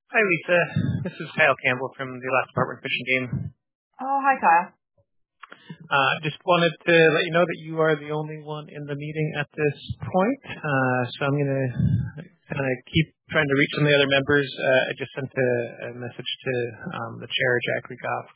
Hi, Lisa. This is Kyle Campbell from the Last Apartment Fishing Game. Oh, hi, Kyle. Just wanted to let you know that you are the only one in the meeting at this point. So I'm going to kind of keep trying to reach some of the other members. I just sent a message to the chair, Jack Legoff.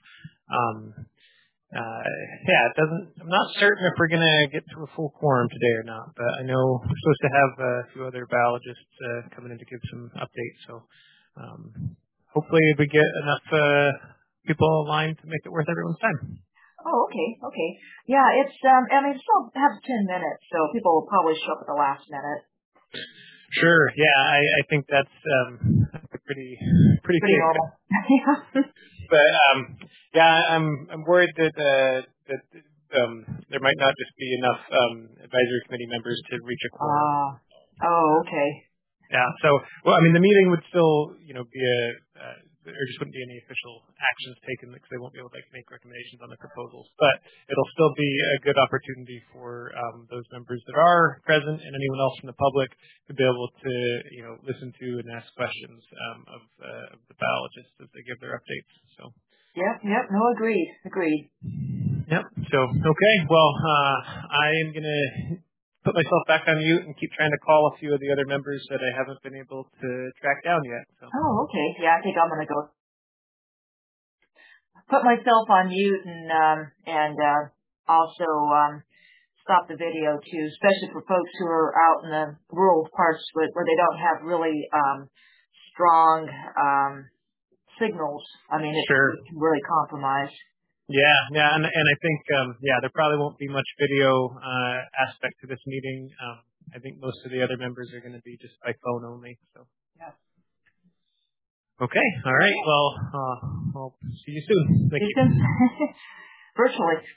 It doesn't. I'm not certain if we're going to get to a full quorum today or not, but I know we're supposed to have a few other biologists coming in to give some updates. So hopefully we get enough people aligned to make it worth everyone's time. Oh, okay. Yeah, it's, we still have 10 minutes, so people will probably show up at the last minute. Sure. Yeah, I think that's pretty safe. Normal. But I'm worried that there might not just be enough advisory committee members to reach a quorum. Okay. Yeah. So, the meeting would still, be there just wouldn't be any official actions taken because they won't be able to make recommendations on the proposals. But it'll still be a good opportunity for those members that are present and anyone else from the public to be able to, listen to and ask questions of the biologists as they give their updates. So. Yep. No, agreed. Yep. So, okay. Well, I am gonna put myself back on mute and keep trying to call a few of the other members that I haven't been able to track down yet. So. Oh, okay. Yeah, I think I'm going to go put myself on mute and also stop the video too, especially for folks who are out in the rural parts where they don't have really strong signals. I mean, it can really compromise. Yeah, and I think there probably won't be much video aspect to this meeting. I think most of the other members are going to be just by phone only. So. Yeah. Okay. All right. Well, I'll see you soon. Thank you. Virtually.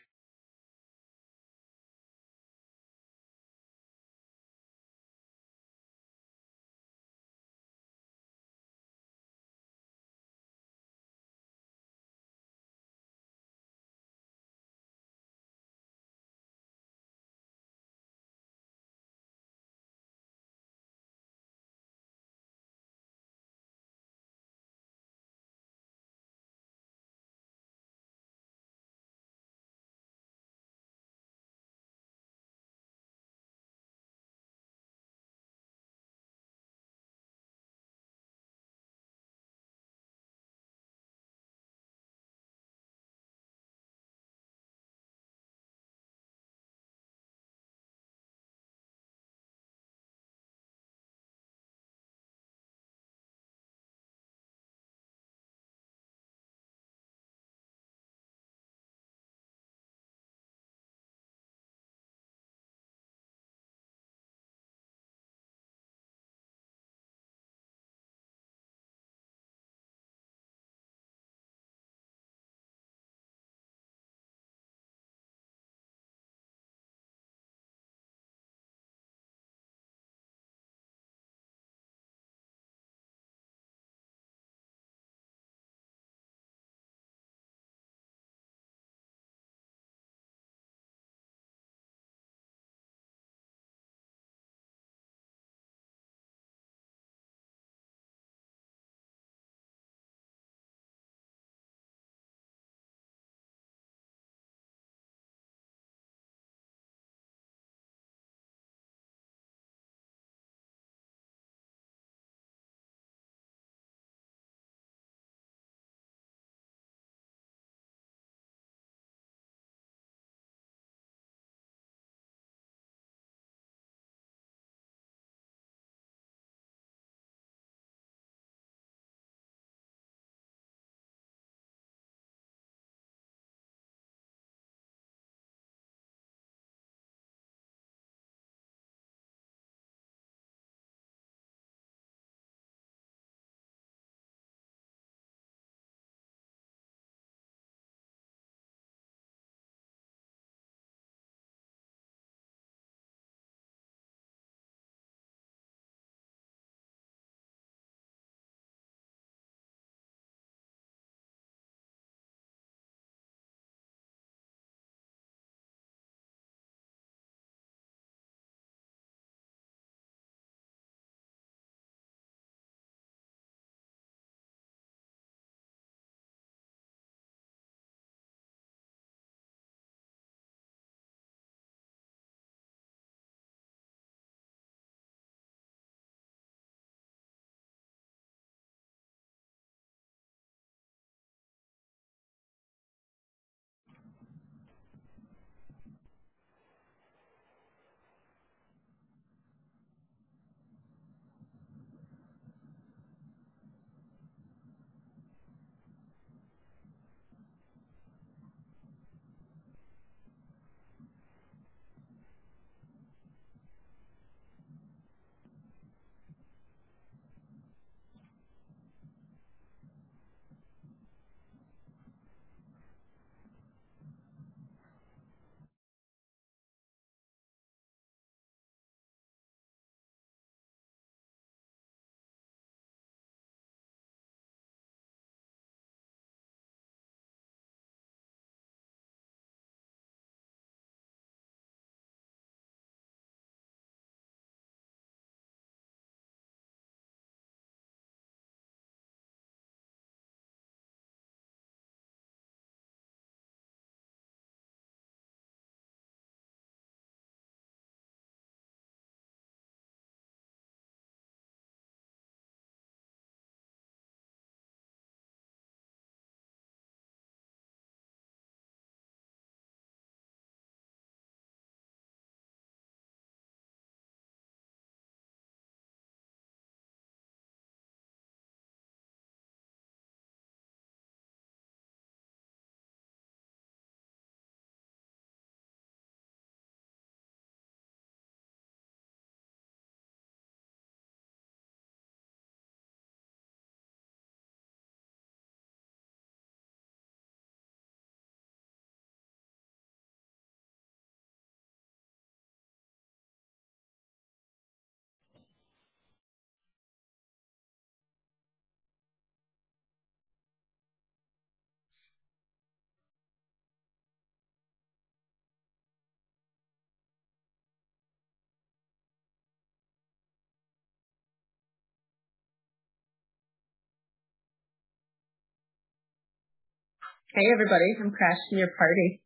Hey, everybody. I'm crashing your party.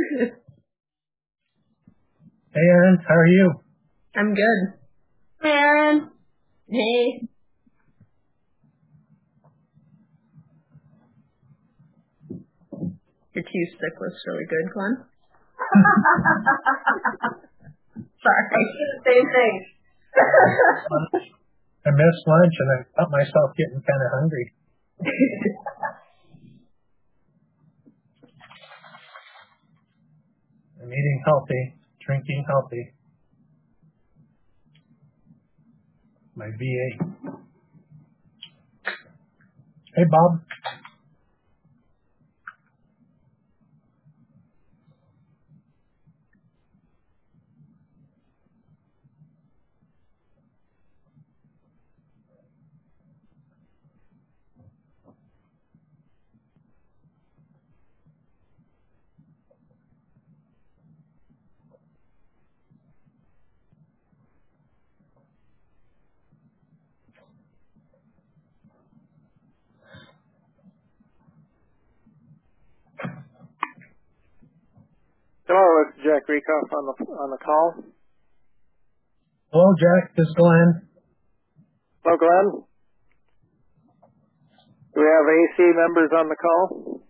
Hey, Erin. How are you? I'm good. Hey, Erin. Hey. Your tea stick looks really good, Glenn. Sorry. Same thing. I missed lunch and I felt myself getting kind of hungry. I'm eating healthy, drinking healthy. My V8. Hey, Bob. Hello, it's Jack Rekoff on the call. Hello, Jack. This is Glenn. Hello, Glenn. Do we have AC members on the call?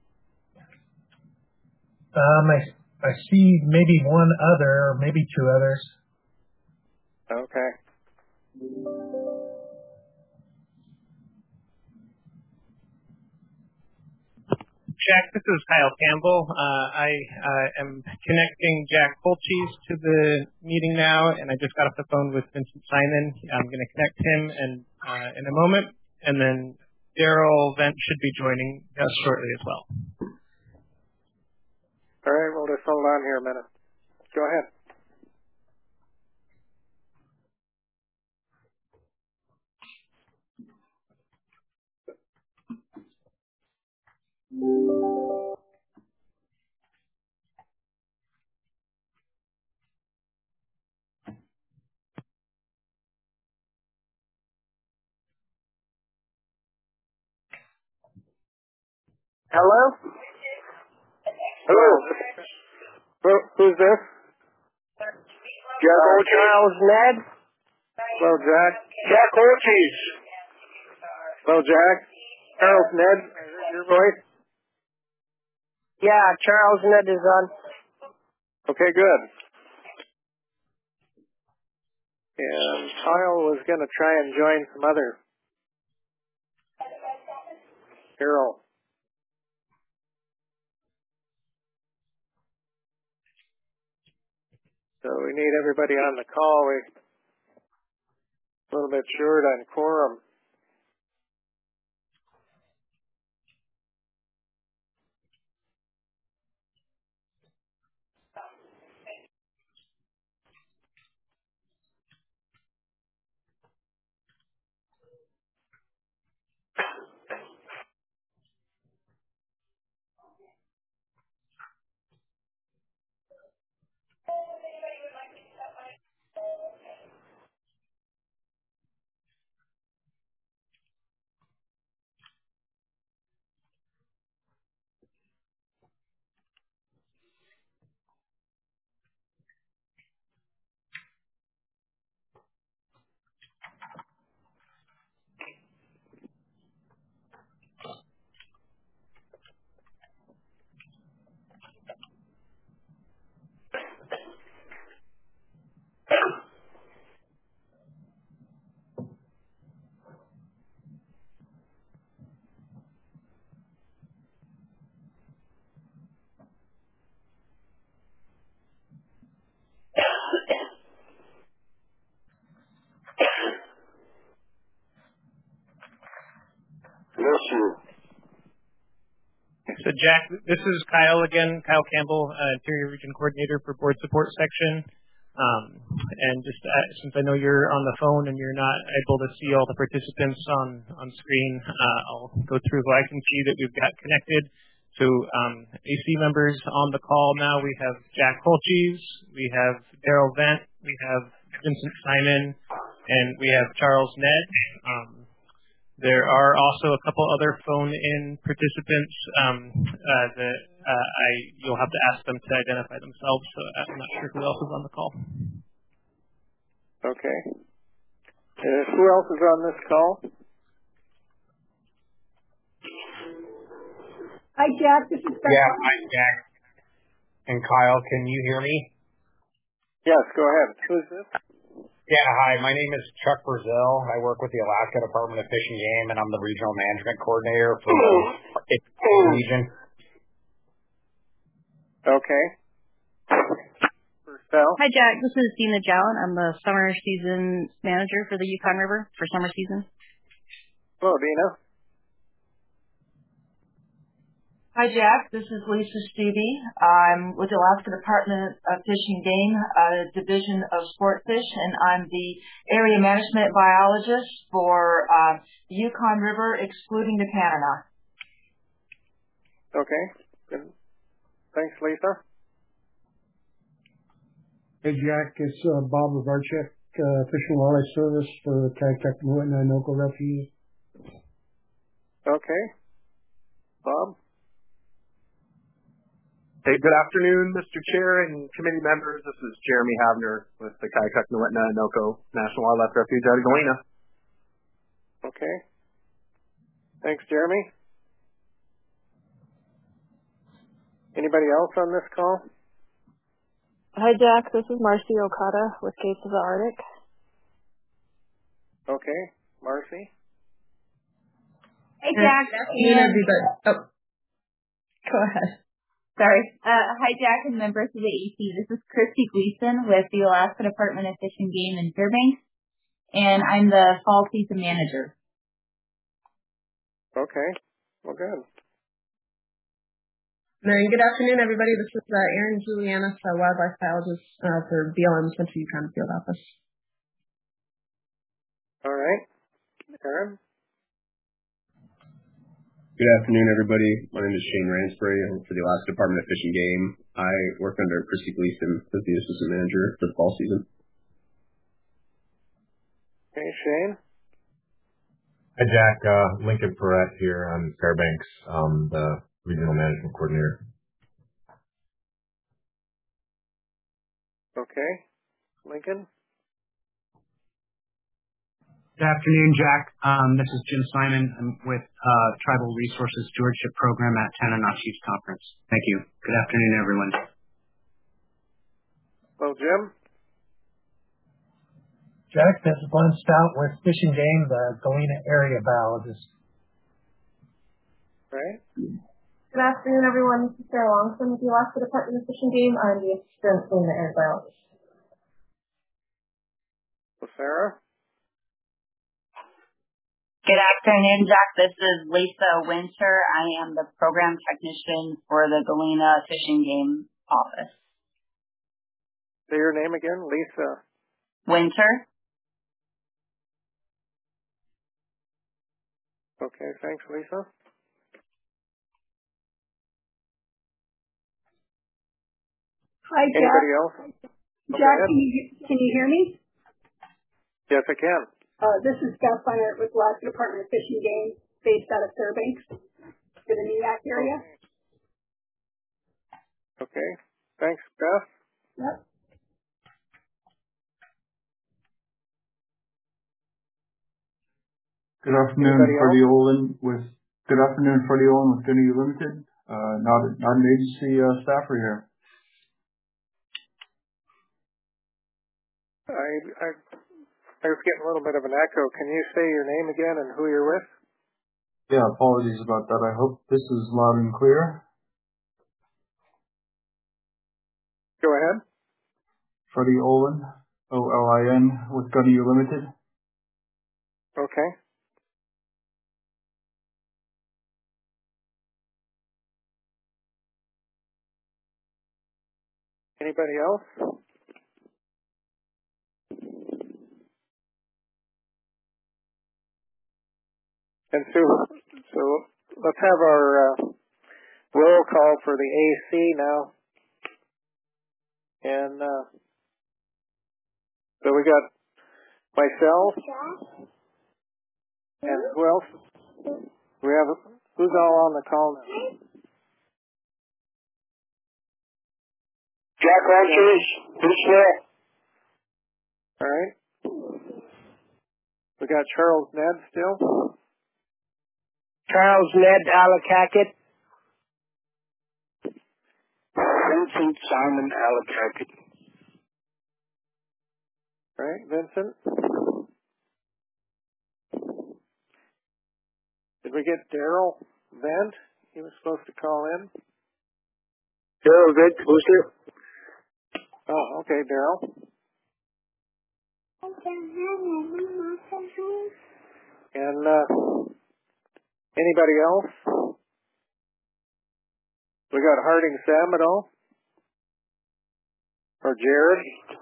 I see maybe one other, or maybe two others. Okay. Jack, this is Kyle Campbell. I am connecting Jack Colchis to the meeting now, and I just got off the phone with Vincent Simon. I'm going to connect him in a moment, and then Daryl Vent should be joining us shortly as well. All right, we'll just hold on here a minute. Go ahead. Hello? Hello. Who's this? Charles Ned? Hello, Jack. Jack Ortiz. Hello, Jack. Charles Ned. I heard your voice. Yeah, Charles Ned is on. Okay, good. And Kyle was going to try and join some other. Carol. So we need everybody on the call. We're a little bit short on quorum. Bless you. So, Jack, this is Kyle again, Kyle Campbell, Interior Region Coordinator for Board Support Section. And just since I know you're on the phone and you're not able to see all the participants on screen, I'll go through who I can see that we've got connected. So AC members on the call now, we have Jack Colchis, we have Daryl Vent, we have Vincent Simon, and we have Charles Ned. There are also a couple other phone-in participants that you'll have to ask them to identify themselves. So I'm not sure who else is on the call. Okay. Who else is on this call? Hi, Jack. This is Beth. Yeah, hi, Jack. And Kyle, can you hear me? Yes, go ahead. Who's this? Yeah, hi. My name is Chuck Brazil. I work with the Alaska Department of Fish and Game, and I'm the Regional Management Coordinator for the region. Okay. Purcell? Hi, Jack. This is Dina Jallin. I'm the Summer Season Manager for the Yukon River for summer season. Hello, Dina. Hi, Jack. This is Lisa Stevie. I'm with the Alaska Department of Fish and Game, Division of Sport Fish, and I'm the Area Management Biologist for the Yukon River, excluding the Tanana. Okay. Good. Thanks, Lisa. Hey, Jack. It's Bob Lavarchek, Fish and Wildlife Service for Kaikaiknewitna Noko Refuge. Okay. Bob? Hey, good afternoon, Mr. Chair and committee members. This is Jeremy Havner with the Kaikaiknewitna Noko National Wildlife Refuge out of Galena. Okay. Thanks, Jeremy. Anybody else on this call? Hi, Jack. This is Marcy Okada with Gates of the Arctic. Okay. Marcy? Hey, Jack. everybody. Oh, go ahead. Sorry. Hi, Jack and members of the AC. This is Christy Gleason with the Alaska Department of Fish and Game in Fairbanks, and I'm the Fall Season Manager. Okay. Well, good. And good afternoon, everybody. This is Erin Julianis, Wildlife Biologist for BLM Central Yukon Field Office. All right. Erin? Good afternoon, everybody. My name is Shane Ransbury. I work for the Alaska Department of Fish and Game. I work under Christy Gleason as the Assistant Manager for the fall season. Okay, Shane? Hi, Jack. Lincoln Perrette here. I'm Fairbanks, the Regional Management Coordinator. Okay. Lincoln? Good afternoon, Jack. This is Jim Simon. I'm with Tribal Resources Stewardship Program at Tanana Chiefs Conference. Thank you. Good afternoon, everyone. Hello, Jim. Jack, this is Glenn Stout with Fish and Game, the Galena area biologist. Right. Good afternoon, everyone. This is Sarah Longson with the Alaska Department of Fish and Game. I'm the Assistant Galena Area Biologist. So, Sarah? Good afternoon, Jack. This is Lisa Winter. I am the Program Technician for the Galena Fish and Game Office. Say your name again, Lisa. Winter. Okay, thanks, Lisa. Hi, Jack. Anybody else? Jack, can you hear me? Yes, I can. This is Beth Feinert with Alaska Department of Fish and Game, based out of Fairbanks, in the Neyak area. Okay. Thanks, Beth. Yep. Good afternoon, Freddie Olin with Gunny Limited. Not an agency staffer here. I was getting a little bit of an echo. Can you say your name again and who you're with? Yeah, apologies about that. I hope this is loud and clear. Go ahead. Freddie Olin, O-L-I-N, with Gunny Limited. Okay. Anybody else? And so let's have our roll call for the AC now. And so we got myself, And who else? Who's all on the call now? Jack Ranchers, Bruce Smith. All right. We got Charles Ned still. Charles Ned Alakakit. Vincent Simon Alakakit. All right, Vincent. Did we get Daryl Vent? He was supposed to call in. Daryl Vent, who's here? Oh, okay, Daryl. And anybody else? We got Harding Samado or Jared.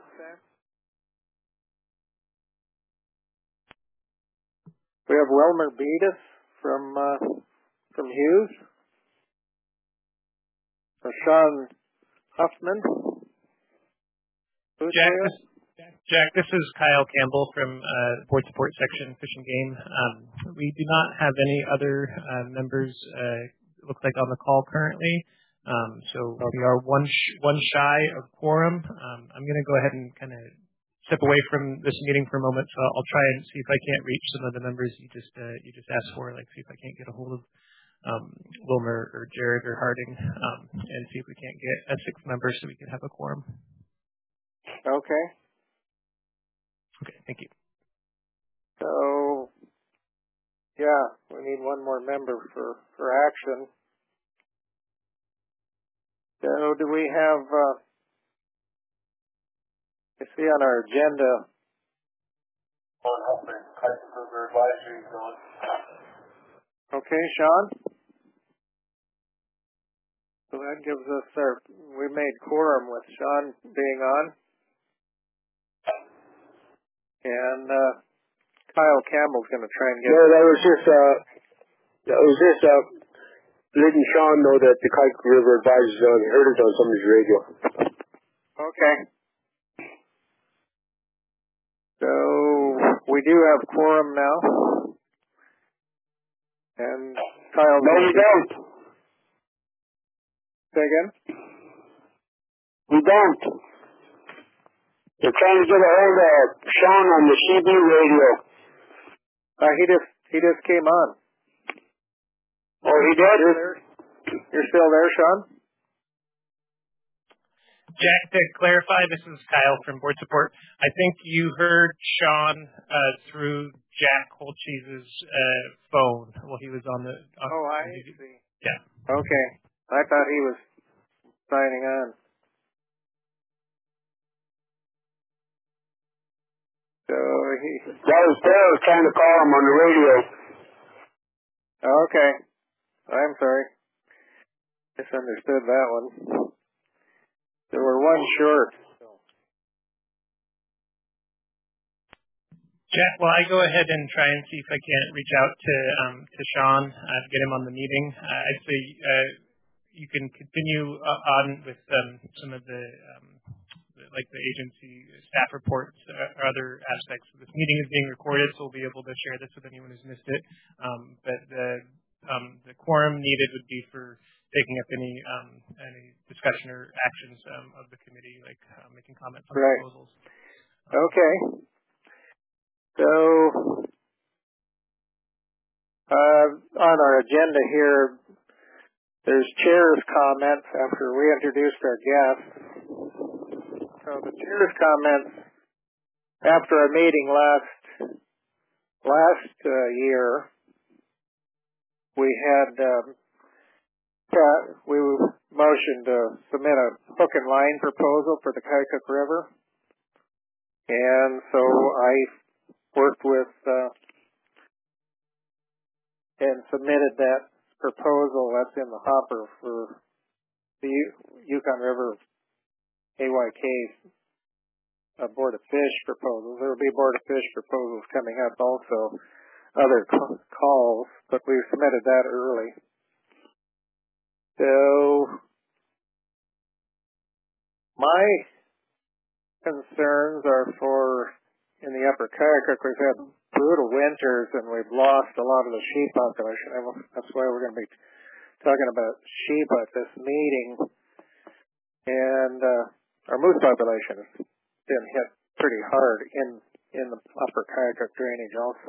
We have Wilmer Beatus from Hughes. Or Sean Huffman. Jack, this is Kyle Campbell from Board Support Section Fish and Game. We do not have any other members, it looks like, on the call currently. So we are one shy of quorum. I'm going to go ahead and kind of step away from this meeting for a moment. So I'll try and see if I can't reach some of the members you just asked for, like see if I can't get a hold of Wilmer or Jared or Harding, and see if we can't get a sixth member so we can have a quorum. Okay. Okay, thank you. So, yeah, we need one more member for action. So do we have, I see on our agenda. Okay, Sean? So that gives us we made quorum with Sean being on. And Kyle Campbell's going to try and get... No, that was just letting Sean know that the Kike River Advisory Zone heard it on somebody's radio. Okay. So we do have quorum now. And Kyle... No, we don't. Say again? We don't. They're trying to get a hold of Sean on the CB radio. He just came on. Oh, he did? You're still there, Sean? Jack, to clarify, this is Kyle from Board Support. I think you heard Sean through Jack Holtcheese's phone while he was on the... I see. Yeah. Okay. I thought he was signing on. So That was Dale trying to call him on the radio. Okay. I'm sorry. Misunderstood that one. So we're one short. Jack, well, I go ahead and try and see if I can't reach out to Sean to get him on the meeting. I'd say you can continue on with some of the the agency staff reports or other aspects. This meeting is being recorded, so we'll be able to share this with anyone who's missed it. But the quorum needed would be for taking up any discussion or actions of the committee, like making comments on proposals. Okay. So on our agenda here, there's chair's comments after we introduced our guests. So the chair's comments after our meeting last year, we had we motioned to submit a hook and line proposal for the Kaikuk River, and so I worked with and submitted that proposal. That's in the hopper for the Yukon River AYK Board of Fish proposals. There will be Board of Fish proposals coming up also, other calls, but we submitted that early. So my concerns are for in the Upper Kayakuk, we've had brutal winters and we've lost a lot of the sheep population. That's why we're going to be talking about sheep at this meeting. And our moose population has been hit pretty hard in the Upper Kayakuk drainage also.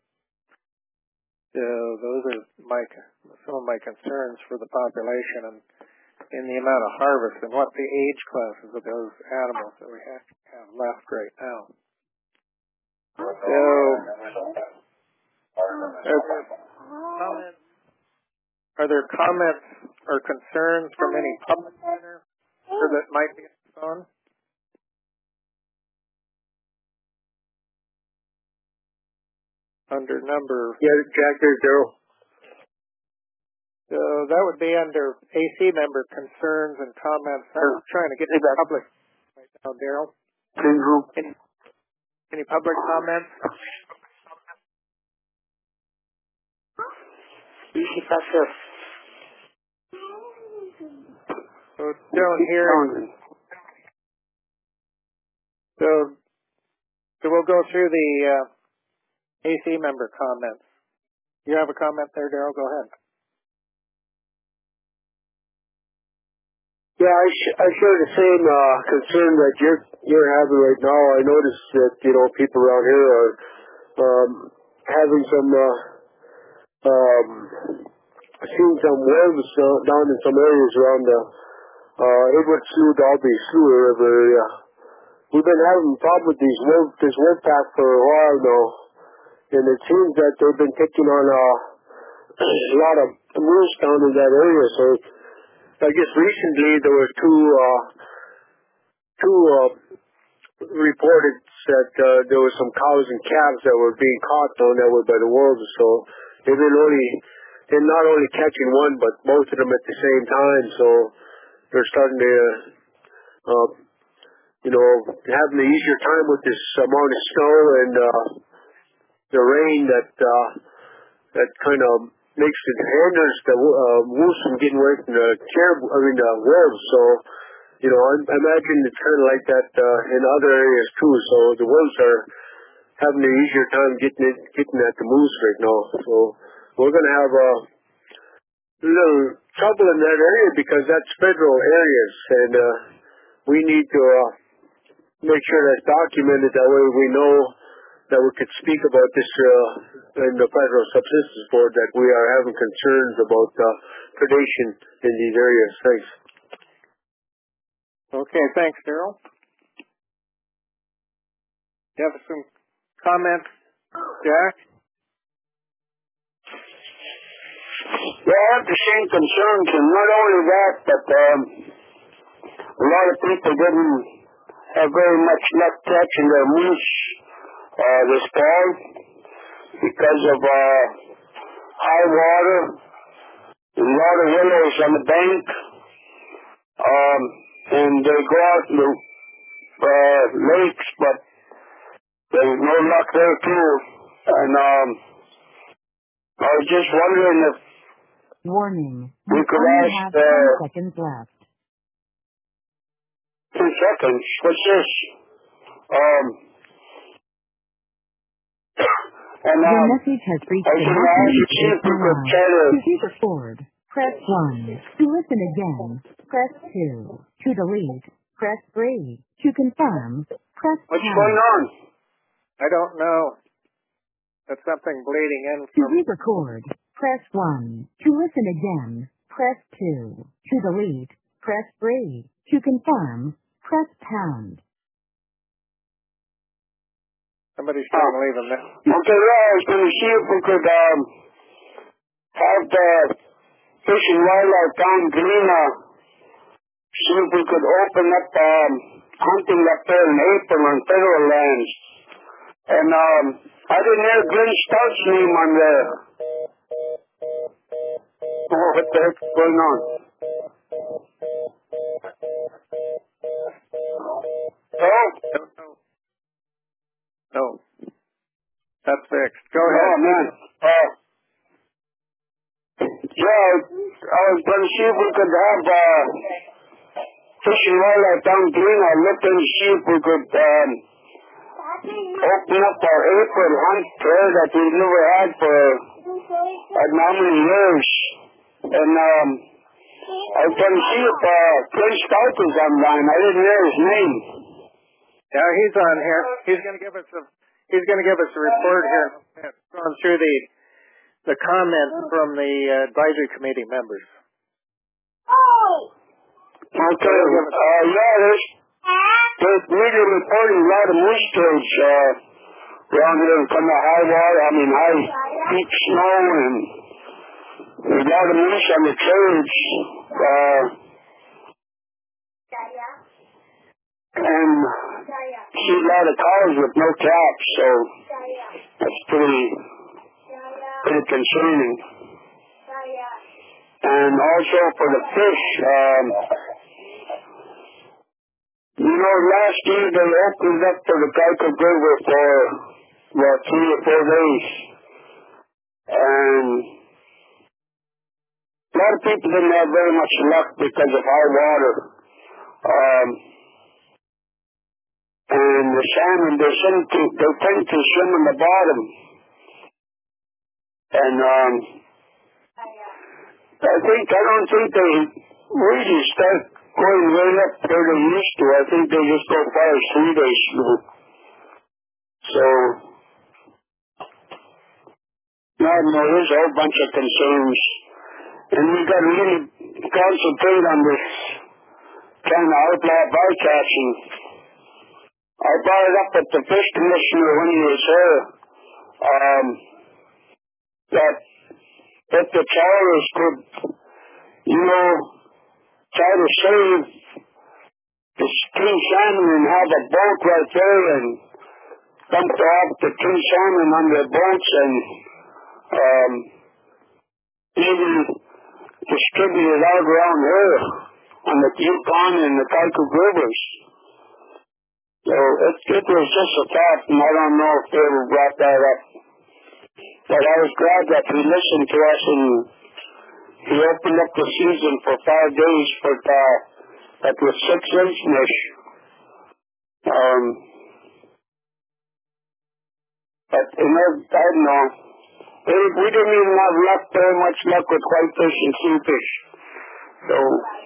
So those are some of my concerns for the population and in the amount of harvest and what the age classes of those animals that we have left right now. So, are there comments or concerns from any public matter that might be on? Under number... Yeah, Jack, there's Daryl. So that would be under AC member concerns and comments. I'm trying to get to the public right now, Daryl. Any public comments? So don't hear. So we'll go through the AC member comments. You have a comment there, Daryl? Go ahead. Yeah, I share the same concern that you're having right now. I noticed that people around here are having some seeing some wolves down in some areas around the Edward Slough, Dalby Slough River area. We've been having a problem with this wolf pack for a while now, and it seems that they've been taking on a lot of moose down in that area. So I guess recently there were two reported that there were some cows and calves that were being caught down that way by the wolves. So they're not only catching one, but both of them at the same time. So they're starting to, having an easier time with this amount of snow and the rain that kind of makes it hinders the wolves from getting away from the wolves. So, I imagine it's kind of like that in other areas too. So the wolves are having an easier time getting at the moose right now. So we're going to have a little trouble in that area because that's federal areas, and we need to make sure that's documented. That way we know that we could speak about this in the Federal Subsistence Board, that we are having concerns about predation in these areas. Thanks. Okay, thanks, Daryl. You have some comments, Jack? Yeah, I have the same concerns, and not only that, but a lot of people didn't have very much luck catching their moose this fall because of high water, a lot of willows on the bank, and they go out in the lakes, but there's no luck there too. And I was just wondering if warning, we could only ask have 10 seconds left. 2 seconds? What's this? Your message has reached the message to record. Press 1. To listen again, press 2. To delete, press 3. To confirm, press What's pound. going on? I don't know. That's something bleeding in To from... re-record, press 1. To listen again, press 2. To delete, press 3. To confirm, press pound. Somebody's trying to leave a message. Okay, well, I was going to see if we could have the Fish and Wildlife down in Galena, see if we could open up hunting up there in April on federal lands. And I didn't hear Glenn Stout's name on there. Oh, what the heck's going on? Oh? No. That's fixed. Go ahead. Oh, man. Yeah, I was going to see if we could have Fish and Wildlife down in Galena. I looked in to see if we could open up our apron hunt fair that we never had for how many years. And I can see if Prince Stout is online. I didn't hear his name. Yeah, he's on here. He's going to give us a report here. Going through the comments from the advisory committee members. Okay. There's media reporting a lot of moose trades around here from the high deep snow, and there's a lot of moose on the trades. And see a lot of cows with no caps, so that's pretty concerning. And also for the fish, last year they opened up for the Kaika River for about 3 or 4 days. And a lot of people didn't have very much luck because of high water. And the salmon, they tend to swim on the bottom. And I don't think they really start going way up where they used to. I think they just go far as 3 days through. So, there's a whole bunch of concerns. And we've got to really concentrate on this trying to outlaw bycatching. I brought it up with the fish commissioner when he was here, that if the trawlers could, try to save the king salmon and have a boat right there and dump off the king salmon on their boats and maybe distribute it out around here on the Yukon and the Kaika rivers. So it was just a thought, and I don't know if they ever brought that up. But I was glad that he listened to us, and he opened up the season for 5 days for that was 6-inch fish. But I don't know. We didn't even have very much luck with whitefish and kingfish. So.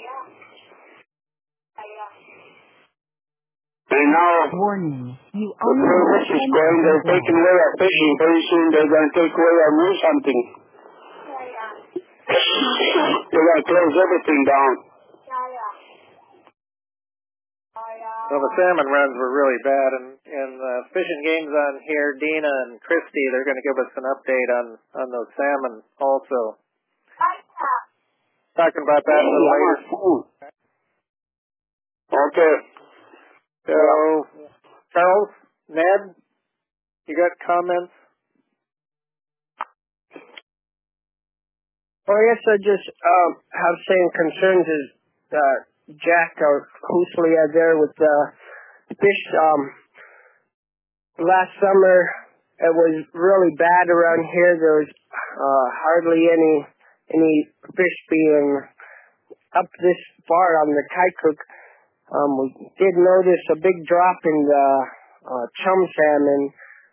And now, warning, you where this is going, they're taking away our fishing. Very soon they're going to take away our moose hunting. They're going to close everything down. Well, the salmon runs were really bad, and fishing games on here, Dina and Christy, they're going to give us an update on those salmon also. Talking about that a little later. Okay. So, Charles, Ned, you got comments? Well, I guess I just have same concerns as Jack Hoosley had there with the fish. Last summer, it was really bad around here. There was hardly any fish being up this far on the Kaikuk. We did notice a big drop in the chum salmon.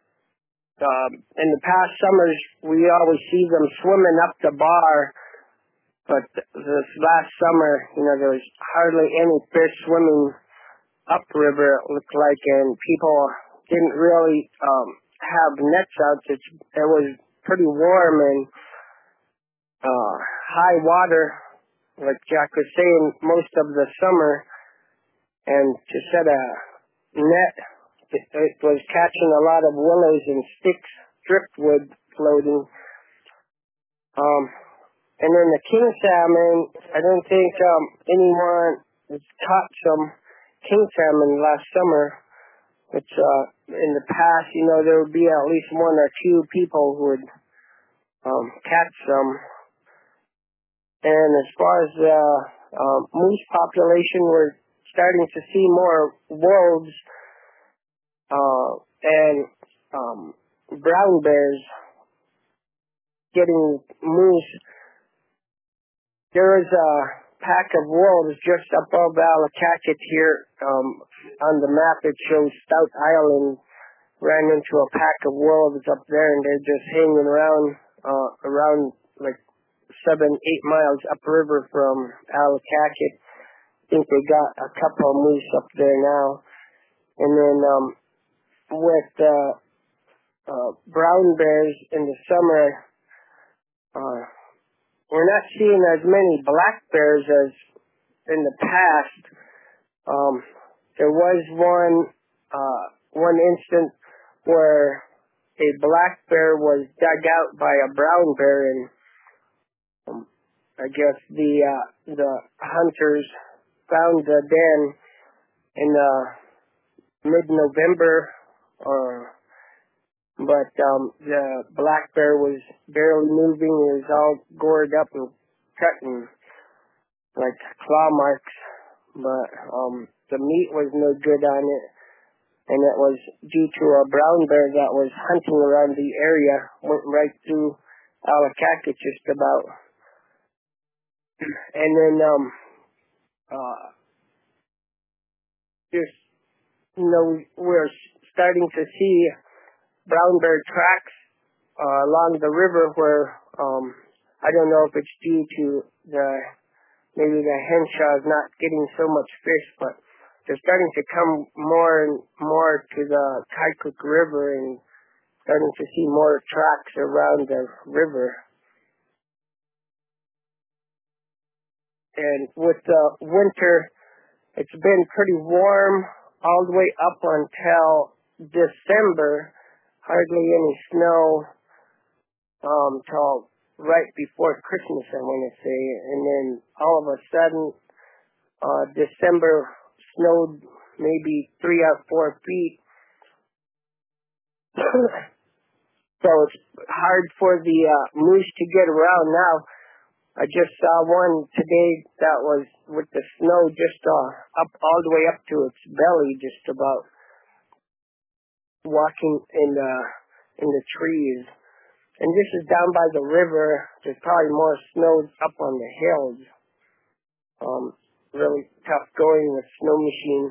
In the past summers, we always see them swimming up the bar, but this last summer, there was hardly any fish swimming upriver, it looked like, and people didn't really have nets out. It was pretty warm and high water, like Jack was saying, most of the summer. And to set a net, it was catching a lot of willows and sticks, driftwood floating. And then the king salmon, I don't think anyone has caught some king salmon last summer, which in the past, there would be at least 1 or 2 people who would catch some. And as far as the moose population, we're starting to see more wolves and brown bears getting moose. There is a pack of wolves just above Allakaket here. On the map, it shows Stout Island ran into a pack of wolves up there, and they're just hanging around like 7-8 miles upriver from Alakakit. I think they got a couple of moose up there now. And then with brown bears in the summer, we're not seeing as many black bears as in the past. There was one instance where a black bear was dug out by a brown bear, and I guess the hunters found the den in mid-November, but the black bear was barely moving. It was all gored up and cut and like claw marks, but the meat was no good on it, and it was due to a brown bear that was hunting around the area, went right through Alakakit just about. And then just, we're starting to see brown bear tracks along the river where I don't know if it's due to maybe the Henshaw is not getting so much fish, but they're starting to come more and more to the Kaikuk River and starting to see more tracks around the river. And with the winter, it's been pretty warm all the way up until December. Hardly any snow till right before Christmas, I want to say. And then all of a sudden, December snowed maybe 3 or 4 feet. So it's hard for the moose to get around now. I just saw one today that was with the snow just up all the way up to its belly, just about walking in the trees. And this is down by the river. There's probably more snow up on the hills. Really tough going with snow machine.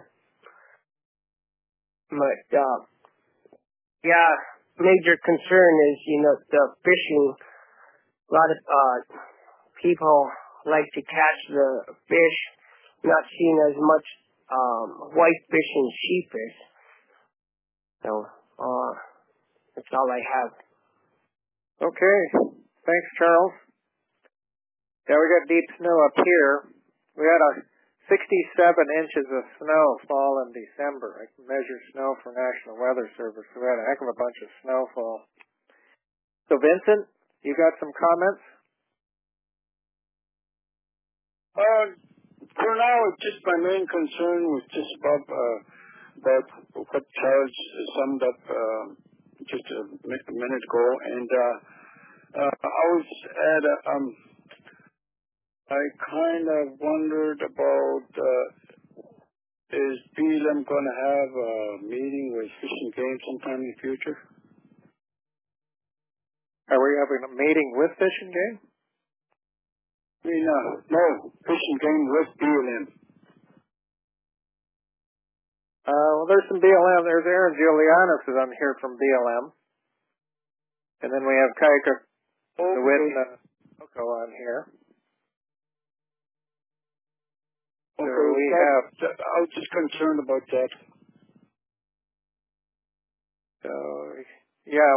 But yeah, major concern is the fishing. A lot of people like to catch the fish, not seeing as much whitefish and sheepfish. So that's all I have. Okay. Thanks, Charles. Yeah, we got deep snow up here. We had 67 inches of snow fall in December. I can measure snow for National Weather Service. We had a heck of a bunch of snowfall. So, Vincent, you got some comments? For now, just my main concern was just about what Charles summed up just a minute ago, and I was at I kind of wondered about is BLM going to have a meeting with Fish and Game sometime in the future? Are we having a meeting with Fish and Game? I mean, no, Fish and Game with BLM. Well, there's some BLM. There's Aaron Julianis is on here from BLM. And then we have Kaikuk on here. Okay, so I was just concerned about that. So, yeah,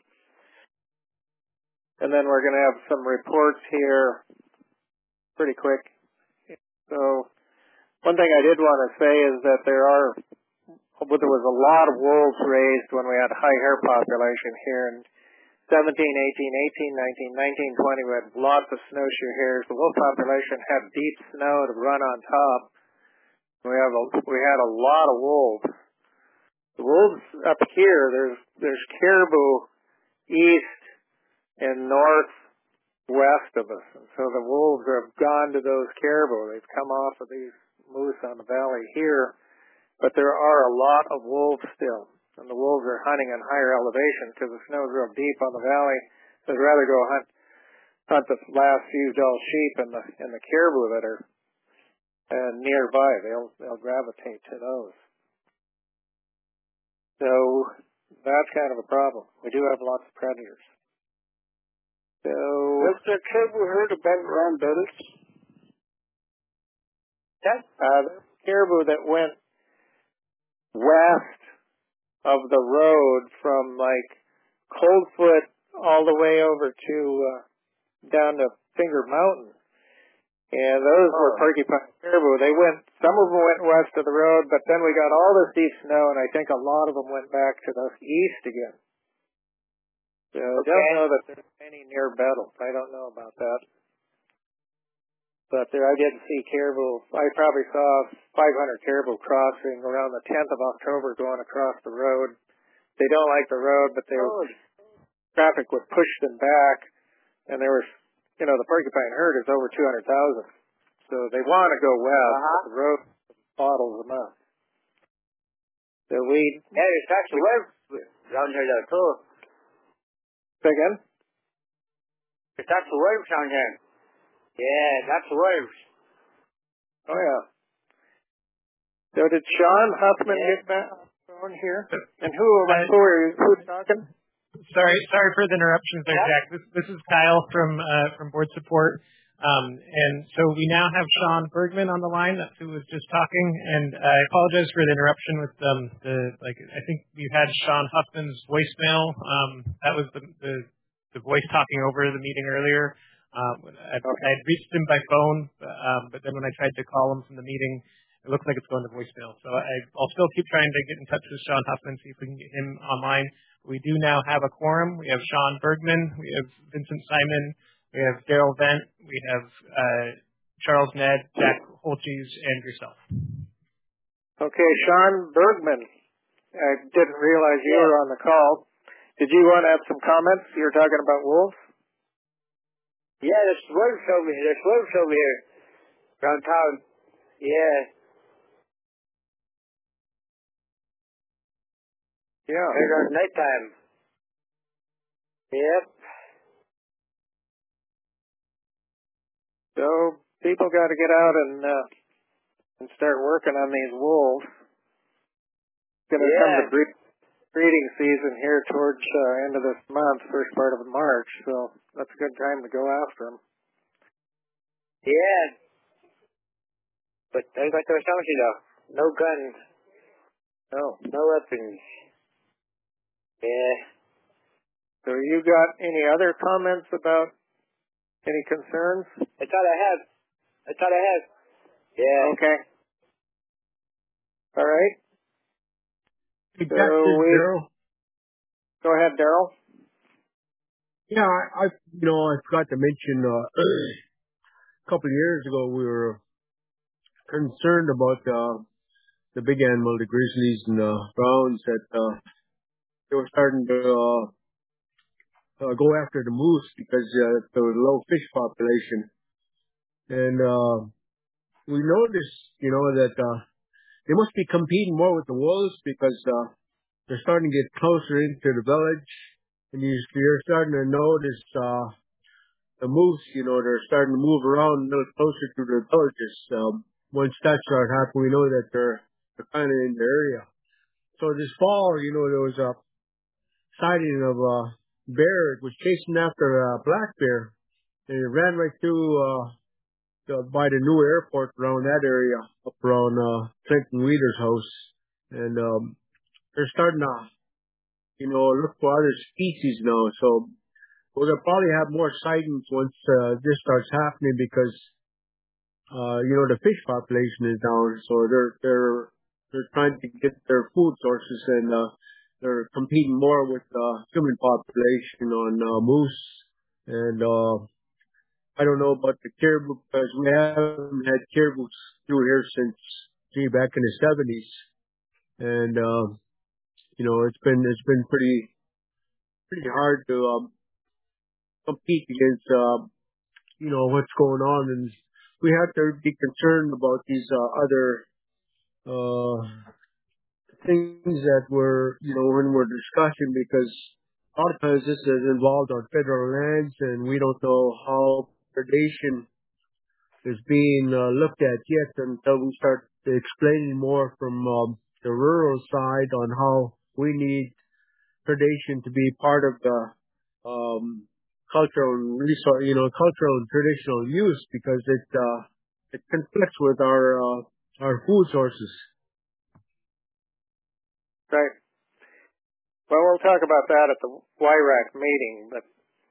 and then we're going to have some reports here pretty quick. So, one thing I did want to say is that there was a lot of wolves raised when we had a high hare population here in 17, 18, 18, 19, 19, 20. We had lots of snowshoe hares. The wolf population had deep snow to run on top. We had a lot of wolves. The wolves up here, there's caribou east and northwest of us. And so the wolves have gone to those caribou. They've come off of these moose on the valley here. But there are a lot of wolves still. And the wolves are hunting on higher elevation because the snow is real deep on the valley. So they'd rather go hunt the last few dull sheep and the caribou that are nearby. They'll gravitate to those. So That's kind of a problem. We do have lots of predators. So, What's the caribou herd about around Bettis? the caribou that went west of the road from like Coldfoot all the way over to down to Finger Mountain. And those were porcupine caribou. Some of them went west of the road, but then we got all this deep snow, and I think a lot of them went back to the east again. So I don't know that there's any near Bettle. I don't know about that. But I did see caribou. I probably saw 500 caribou crossing around the 10th of October going across the road. They don't like the road, but traffic would push them back, and there was, the porcupine herd is over 200,000. So they want to go west, but the road bottles them up. So there's lots of waves around here though, too. Say again? There's lots of waves down here. Yeah, lots of waves. Oh, yeah. So did Sean Huffman get back on the phone here? And who's talking? Sorry for the interruptions there, Jack. This is Kyle from board support. And so we now have Sean Bergman on the line. That's who was just talking. And I apologize for the interruption with I think we had Sean Huffman's voicemail. That was the voice talking over the meeting earlier. I'd reached him by phone, but then when I tried to call him from the meeting, it looks like it's going to voicemail. So I'll still keep trying to get in touch with Sean Huffman, see if we can get him online. We do now have a quorum. We have Sean Bergman. We have Vincent Simon. We have Daryl Vent. We have Charles Ned, Jack Holches, and yourself. Okay, Sean Bergman. I didn't realize you were on the call. Did you want to have some comments? You were talking about wolves? Yeah, there's wolves over here. There's wolves over here around town. Yeah. Yeah. It's nighttime. Yep. So people got to get out and start working on these wolves. It's going to come to breeding season here towards end of this month, first part of March. So that's a good time to go after them. Yeah. But like I was telling you though, no guns. No weapons. Yeah. So you got any other comments about any concerns? I thought I had. Yeah. Okay. All right. Hey, Daryl. Go ahead, Daryl. Yeah, I forgot to mention a couple of years ago we were concerned about the big animal, the grizzlies and the browns, that they were starting to go after the moose because there was a low fish population. And we noticed, that they must be competing more with the wolves because they're starting to get closer into the village. And you're starting to notice the moose, they're starting to move around a little closer to the villages. Once that started happening, we know that they're kind of in the area. So this fall, there was a sighting of a bear. It was chasing after a black bear, and it ran right through by the new airport around that area, up around Clinton Weeder's house. And they're starting to, look for other species now. So we're going to probably have more sightings once this starts happening because, the fish population is down. So they're trying to get their food sources, and they're competing more with human population on moose. And I don't know about the caribou because we haven't had caribou through here since back in the 70s. And it's been pretty hard to compete against what's going on, and we have to be concerned about these other things that when we're discussing, because a lot of times this is involved on federal lands, and we don't know how predation is being looked at yet until we start explaining more from the rural side on how we need predation to be part of the cultural resource, cultural and traditional use because it conflicts with our food sources. Right. Well, we'll talk about that at the YRAC meeting, but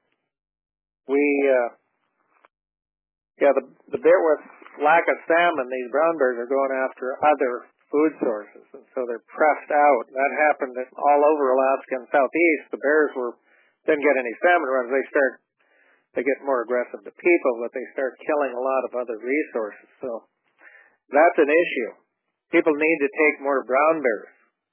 the bit with lack of salmon, these brown bears are going after other food sources, and so they're pressed out. That happened all over Alaska and Southeast. The bears didn't get any salmon runs. They get more aggressive to people, but they start killing a lot of other resources. So that's an issue. People need to take more brown bears.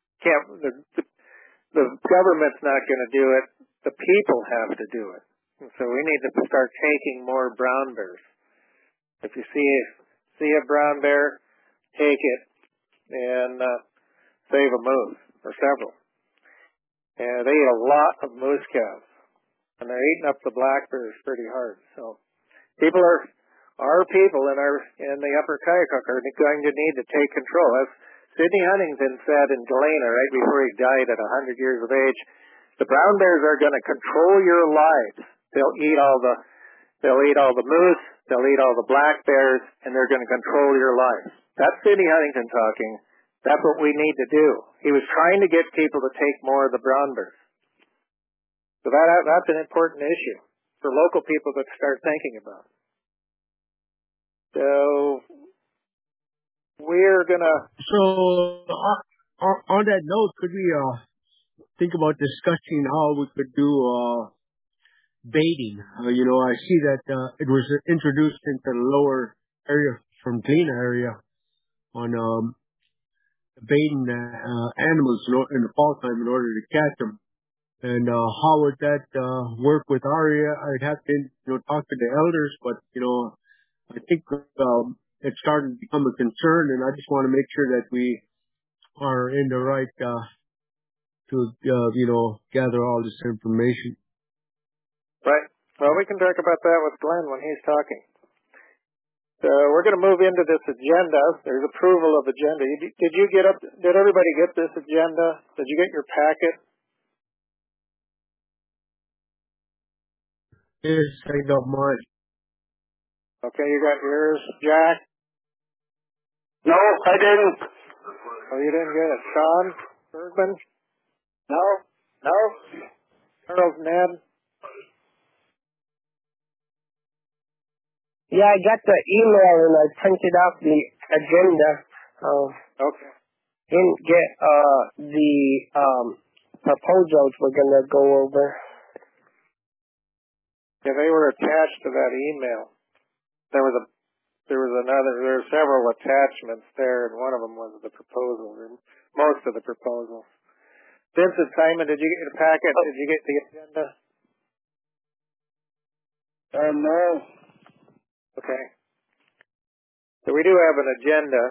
The government's not going to do it. The people have to do it. And so we need to start taking more brown bears. If you see a brown bear, take it and save a moose or several. And they eat a lot of moose calves, and they're eating up the black bears pretty hard. So our people in the Upper Kayakuk are going to need to take control. As Sidney Huntington said in Galena right before he died at 100 years of age, the brown bears are going to control your lives. They'll eat all the moose, they'll eat all the black bears, and they're going to control your life. That's Sidney Huntington talking. That's what we need to do. He was trying to get people to take more of the brown bears. So that's an important issue for local people to start thinking about. So we're going to... So on that note, could we think about discussing how we could do baiting? I see that it was introduced into the lower area from Galena area on baiting animals in the fall time in order to catch them. And how would that work with our area? I'd have to talk to the elders, but I think it's starting to become a concern, and I just want to make sure that we are in the right to gather all this information. Right. Well, we can talk about that with Glenn when he's talking. So we're going to move into this agenda. There's approval of agenda. Did everybody get this agenda? Did you get your packet? Yes, I got mine. Okay, you got yours, Jack? No, I didn't. Oh, you didn't get it. Sean Bergman? No. Charles Ned? Yeah, I got the email and I printed out the agenda. Okay. Didn't get the proposals we're going to go over. Yeah, they were attached to that email. There were several attachments there, and one of them was the proposal, or most of the proposals. Vincent Simon, did you get your packet? Did you get the agenda? No. Okay. So we do have an agenda,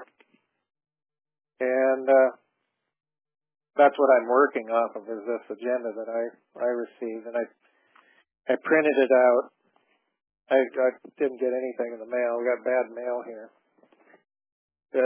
and that's what I'm working off of, is this agenda that I received, and I printed it out. I didn't get anything in the mail. We got bad mail here. So,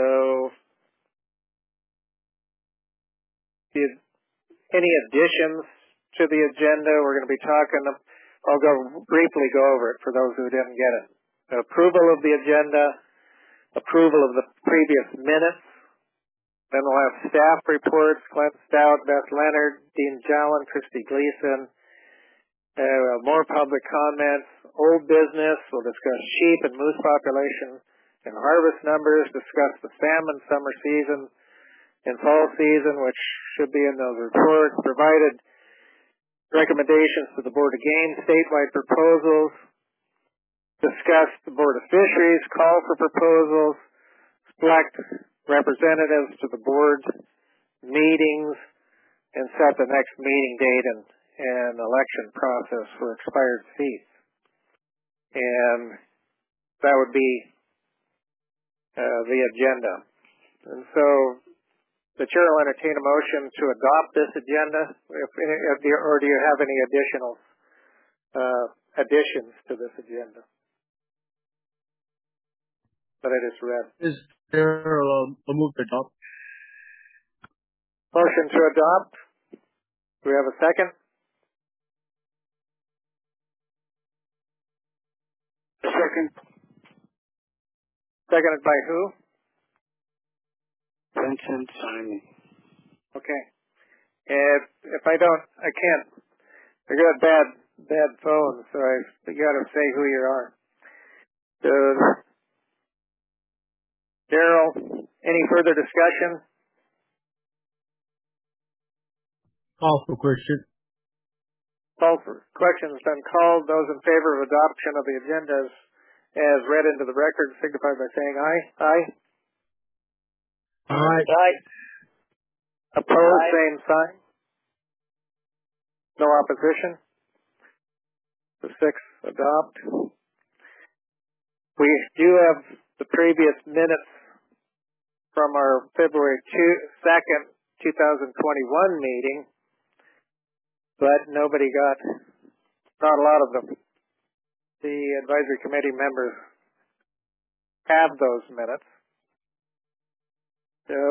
any additions to the agenda? We're going to be talking. I'll briefly go over it for those who didn't get it. Approval of the agenda, approval of the previous minutes. Then we'll have staff reports: Clint Stout, Beth Leonard, Dean Jalen, Christy Gleason. More public comments, old business. We'll discuss sheep and moose population and harvest numbers, discuss the salmon summer season and fall season, which should be in those reports, provided recommendations to the Board of Game, statewide proposals, discuss the Board of Fisheries, call for proposals, select representatives to the board meetings, and set the next meeting date and election process for expired seats. And that would be the agenda. And so the chair will entertain a motion to adopt this agenda, or do you have any additional additions to this agenda that I just read? Is there a move to adopt? Motion to adopt? Do we have a second? Second. Seconded by who? Vincent Simon. Okay. If I don't, I can't. I got bad phone, so you got to say who you are. So, Daryl, any further discussion? Call for question. Call for questions been called. Those in favor of adoption of the agendas as read into the record signify by saying aye. Aye. Aye. Aye. Opposed, same sign. No opposition. The 6 adopt. We do have the previous minutes from our February 2nd, 2021 meeting, but not a lot of them. The advisory committee members have those minutes. So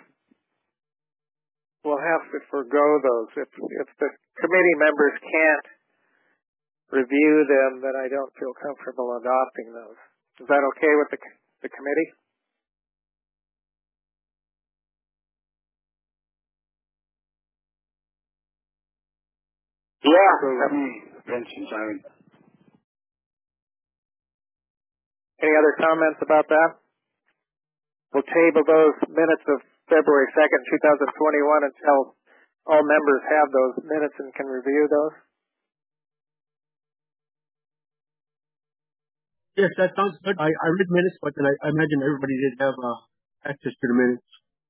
we'll have to forego those. If the committee members can't review them, then I don't feel comfortable adopting those. Is that okay with the committee? Yeah. Vincent Simon. Any other comments about that? We'll table those minutes of February 2nd, 2021 until all members have those minutes and can review those. Yes, that sounds good. I read minutes, but then I imagine everybody did have access to the minutes.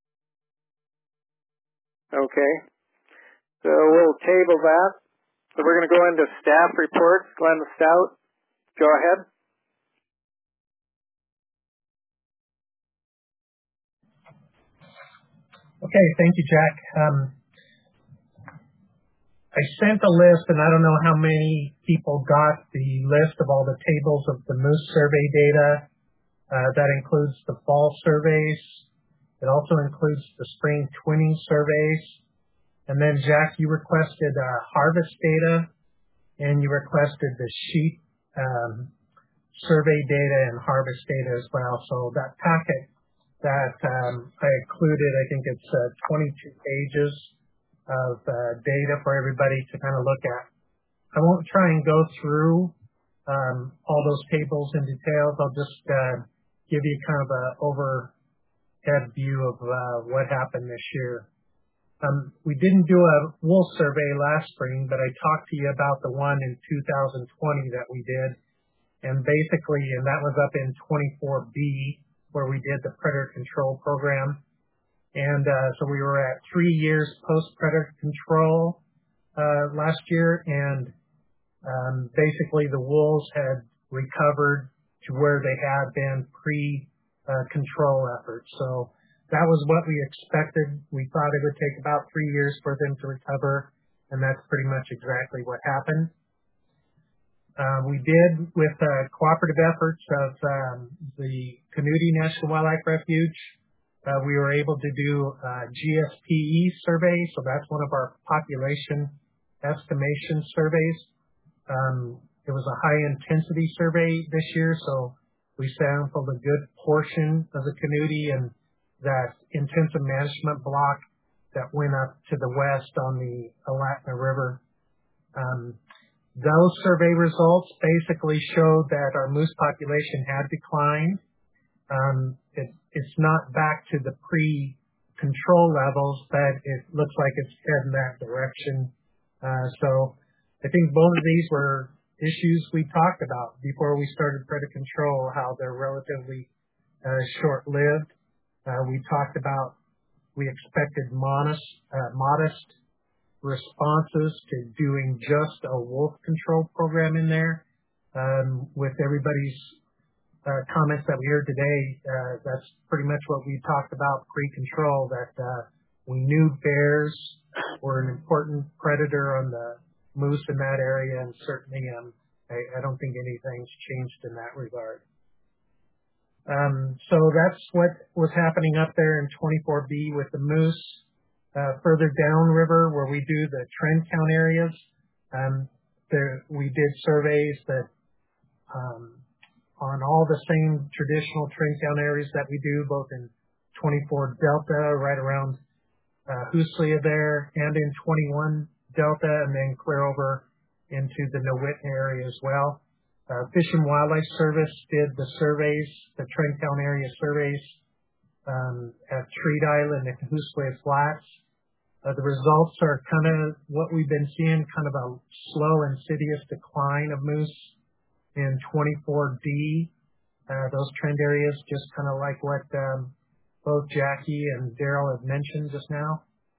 Okay. So we'll table that. So we're going to go into staff reports. Glenn Stout, go ahead. Okay, thank you, Jack. I sent a list, and I don't know how many people got the list of all the tables of the Moose survey data. That includes the fall surveys. It also includes the spring twinning surveys. And then, Jack, you requested harvest data, and you requested the sheep survey data and harvest data as well. So that packet that I included, I think it's 22 pages of data for everybody to kind of look at. I won't try and go through all those tables in details. I'll just give you kind of an overhead view of what happened this year. We didn't do a wool survey last spring, but I talked to you about the one in 2020 that we did. And basically, and that was up in 24B, where we did the predator control program. And so we were at 3 years post-predator control last year, and basically the wolves had recovered to where they had been pre-control efforts. So that was what we expected. We thought it would take about 3 years for them to recover, and that's pretty much exactly what happened. We did, with cooperative efforts of the Canudi National Wildlife Refuge, we were able to do GSPE survey, so that's one of our population estimation surveys. It was a high-intensity survey this year, so we sampled a good portion of the Canudi and that intensive management block that went up to the west on the Alatna River. Those survey results basically showed that our moose population had declined. It's not back to the pre-control levels, but it looks like it's heading that direction. So I think both of these were issues we talked about before we started predator control, how they're relatively short-lived. We talked about we expected modest responses to doing just a wolf control program in there. With everybody's comments that we heard today, that's pretty much what we talked about pre-control, that we knew bears were an important predator on the moose in that area, and certainly I don't think anything's changed in that regard. So that's what was happening up there in 24B with the moose. Further downriver, where we do the trend count areas, we did surveys that on all the same traditional trend count areas that we do, both in 24 Delta, right around Huslea there, and in 21 Delta, and then clear over into the Nowitna area as well. Fish and Wildlife Service did the surveys, the trend count area surveys at Treat Island and Huslea Flats. The results are kind of what we've been seeing, kind of a slow, insidious decline of moose in 24D. Those trend areas, just kind of like what both Jackie and Daryl have mentioned just now.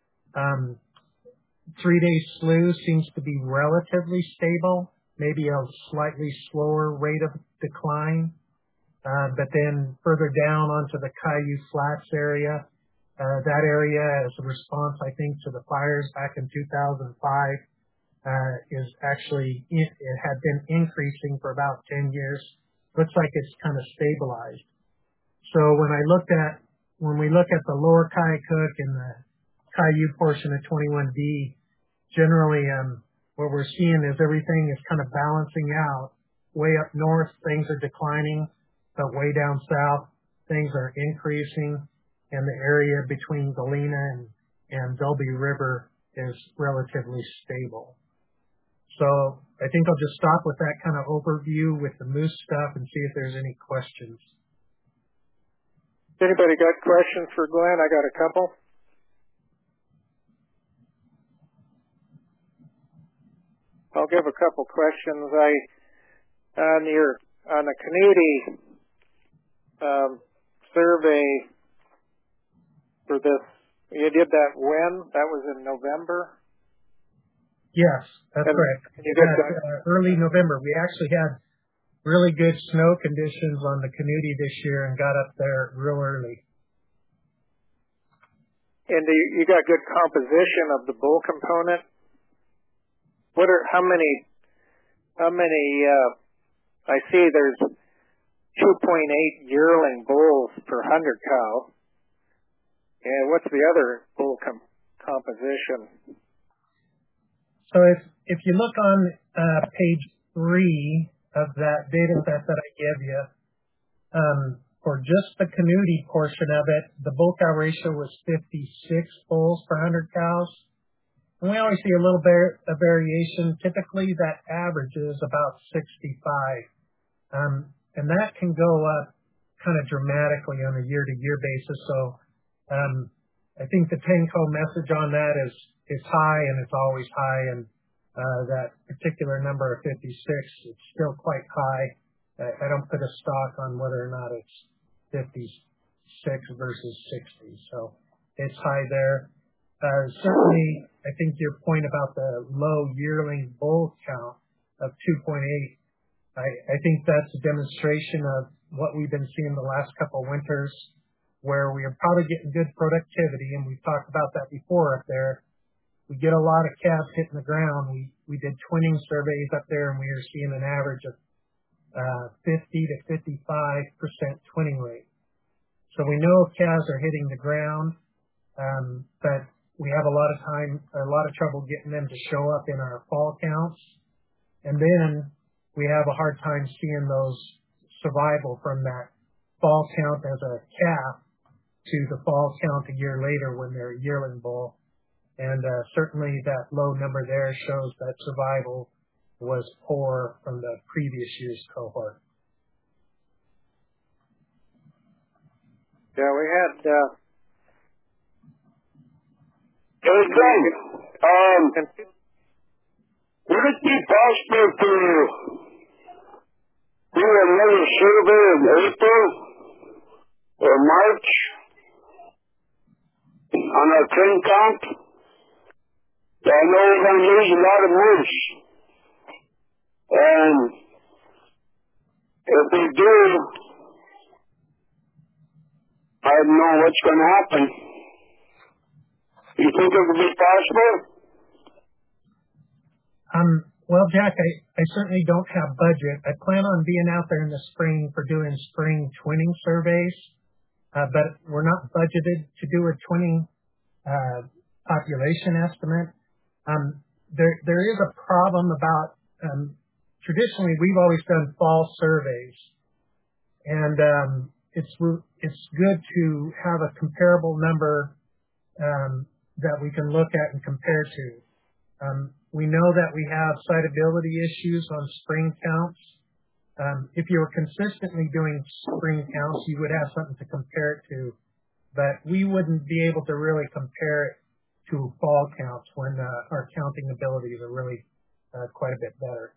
3-day slew seems to be relatively stable, maybe a slightly slower rate of decline. But then further down onto the Caillou Flats area, that area as a response, I think, to the fires back in 2005, is actually, it had been increasing for about 10 years. Looks like it's kind of stabilized. So when we look at the lower Kayakuk and the Caillou portion of 21D, generally what we're seeing is everything is kind of balancing out. Way up north, things are declining, but way down south, things are increasing, and the area between Galena and Dolby River is relatively stable. So I think I'll just stop with that kind of overview with the moose stuff and see if there's any questions. Anybody got questions for Glenn? I got a couple. I'll give a couple questions. On the Canudi survey for this, you did that when? That was in November? Yes, that's correct. Early November. We actually had really good snow conditions on the Canudi this year and got up there real early. And you got good composition of the bull component? How many, I see there's 2.8 yearling bulls per 100 cow. And what's the other bull composition? So if you look on page 3 of that data set that I gave you, for just the Canudi portion of it, the bull cow ratio was 56 bulls per 100 cows. And we always see a little bit of variation. Typically, that average is about 65. And that can go up kind of dramatically on a year-to-year basis. So I think the Tenco message on that is it's high and it's always high. And that particular number of 56, it's still quite high. I don't put a stock on whether or not it's 56 versus 60. So it's high there. Certainly, I think your point about the low yearling bull count of 2.8, I think that's a demonstration of what we've been seeing the last couple of winters, where we are probably getting good productivity, and we've talked about that before up there. We get a lot of calves hitting the ground. We did twinning surveys up there, and we are seeing an average of 50 to 55% twinning rate. So we know calves are hitting the ground, but we have a lot of trouble getting them to show up in our fall counts. And then we have a hard time seeing those survival from that fall count as a calf to the fall count a year later when they're a yearling bull. And certainly that low number there shows that survival was poor from the previous year's cohort. Yeah, we had... Hey, Glenn, would it be possible to do another survey in April or March on our train count? I know we're going to lose a lot of moose. And if we do, I don't know what's going to happen. You think it would be possible? Well, Jack, I certainly don't have budget. I plan on being out there in the spring for doing spring twinning surveys, but we're not budgeted to do a twinning population estimate. There is a problem about, traditionally we've always done fall surveys, and it's good to have a comparable number that we can look at and compare to. We know that we have citability issues on spring counts. If you were consistently doing spring counts, you would have something to compare it to, but we wouldn't be able to really compare it to fall counts when our counting abilities are really quite a bit better.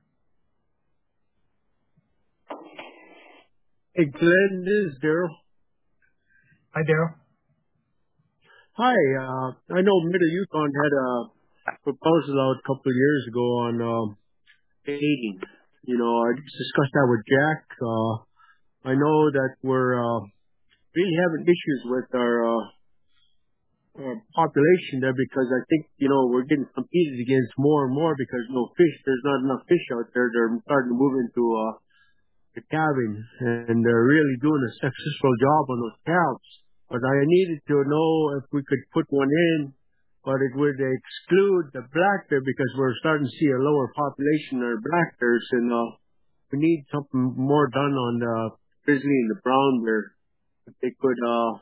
Hey, Glenn, this is Daryl. Hi, Daryl. Hi. I know Middle Yukon had a proposal out a couple of years ago on aiding. I just discussed that with Jack. I know that we're really having issues with our population there because I think, we're getting competed against more and more because there's not enough fish out there. They're starting to move into the calving, and they're really doing a successful job on those calves. But I needed to know if we could put one in, but it would exclude the black bear because we're starting to see a lower population of black bears, and we need something more done on the grizzly and the brown bear. If they could,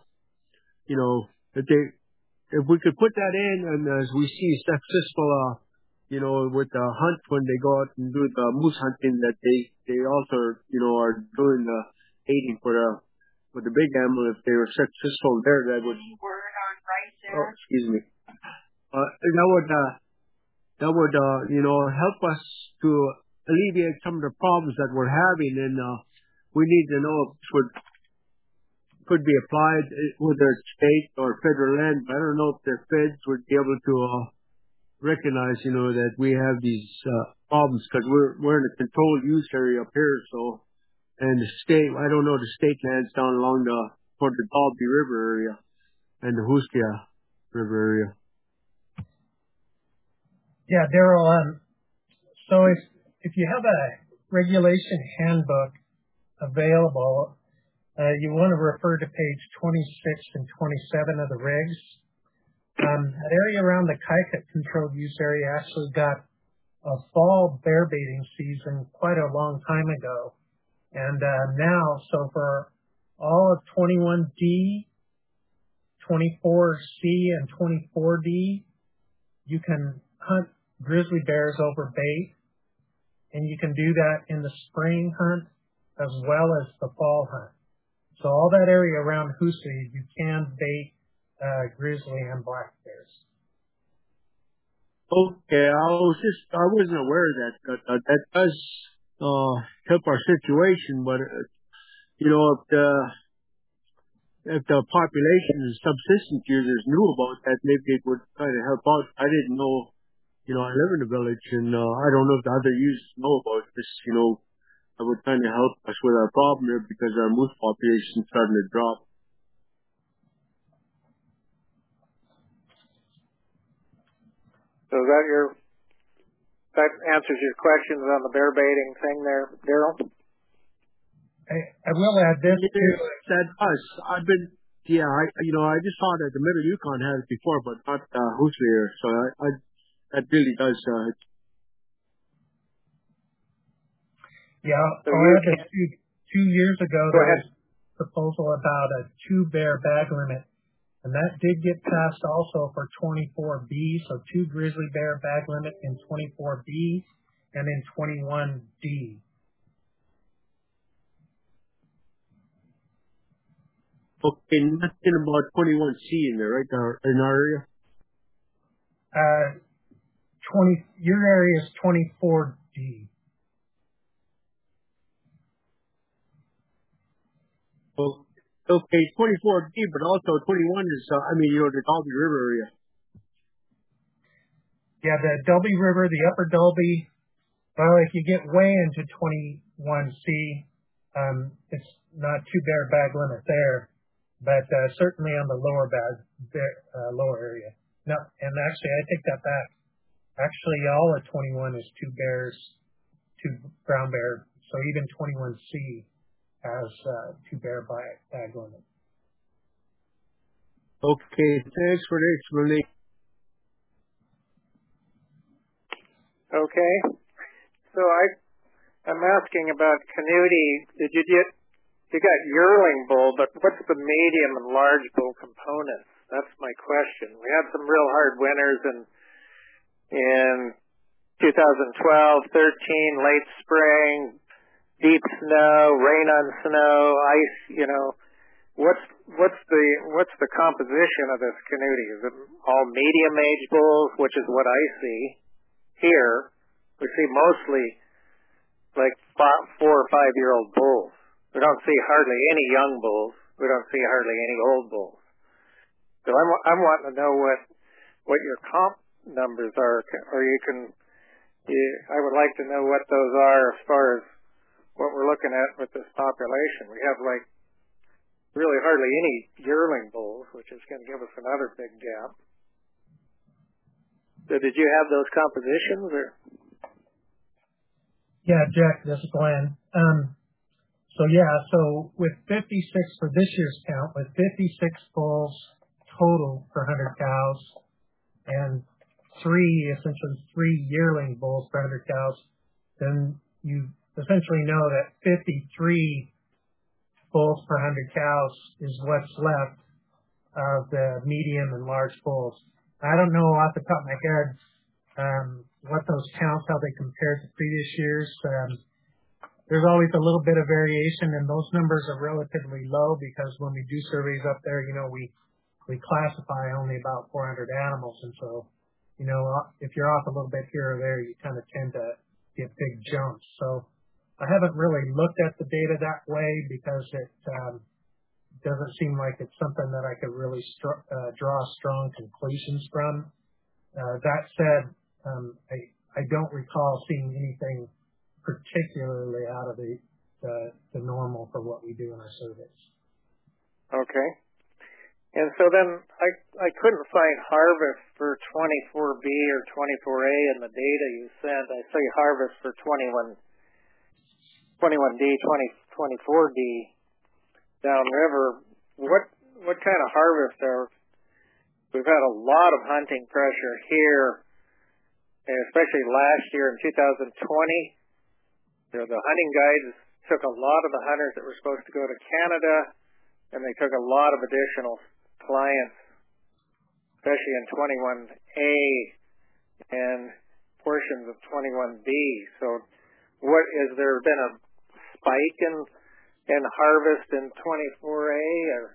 if we could put that in, and as we see successful, with the hunt when they go out and do the moose hunting, that they also, are doing the aiding for the big animal. If they were successful there, that would. Oh, excuse me. That would help us to alleviate some of the problems that we're having, and we need to know if this could be applied, whether it's state or federal land. But I don't know if the feds would be able to recognize, that we have these problems because we're in a controlled use area up here. So, and the state, I don't know the state lands down along toward the Dalby River area and the Hooskia River area. Yeah, Daryl. So if you have a regulation handbook available, you want to refer to page 26 and 27 of the regs. That area around the Kaika controlled use area actually got a fall bear baiting season quite a long time ago. And now, so for all of 21D, 24C, and 24D, you can hunt grizzly bears over bait, and you can do that in the spring hunt as well as the fall hunt. So all that area around Hoosea, you can bait grizzly and black bears. Okay, I wasn't aware of that. That does help our situation, but if the population and subsistence users knew about that, maybe it would kind of help out. I didn't know. I live in a village, and I don't know if the other users know about this. That would kind of help us with our problem here because our moose population is starting to drop. So that answers your questions on the bear baiting thing there, Daryl? I will add this too. That does. I just saw that the Middle Yukon had it before, but not Hoosea. So that really does. Yeah, So I had this 2 years ago. Go there ahead. was a proposal about a 2-bear bag limit, and that did get passed also for 24B, so 2 grizzly bear bag limit in 24B and in 21D. Okay, nothing about 21C in there, right? In our area? Your area is 24D. Okay, 24D, but also 21 is, the Dalby River area. Yeah, the Dalby River, the upper Dalby, well, if you get way into 21C, it's not 2-bear bag limit there, but certainly on the lower lower area. No, and actually, I take that back. Actually, all of 21 is 2 bears, 2 brown bear, so even 21C has 2-bear bag limit. Okay, thanks for the explanation. Okay. So I'm asking about Canute. You got yearling bull, but what's the medium and large bull components? That's my question. We had some real hard winters in 2012, 13, late spring, deep snow, rain on snow, ice. What's the composition of this Canute? Is it all medium age bulls, which is what I see here? We see mostly like 4 or 5 year old bulls. We don't see hardly any young bulls. We don't see hardly any old bulls. So I'm wanting to know what your comp numbers are, or I would like to know what those are as far as what we're looking at with this population. We have like really hardly any yearling bulls, which is going to give us another big gap. So did you have those compositions or? Yeah, Jack, this is Glenn. So with 56 for this year's count, with 56 bulls total per 100 cows, and essentially three yearling bulls per 100 cows, then you essentially know that 53 bulls per 100 cows is what's left of the medium and large bulls. I don't know off the top of my head what those counts, how they compare to previous years. There's always a little bit of variation, and those numbers are relatively low because when we do surveys up there, we classify only about 400 animals, and so if you're off a little bit here or there, you kind of tend to get big jumps. So I haven't really looked at the data that way because it doesn't seem like it's something that I could really draw strong conclusions from. That said, I don't recall seeing anything particularly out of the normal for what we do in our surveys. Okay. And so then I couldn't find harvest for 24B or 24A in the data you sent. I see harvest for 21D, 24D downriver. What kind of harvest are? We've had a lot of hunting pressure here, and especially last year in 2020. The hunting guides took a lot of the hunters that were supposed to go to Canada, and they took a lot of additional clients, especially in 21A and portions of 21B. So has there been a spike in harvest in 24A?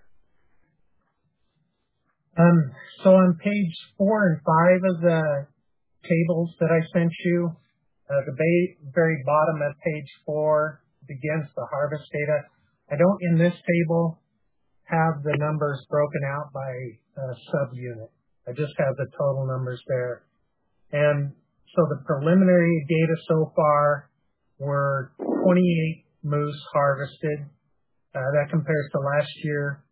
So on page 4 and 5 of the tables that I sent you, the very bottom of page 4 begins the harvest data. I don't, in this table, have the numbers broken out by subunit. I just have the total numbers there. And so the preliminary data so far were 28 moose harvested. That compares to last year,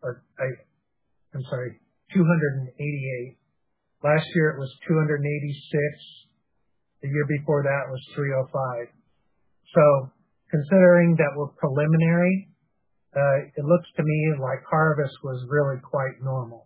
288. Last year it was 286. The year before that was 305. So considering that we're preliminary, it looks to me like harvest was really quite normal.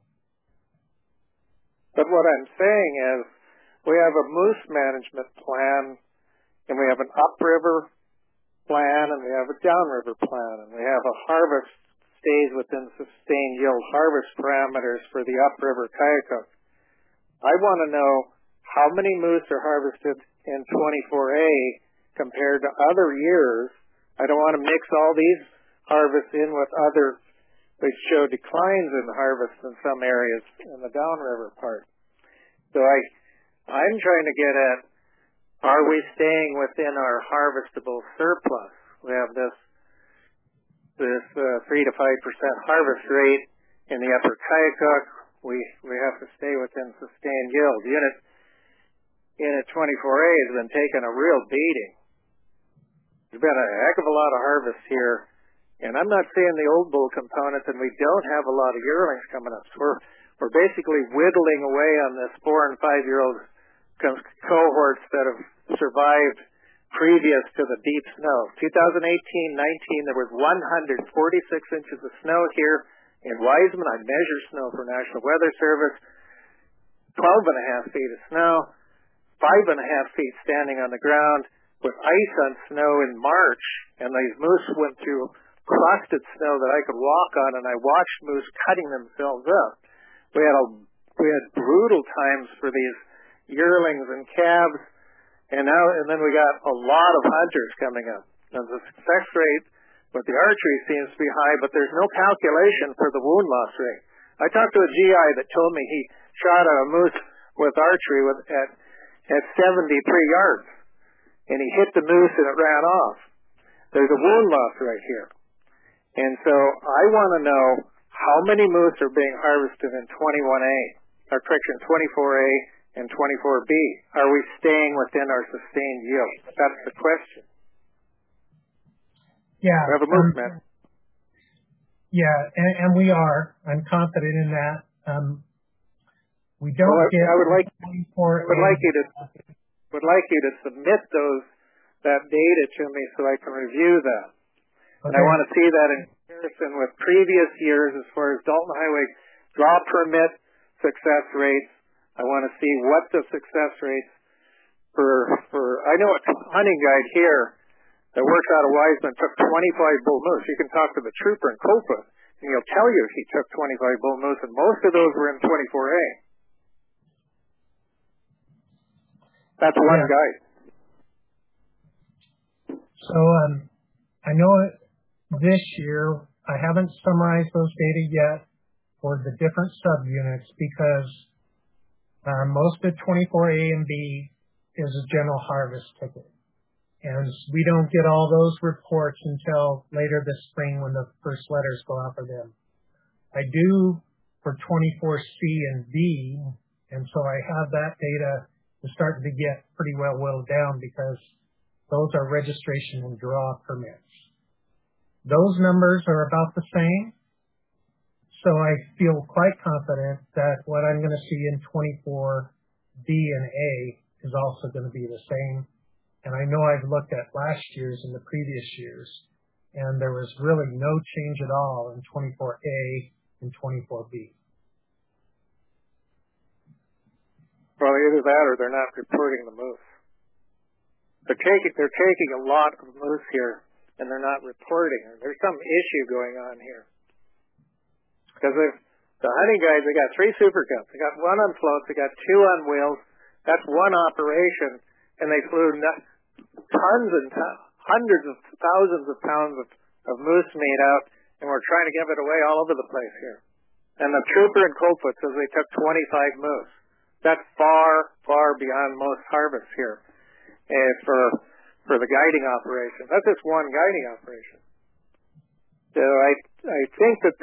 But what I'm saying is we have a moose management plan, and we have an upriver plan, and we have a downriver plan, and we have a harvest stays within sustained yield harvest parameters for the upriver Kayakuk. I want to know how many moose are harvested in 24A compared to other years. I don't want to mix all these harvests in with other, which show declines in harvest in some areas in the downriver part. So I'm trying to get at, are we staying within our harvestable surplus? We have this 3 to 5% harvest rate in the upper Kayakuk. We have to stay within sustained yield. Unit 24A has been taking a real beating. There's been a heck of a lot of harvest here, and I'm not seeing the old bull components, and we don't have a lot of yearlings coming up. So we're basically whittling away on this 4 and 5 year old cohorts that have survived previous to the deep snow. 2018-19, there was 146 inches of snow here in Wiseman. I measured snow for National Weather Service, 12 and a half feet of snow. 5.5 feet standing on the ground with ice on snow in March, and these moose went through crusted snow that I could walk on, and I watched moose cutting themselves up. We had brutal times for these yearlings and calves, and then we got a lot of hunters coming up. Now the success rate with the archery seems to be high, but there's no calculation for the wound loss rate. I talked to a GI that told me he shot a moose with archery at 73 yards, and he hit the moose and it ran off. There's a wound loss right here. And so I want to know how many moose are being harvested in 24A and 24B. Are we staying within our sustained yield? That's the question. Yeah. We have a moose man. Yeah, and we are. I'm confident in that. We don't get. I would like you to submit that data to me so I can review that. Okay. And I want to see that in comparison with previous years as far as Dalton Highway draw permit success rates. I want to see what the success rates for I know a hunting guide here that works out of Wiseman took 25 bull moose. You can talk to the trooper in Copa, and he'll tell you he took 25 bull moose, and most of those were in 24A. That's one guide. So I know this year I haven't summarized those data yet for the different subunits because most of 24A and B is a general harvest ticket. And we don't get all those reports until later this spring when the first letters go out for them. I do for 24C and B, and so I have that data starting to get pretty well whittled down because those are registration and draw permits. Those numbers are about the same, so I feel quite confident that what I'm going to see in 24B and A is also going to be the same. And I know I've looked at last year's and the previous years, and there was really no change at all in 24A and 24B. Well, either that or they're not reporting the moose. They're taking a lot of moose here, and they're not reporting. There's some issue going on here. Because the hunting guys, they got 3 Super Cups. They got 1 on floats. They got 2 on wheels. That's one operation, and they flew tons and hundreds of thousands of pounds of moose meat out, and we're trying to give it away all over the place here. And the trooper in Coldfoot says they took 25 moose. That's far, far beyond most harvests here for the guiding operation. That's just one guiding operation. So I think that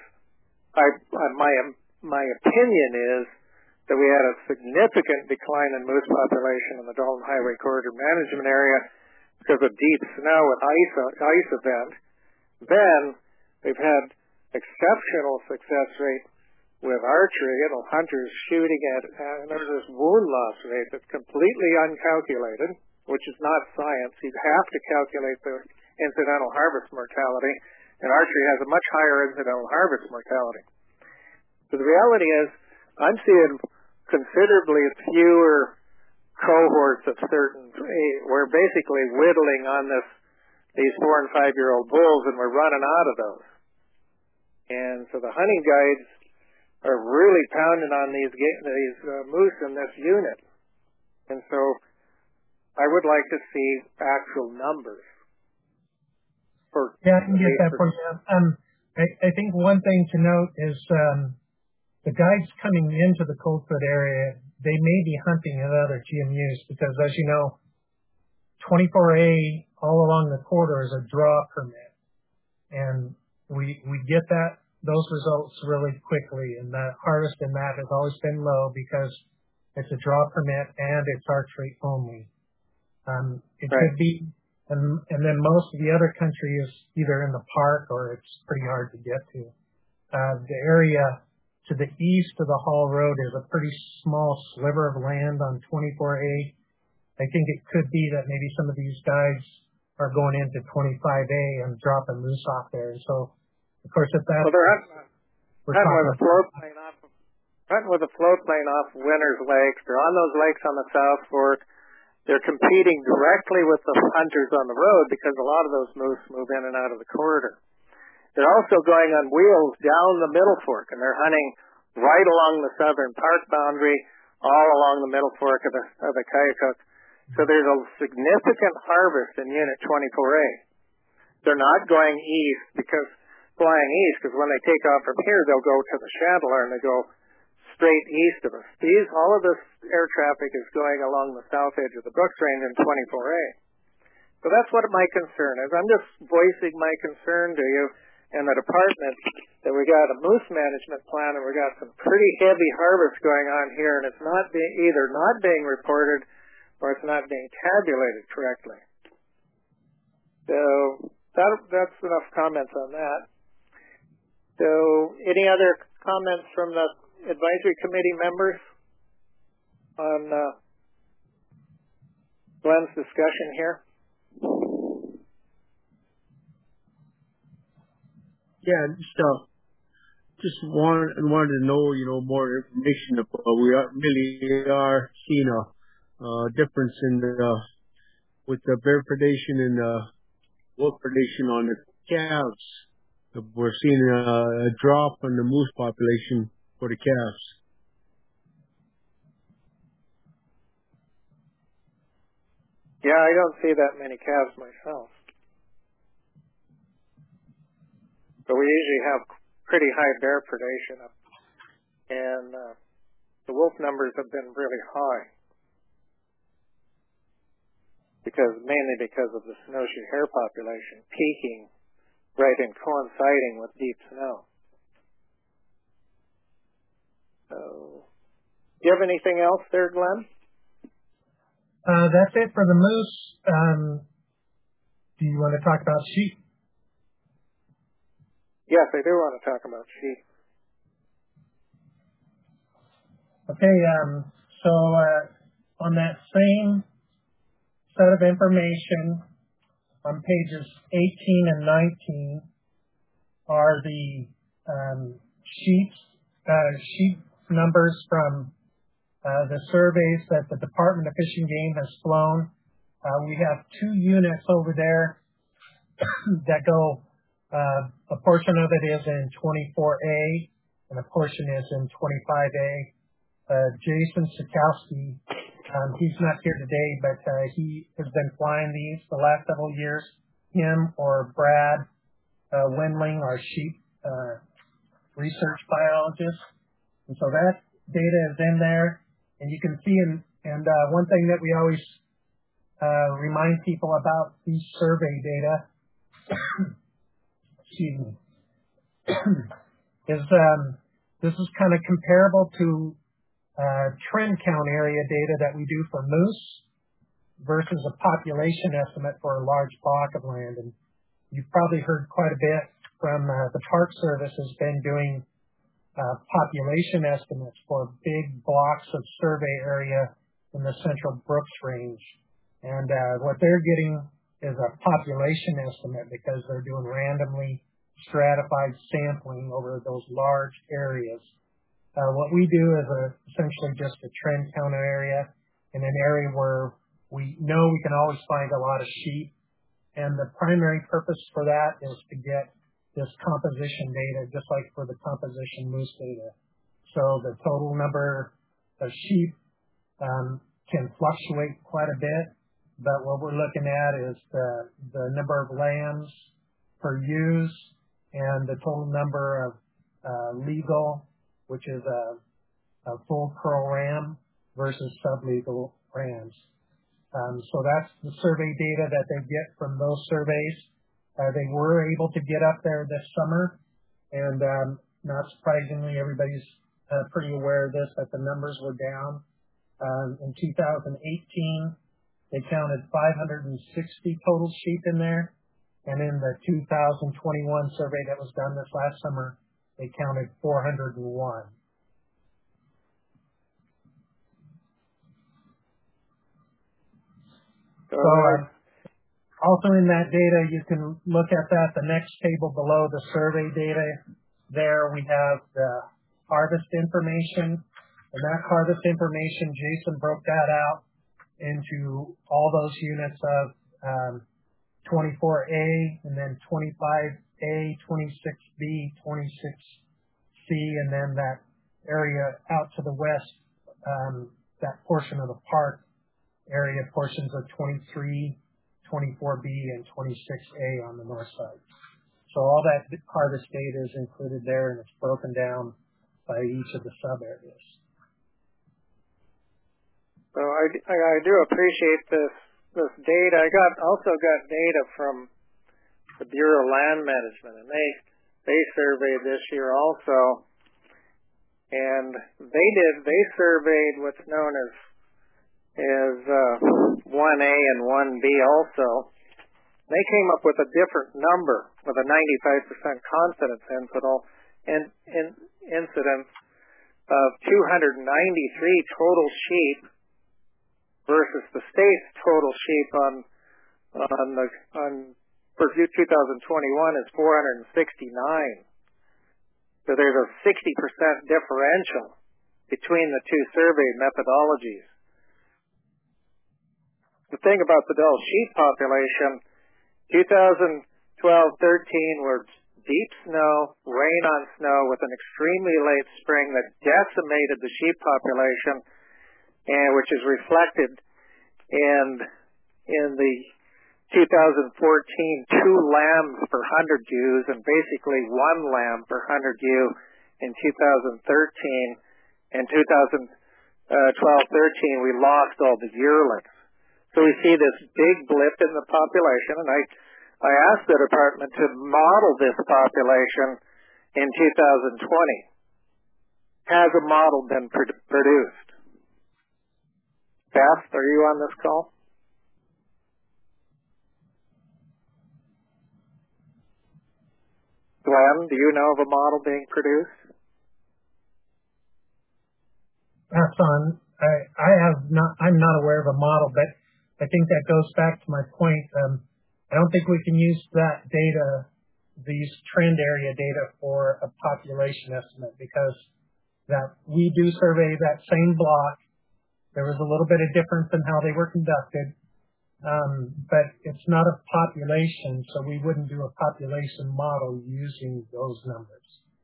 my opinion is that we had a significant decline in moose population in the Dalton Highway Corridor Management Area because of deep snow and ice event. Then we've had exceptional success rate with archery, hunters shooting at, and there's this wound loss rate that's completely uncalculated, which is not science. You have to calculate the incidental harvest mortality, and archery has a much higher incidental harvest mortality. So the reality is, I'm seeing considerably fewer cohorts of certain, we're basically whittling on these 4 and 5 year old bulls, and we're running out of those. And so the hunting guides are really pounding on these moose in this unit. And so I would like to see actual numbers. Yeah, I can get that for you. I think one thing to note is the guides coming into the Coldfoot area, they may be hunting at other GMUs because, as you know, 24A all along the corridor is a draw permit. And we get those results really quickly, and the harvest in that has always been low because it's a draw permit and it's archery only. It could be, and then most of the other country is either in the park or it's pretty hard to get to. The area to the east of the Hall Road is a pretty small sliver of land on 24A. I think it could be that maybe some of these guys are going into 25A and dropping moose off there. And so, of course, if that's... Well, they're having a float plane hunting with a float plane off Winners Lakes. They're on those lakes on the South Fork. They're competing directly with the hunters on the road because a lot of those moose move in and out of the corridor. They're also going on wheels down the Middle Fork, and they're hunting right along the southern park boundary, all along the Middle Fork of the Kayakuk. So there's a significant harvest in Unit 24A. They're not going flying east, because when they take off from here, they'll go to the Chandeleur and they go straight east of us. All of this air traffic is going along the south edge of the Brooks Range in 24A. So that's what my concern is. I'm just voicing my concern to you and the department that we got a moose management plan and we got some pretty heavy harvest going on here, and it's either not being reported or it's not being tabulated correctly. So that's enough comments on that. So any other comments from the advisory committee members on Glenn's discussion here? Yeah, just wanted to know, more information about. We really are seeing a difference in with the bear predation and wolf predation on the calves. We're seeing a drop in the moose population for the calves. Yeah, I don't see that many calves myself. But we usually have pretty high bear predation, and the wolf numbers have been really high, mainly because of the snowshoe hare population peaking right in coinciding with deep snow. So, do you have anything else there, Glenn? That's it for the moose. Do you want to talk about sheep? Yes, I do want to talk about sheep. Okay, so on that same set of information on pages 18 and 19 are the sheep numbers from the surveys that the Department of Fish and Game has flown. We have 2 units over there that go. A portion of it is in 24A, and a portion is in 25A. Jason Sikowski, he's not here today, but he has been flying these the last several years. Him or Brad Wendling, our sheep research biologist. And so that data is in there, and you can see, and one thing that we always remind people about these survey data excuse me, is this is kind of comparable to trend count area data that we do for moose versus a population estimate for a large block of land. And you've probably heard quite a bit from the Park Service has been doing population estimates for big blocks of survey area in the central Brooks Range. And what they're getting is a population estimate because they're doing randomly stratified sampling over those large areas. What we do is essentially just a trend counter area in an area where we know we can always find a lot of sheep. And the primary purpose for that is to get this composition data, just like for the composition moose data. So the total number of sheep can fluctuate quite a bit. But what we're looking at is the number of lambs per ewes and the total number of legal, which is a full curl ram versus sublegal rams. So that's the survey data that they get from those surveys. They were able to get up there this summer, and not surprisingly, everybody's pretty aware of this, that the numbers were down. In 2018, they counted 560 total sheep in there, and in the 2021 survey that was done this last summer, they counted 401. So also in that data, you can look at that, the next table below the survey data. There we have the harvest information. And that harvest information, Jason broke that out into all those units of 24A and then 25A, 26B, 26C, and then that area out to the west, that portion of the park area, portions of 23, 24B, and 26A on the north side. So all that harvest data is included there, and it's broken down by each of the sub areas. So I do appreciate this data. I also got data from the Bureau of Land Management, and they surveyed this year also, and they surveyed what's known as 1A and 1B also. They came up with a different number, with a 95% confidence incidence of 293 total sheep versus the state's total sheep for 2021 is 469. So there's a 60% differential between the two survey methodologies. The thing about the Dall sheep population, 2012-13 were deep snow, rain on snow with an extremely late spring that decimated the sheep population, and which is reflected in the 2014 2 lambs per 100 ewes and basically 1 lamb per 100 ewe in 2013. In 2012-13 we lost all the yearlings. So we see this big blip in the population, and I asked the department to model this population in 2020. Has a model been produced? Beth, are you on this call? Glenn, do you know of a model being produced? That's on. I'm not aware of a model, but I think that goes back to my point. I don't think we can use that data, these trend area data, for a population estimate, because that we do survey that same block. There was a little bit of difference in how they were conducted, but it's not a population, so we wouldn't do a population model using those numbers.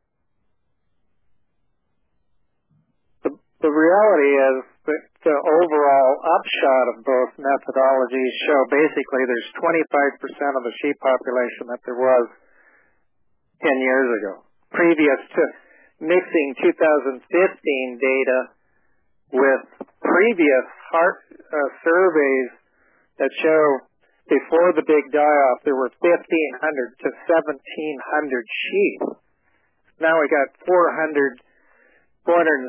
The reality is that the overall upshot of both methodologies show basically there's 25% of the sheep population that there was 10 years ago. Previous to mixing 2015 data with previous surveys that show before the big die-off there were 1,500 to 1,700 sheep. Now we got 469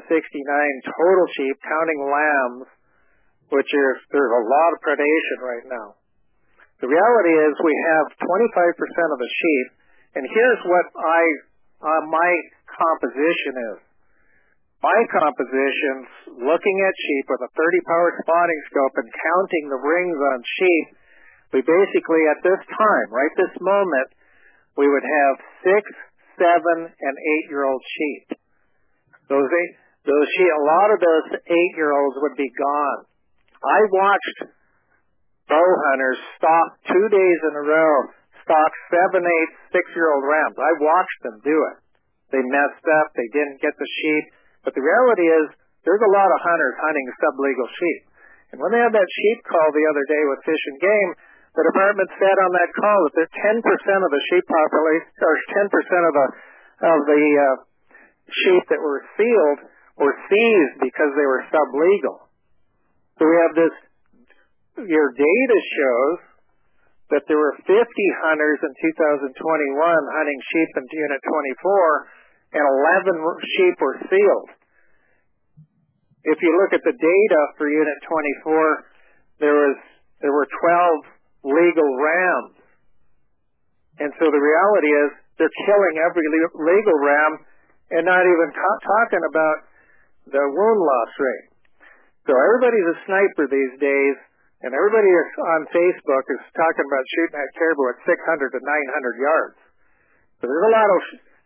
total sheep, counting lambs, there's a lot of predation right now. The reality is we have 25% of the sheep, and here's what my composition is. My composition's looking at sheep with a 30-power spotting scope and counting the rings on sheep. We basically, at this time, right this moment, we would have 6, 7, and 8-year-old sheep. Those sheep, a lot of those 8-year-olds would be gone. I watched bow hunters stalk 2 days in a row, stalk 7, 8, 6-year-old rams. I watched them do it. They messed up. They didn't get the sheep. But the reality is, there's a lot of hunters hunting sublegal sheep. And when they had that sheep call the other day with Fish and Game, the department said on that call that 10% of the sheep population, or 10% of the sheep that were sealed were seized because they were sublegal. So we have this, your data shows that there were 50 hunters in 2021 hunting sheep in Unit 24, and 11 sheep were sealed. If you look at the data for Unit 24, there were 12 legal rams. And so the reality is they're killing every legal ram and not even talking about the wound loss rate. So everybody's a sniper these days, and everybody on Facebook is talking about shooting at caribou at 600 to 900 yards. So there's a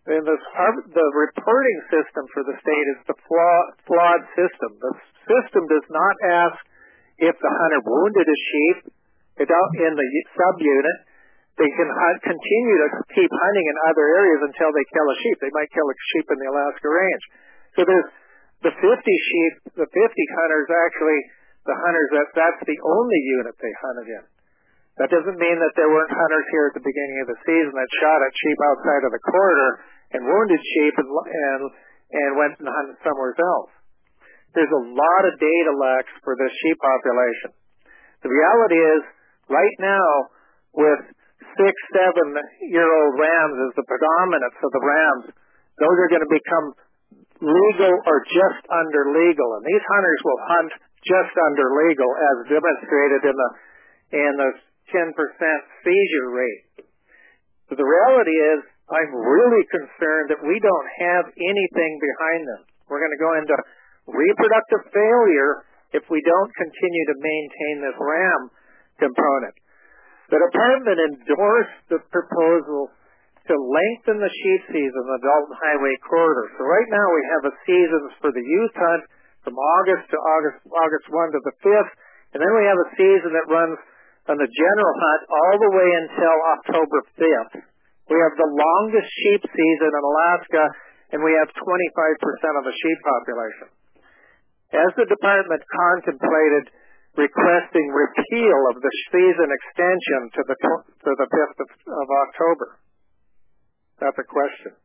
And the reporting system for the state is the flawed system. The system does not ask if the hunter wounded a sheep in the subunit. They can continue to keep hunting in other areas until they kill a sheep. They might kill a sheep in the Alaska Range. So there's the 50 sheep, the 50 hunters actually, the hunters that's the only unit they hunted in. That doesn't mean that there weren't hunters here at the beginning of the season that shot at sheep outside of the corridor and wounded sheep and went and hunted somewhere else. There's a lot of data lacks for this sheep population. The reality is, right now, with 6-7-year-old rams as the predominance of the rams, those are going to become legal or just under legal, and these hunters will hunt just under legal, as demonstrated in the 10% seizure rate. So the reality is, I'm really concerned that we don't have anything behind them. We're going to go into reproductive failure if we don't continue to maintain this ram component. The department endorsed the proposal to lengthen the sheep season in the Dalton Highway corridor. So right now we have a seasons for the youth hunt from August 1 to the 5th, and then we have a season that runs on the general hunt all the way until October 5th. We have the longest sheep season in Alaska, and we have 25% of the sheep population. As the department contemplated requesting repeal of the season extension to the 5th of October. That's a question.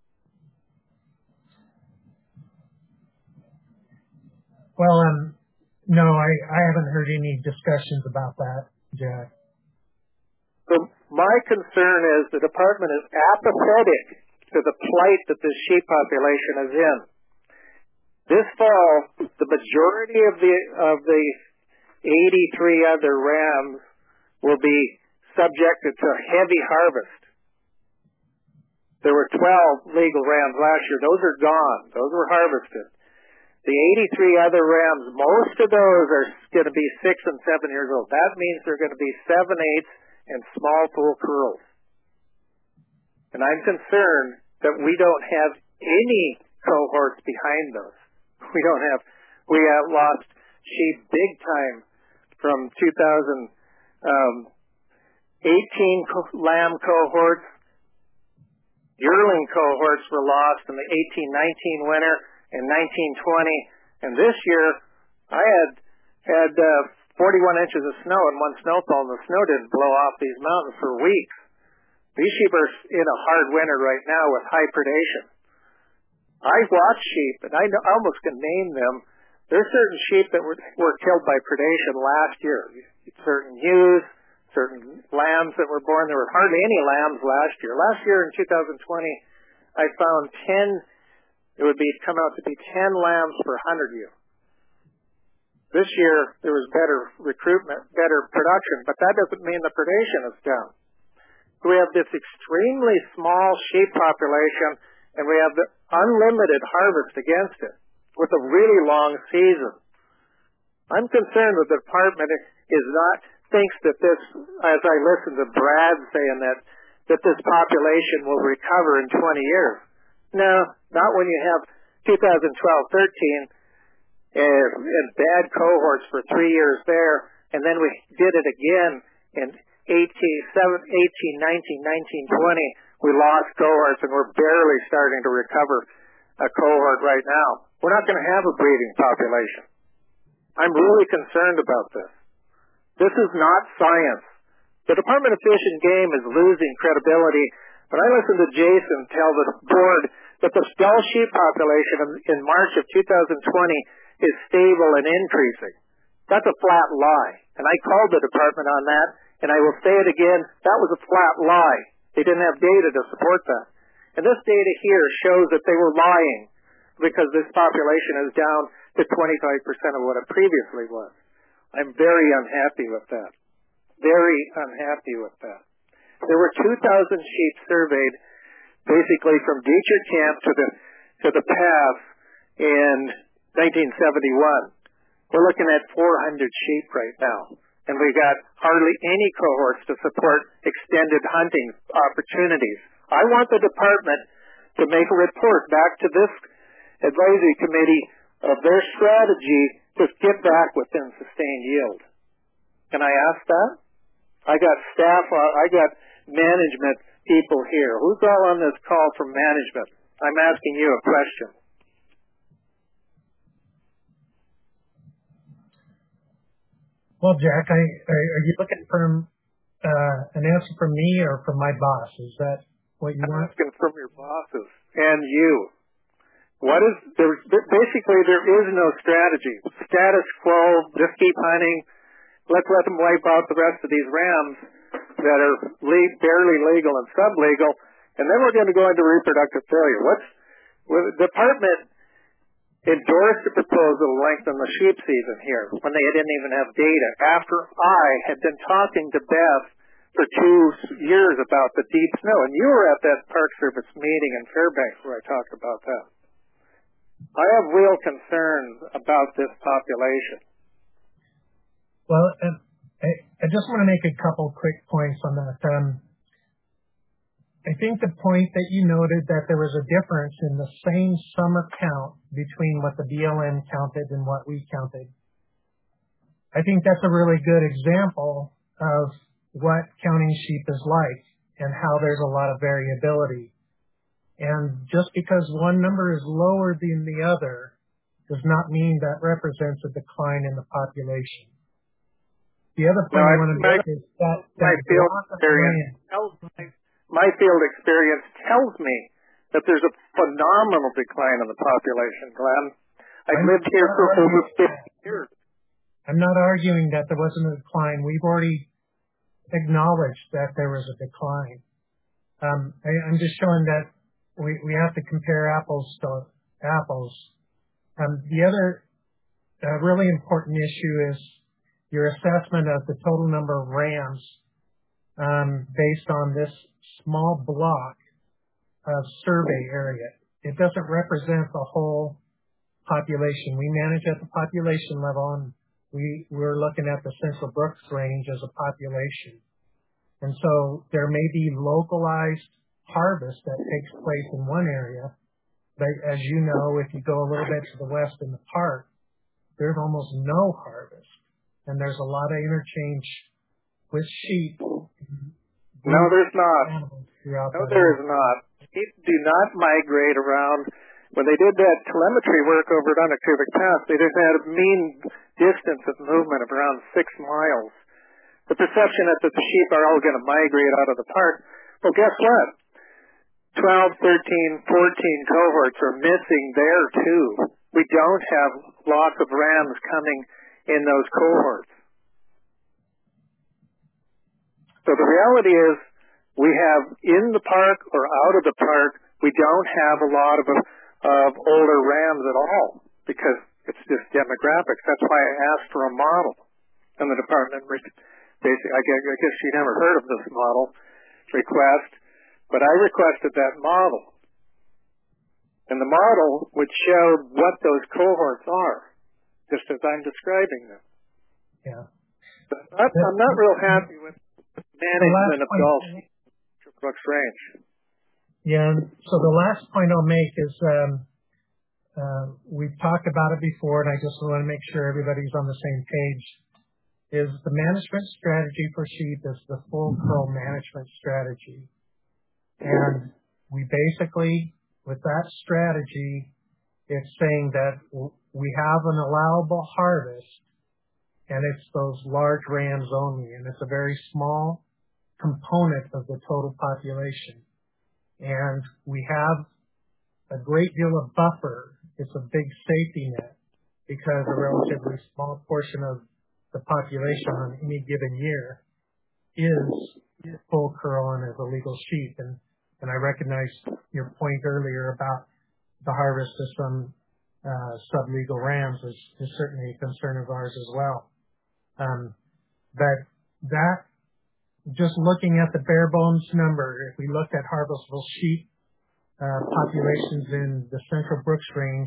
Well, no, I haven't heard any discussions about that, Jack. So my concern is the department is apathetic to the plight that the sheep population is in. This fall, the majority of the 83 other rams will be subjected to heavy harvest. There were 12 legal rams last year. Those are gone. Those were harvested. The 83 other rams, most of those are going to be 6 and 7 years old. That means they're going to be 7/8 and small full curls. And I'm concerned that we don't have any cohorts behind those. We have lost sheep big time from 2018 lamb cohorts. Yearling cohorts were lost in the 18-19 winter and 19-20. And this year, I had 41 inches of snow and one snowfall, and the snow didn't blow off these mountains for weeks. These sheep are in a hard winter right now with high predation. I watch sheep, and I almost can name them. There's certain sheep that were killed by predation last year. Certain ewes, certain lambs that were born. There were hardly any lambs last year. Last year in 2020, I found 10, it would come out to be 10 lambs per 100 ewe. This year, there was better recruitment, better production, but that doesn't mean the predation is down. So we have this extremely small sheep population, and we have the unlimited harvest against it with a really long season. I'm concerned that the department thinks that this, as I listen to Brad saying that this population will recover in 20 years. No, not when you have 2012-13 and bad cohorts for 3 years there, and then we did it again in 18, 19, 20. We lost cohorts, and we're barely starting to recover a cohort right now. We're not going to have a breeding population. I'm really concerned about this. This is not science. The Department of Fish and Game is losing credibility. When I listened to Jason tell the board that the Dall sheep population in March of 2020 is stable and increasing, that's a flat lie. And I called the department on that, and I will say it again, that was a flat lie. They didn't have data to support that. And this data here shows that they were lying because this population is down to 25% of what it previously was. I'm very unhappy with that. Very unhappy with that. There were 2,000 sheep surveyed basically from Dietrich Camp to the pass in 1971. We're looking at 400 sheep right now. And we got hardly any cohorts to support extended hunting opportunities. I want the department to make a report back to this advisory committee of their strategy to get back within sustained yield. Can I ask that? I got staff, I got management people here. Who's all on this call from management? I'm asking you a question. Well, Jack, are you looking for an answer from me or from my boss? Is that what you want? I'm asking from your bosses and you. Basically, there is no strategy. Status quo, just keep hunting. Let's let them wipe out the rest of these rams that are barely legal and sublegal, and then we're going to go into reproductive failure. The department endorsed the proposal to lengthen the sheep season here when they didn't even have data, after I had been talking to Beth for 2 years about the deep snow, and you were at that Park Service meeting in Fairbanks where I talked about that. I have real concerns about this population. Well, I just want to make a couple quick points on that. I think the point that you noted that there was a difference in the same summer count between what the BLM counted and what we counted. I think that's a really good example of what counting sheep is like and how there's a lot of variability. And just because one number is lower than the other does not mean that represents a decline in the population. The other point I want to make is that my field experience tells me that there's a phenomenal decline in the population, Glenn. I've lived here for over 50 years. I'm not arguing that there wasn't a decline. We've already acknowledged that there was a decline. I'm just showing that we have to compare apples to apples. The other really important issue is your assessment of the total number of rams based on this small block of survey area. It doesn't represent the whole population. We manage at the population level, and we're looking at the Central Brooks Range as a population. And so there may be localized harvest that takes place in one area, but as you know, if you go a little bit to the west in the park, there's almost no harvest, and there's a lot of interchange with sheep. No, there's not. No, there is not. Sheep do not migrate around. When they did that telemetry work over at Unacubic Pass, they just had a mean distance of movement of around 6 miles. The perception that the sheep are all going to migrate out of the park, well, guess what? 12, 13, 14 cohorts are missing there, too. We don't have lots of rams coming in those cohorts. So the reality is, we have in the park or out of the park, we don't have a lot of older rams at all because it's just demographics. That's why I asked for a model. And the department, basically, I guess she never heard of this model request, but I requested that model. And the model would show what those cohorts are, just as I'm describing them. Yeah. But I'm not real happy with management of Gulf Brooks Range. Yeah, so the last point I'll make is we've talked about it before, and I just want to make sure everybody's on the same page, is the management strategy for sheep is the full curl management strategy. And we basically, with that strategy, it's saying that we have an allowable harvest, and it's those large rams only, and it's a very small component of the total population. And we have a great deal of buffer. It's a big safety net because a relatively small portion of the population on any given year is full curl and is a legal sheep. And I recognize your point earlier about the harvest of some sublegal rams is certainly a concern of ours as well. But that, just looking at the bare bones number, if we looked at harvestable sheep populations in the Central Brooks Range,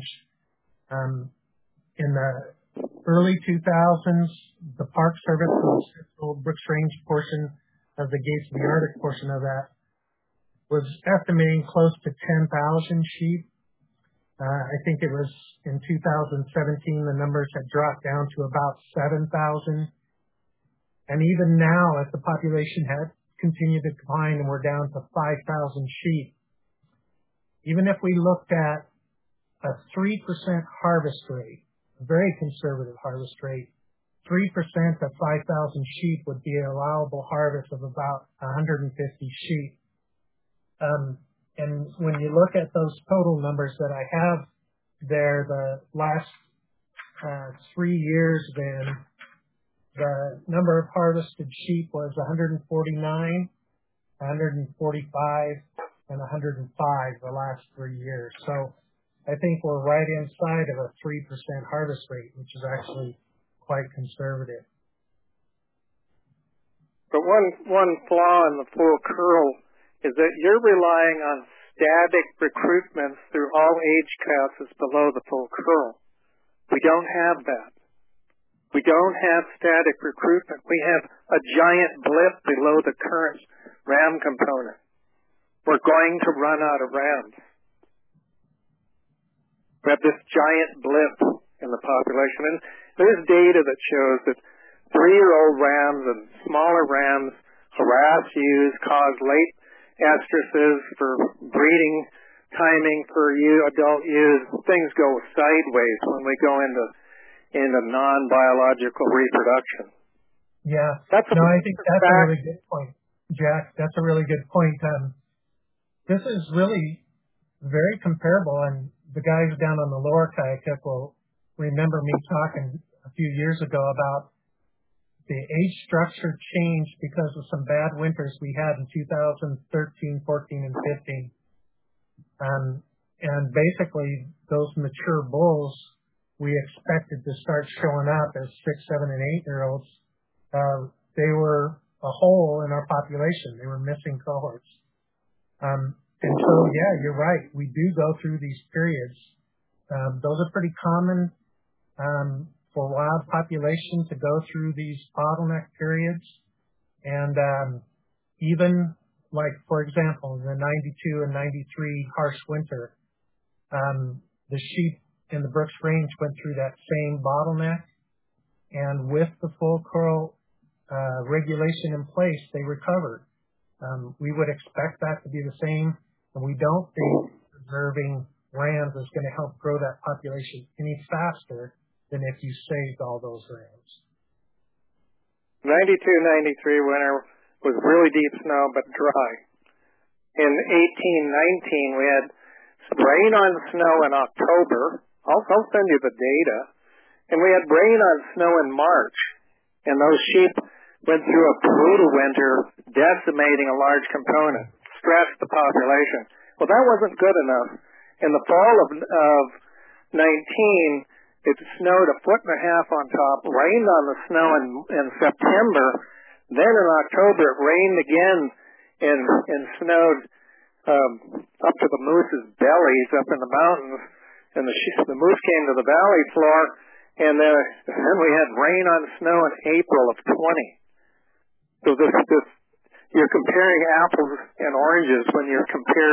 in the early 2000s, the Park Service, the Central Brooks Range portion of the Gates of the Arctic portion of that, was estimating close to 10,000 sheep. I think it was in 2017, the numbers had dropped down to about 7,000. And even now, as the population had continued to decline and we're down to 5,000 sheep, even if we looked at a 3% harvest rate, a very conservative harvest rate, 3% of 5,000 sheep would be an allowable harvest of about 150 sheep. And when you look at those total numbers that I have there, the last 3 years, then the number of harvested sheep was 149, 145, and 105 the last 3 years. So I think we're right inside of a 3% harvest rate, which is actually quite conservative. But one flaw in the full curl is that you're relying on static recruitments through all age classes below the full curl. We don't have that. We don't have static recruitment. We have a giant blip below the current ram component. We're going to run out of rams. We have this giant blip in the population. And there's data that shows that 3-year-old rams and smaller rams harass ewes, cause late estresses for breeding timing for adult ewes. Things go sideways when we go into non-biological reproduction. Yeah. I think that's a really good point, Jack. That's a really good point. This is really very comparable, and the guys down on the lower Kayakik will remember me talking a few years ago about the age structure changed because of some bad winters we had in 2013, 14, and 15. And basically, those mature bulls we expected to start showing up as 6, 7, and 8-year-olds. They were a hole in our population. They were missing cohorts. And so, yeah, you're right. We do go through these periods. Those are pretty common for wild population to go through these bottleneck periods. And even like, for example, in the 92 and 93 harsh winter, the sheep in the Brooks Range went through that same bottleneck. And with the full curl regulation in place, they recovered. We would expect that to be the same, and we don't think preserving rams is going to help grow that population any faster than if you saved all those rams. 92-93 winter was really deep snow but dry. In 18-19, we had rain on snow in October. I'll send you the data. And we had rain on snow in March, and those sheep went through a brutal winter, decimating a large component, stressed the population. Well, that wasn't good enough. In the fall of 19, it snowed 1.5 feet on top, rained on the snow in September. Then in October, it rained again and snowed up to the moose's bellies up in the mountains, and the moose came to the valley floor, and then we had rain on snow in April of 20. So you're comparing apples and oranges when you compare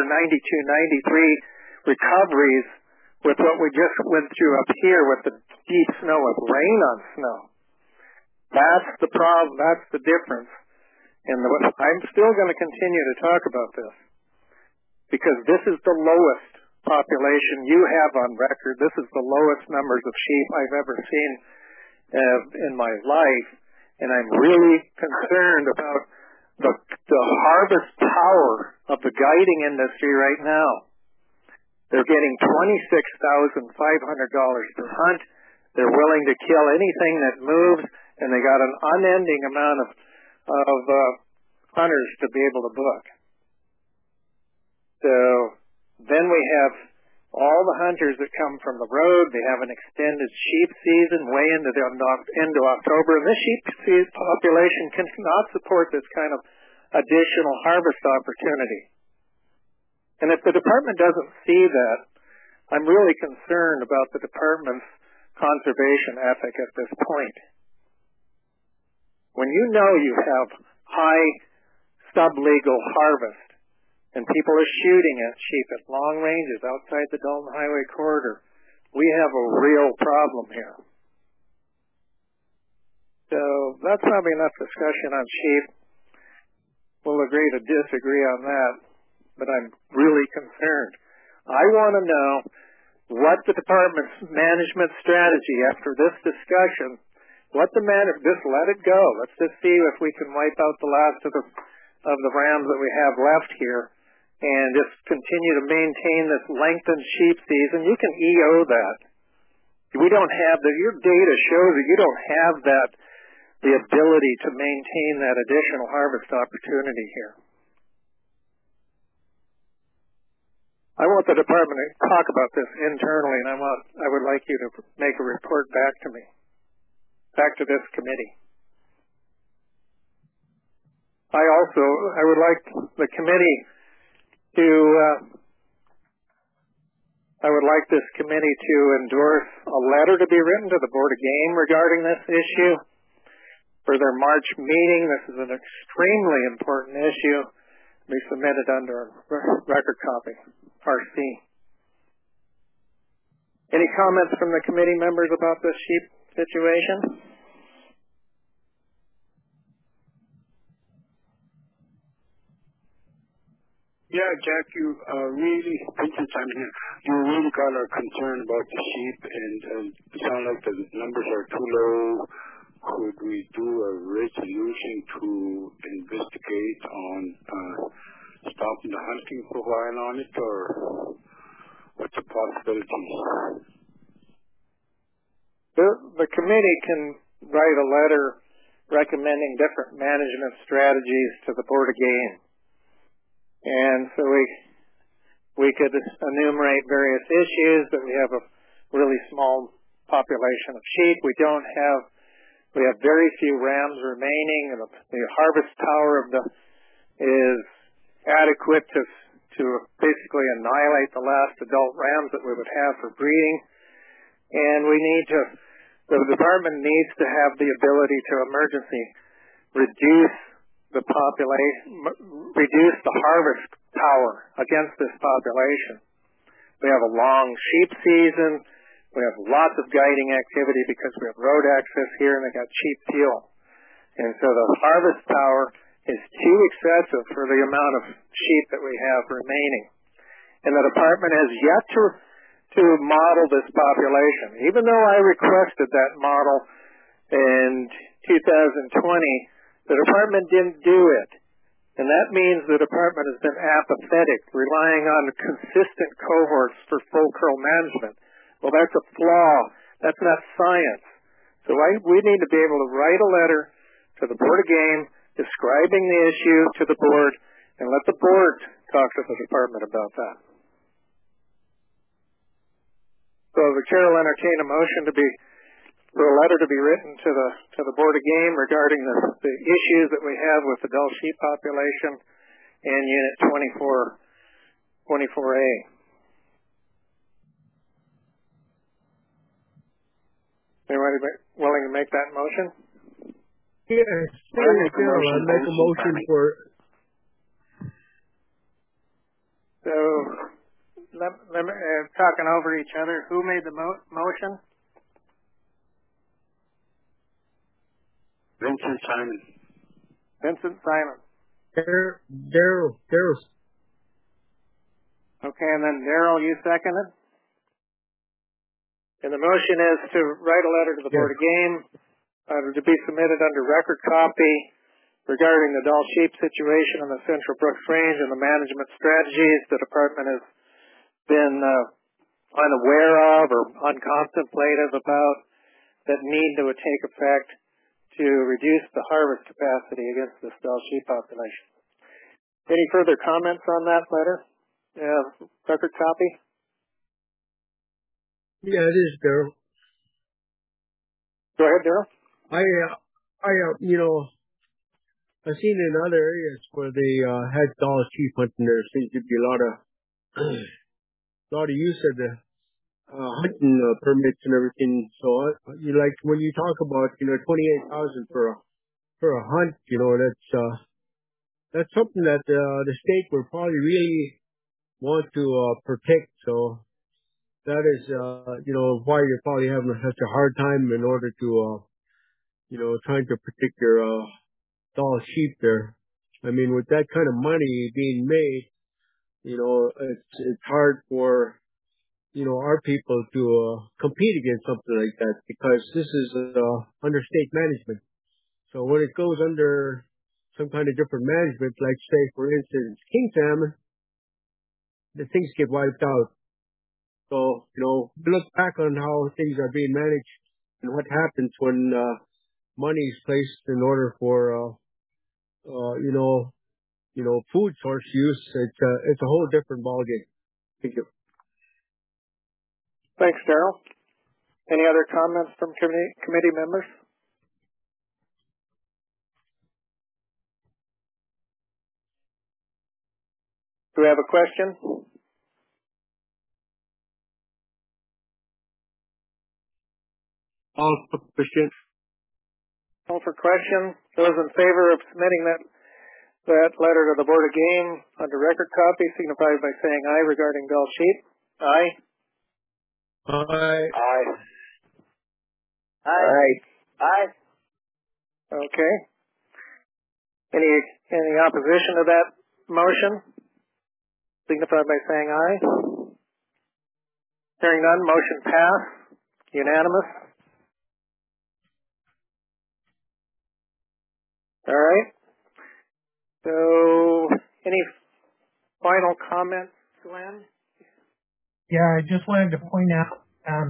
92-93 recoveries with what we just went through up here with the deep snow with rain on snow. That's the problem. That's the difference. And I'm still going to continue to talk about this because this is the lowest population you have on record. This is the lowest numbers of sheep I've ever seen in my life. And I'm really concerned about the harvest power of the guiding industry right now. They're getting $26,500 per hunt. They're willing to kill anything that moves, and they got an unending amount of hunters to be able to book. So then we have all the hunters that come from the road. They have an extended sheep season way into October, and this sheep population cannot support this kind of additional harvest opportunity. And if the department doesn't see that, I'm really concerned about the department's conservation ethic at this point. When you know you have high sublegal harvest and people are shooting at sheep at long ranges outside the Dalton Highway corridor, we have a real problem here. So that's probably enough discussion on sheep. We'll agree to disagree on that, but I'm really concerned. I want to know what the department's management strategy after this discussion, just let it go. Let's just see if we can wipe out the last of the rams that we have left here and just continue to maintain this lengthened sheep season. You can EO that. We don't have your data shows that you don't have the ability to maintain that additional harvest opportunity here. I want the department to talk about this internally, and I would like you to make a report back to me, back to this committee. I would like the committee I would like this committee to endorse a letter to be written to the Board of Game regarding this issue for their March meeting. This is an extremely important issue. Be submitted under a record copy, RC. Any comments from the committee members about this sheep situation? Yeah, Jack, you really, Vincent Simon here, you really got our concern about the sheep, and it sounds like the numbers are too low. Could we do a resolution to investigate on stopping the hunting for a while on it, or what's the possibility? The committee can write a letter recommending different management strategies to the Board of Game. And so we could enumerate various issues, that we have a really small population of sheep. We have very few rams remaining, and the harvest power is adequate to basically annihilate the last adult rams that we would have for breeding. And the department needs to have the ability to emergency reduce the harvest power against this population. We have a long sheep season. We have lots of guiding activity because we have road access here, and they got cheap fuel. And so the harvest power is too excessive for the amount of sheep that we have remaining. And the department has yet to model this population. Even though I requested that model in 2020, the department didn't do it. And that means the department has been apathetic, relying on consistent cohorts for full curl management. Well, that's a flaw. That's not science. So we need to be able to write a letter to the Board of Game describing the issue to the board, and let the board talk to the department about that. So the chair will entertain a motion for a letter to be written to the Board of Game regarding the issues that we have with the Dall sheep population in Unit 24A. Anybody willing to make that motion? Yes, I'll make a motion for it. So, talking over each other, who made the motion? Vincent Simon. Vincent Simon. Daryl. Okay, and then Daryl, you seconded? And the motion is to write a letter to the Board of Game to be submitted under record copy regarding the Dall sheep situation in the Central Brooks Range and the management strategies the department has been unaware of or uncontemplative about that need to take effect to reduce the harvest capacity against this Dall sheep population. Any further comments on that letter? Record copy? Yeah, it is, Daryl. Go ahead, Daryl. I've seen in other areas where they had Dall sheep hunting, there seems to be a lot of use of the hunting permits and everything. So when you talk about 28,000 for a hunt, that's something that the state will probably really want to protect. So that is, why you're probably having such a hard time in order to, trying to protect your Dall sheep there. I mean, with that kind of money being made, it's hard for our people to compete against something like that because this is under state management. So when it goes under some kind of different management, like say for instance king salmon, the things get wiped out. So we look back on how things are being managed and what happens when money is placed in order for food source use. It's a whole different ballgame. Thank you. Thanks, Daryl. Any other comments from committee members? Do we have a question? All for question. All for question. Those in favor of submitting that letter to the Board of Game under record copy signify by saying aye regarding Dall sheep. Aye. Aye. Aye. Aye. Aye. Okay. Any opposition to that motion? Signify by saying aye. Hearing none, motion passed. Unanimous. All right. So, any final comments, Glenn? Yeah, I just wanted to point out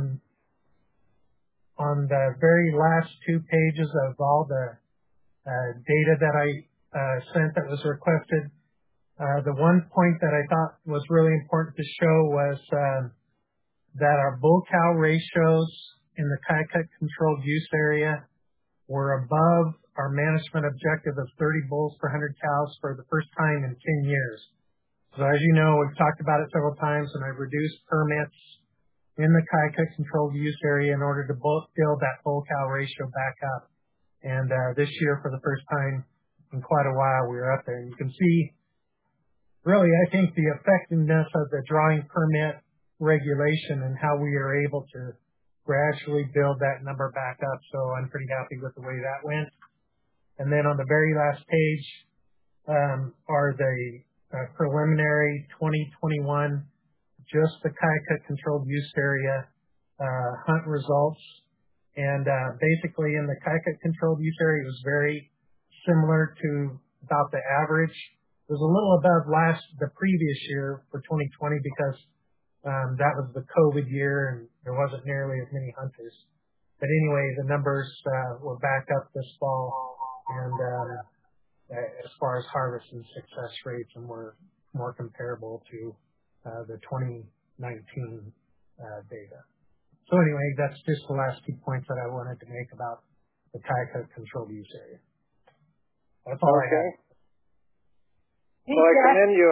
on the very last 2 pages of all the data that I sent that was requested, the one point that I thought was really important to show was that our bull cow ratios in the Kayakuk controlled use area were above our management objective of 30 bulls per 100 cows for the first time in 10 years. So as you know, we've talked about it several times, and I've reduced permits in the Kayakuk controlled use area in order to build that bull cow ratio back up. And this year, for the first time in quite a while, we were up there. And you can see, really, I think the effectiveness of the drawing permit regulation and how we are able to gradually build that number back up. So I'm pretty happy with the way that went. And then on the very last page are the preliminary 2021, just the Kayakuk controlled use area hunt results. And basically in the Kayakuk controlled use area, it was very similar to about the average. It was a little above the previous year for 2020 because that was the COVID year and there wasn't nearly as many hunters. But anyway, the numbers were back up this fall, and as far as harvest and success rates, and were more comparable to the 2019 data. So anyway, that's just the last 2 points that I wanted to make about the Kayakuk controlled use area. That's all I have. Well, I commend you.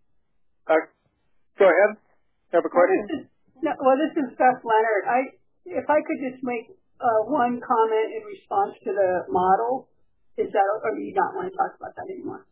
Go ahead. Have a question? This is Beth Leonard. If I could just make one comment in response to the model, or do you not want to talk about that anymore?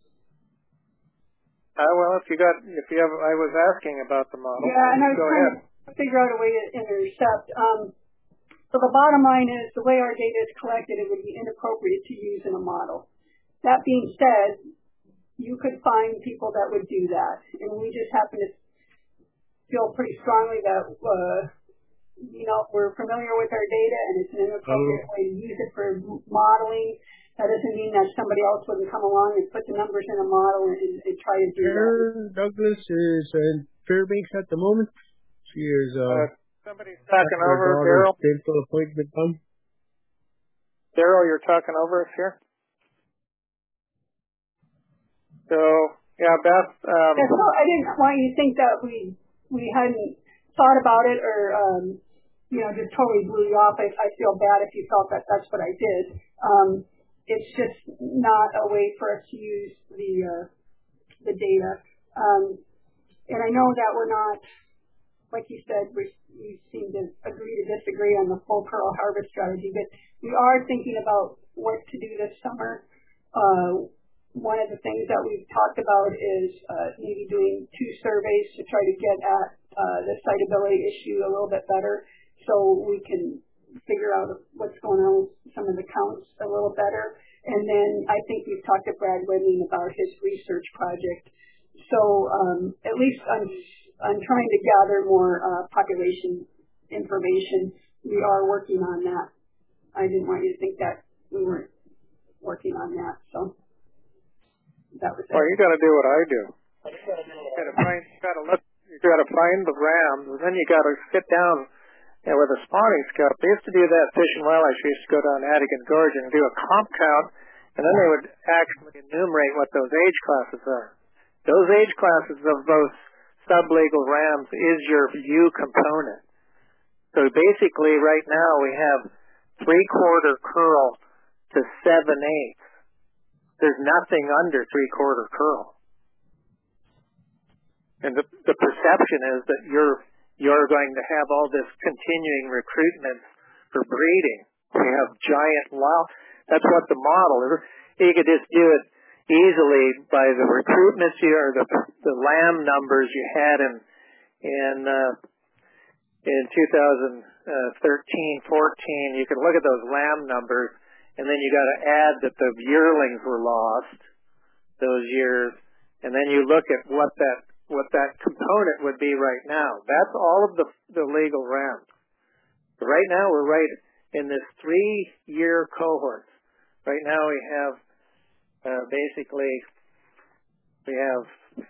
Well, I was asking about the model. Yeah, and I was trying to figure out a way to intercept. So the bottom line is, the way our data is collected, it would be inappropriate to use in a model. That being said, you could find people that would do that, and we just happen to feel pretty strongly that we're familiar with our data, and it's an inappropriate way to use it for modeling. That doesn't mean that somebody else wouldn't come along and put the numbers in a model and try to do that. Douglas is in Fairbanks at the moment. She is somebody's talking over Daryl. Dental appointment done. Daryl, you're talking over us here. So yeah, Beth. So I didn't want you to think that we hadn't thought about it or just totally blew you off. I feel bad if you felt that that's what I did. It's just not a way for us to use the data. And I know that we're not, like you said, you seem to agree to disagree on the full pearl harvest strategy, but we are thinking about what to do this summer one of the things that we've talked about is maybe doing 2 surveys to try to get at the citability issue a little bit better, so we can figure out what's going on with some of the counts a little better. And then I think we've talked to Brad Whitney about his research project. So at least I'm trying to gather more population information. We are working on that. I didn't want you to think that we weren't working on that. So that was it. Well, you got to do what I do. You got to find the rams, and then you got to sit down with a spotting scope. They used to do that. Fish and Wildlife used to go down Adigan Gorge and do a comp count, and then they would actually enumerate what those age classes are. Those age classes of those sublegal rams is your view component. So basically, right now we have 3/4 curl to 7/8. There's nothing under 3/4 curl. And the perception is that you're going to have all this continuing recruitment for breeding. We have giant that's what the model is. You could just do it easily by the recruitments or the lamb numbers you had in 2013-14. You can look at those lamb numbers, and then you got to add that the yearlings were lost those years, and then you look at what that component would be right now. That's all of the legal rams. So right now we're right in this 3-year cohort. Right now we have basically 6, 7,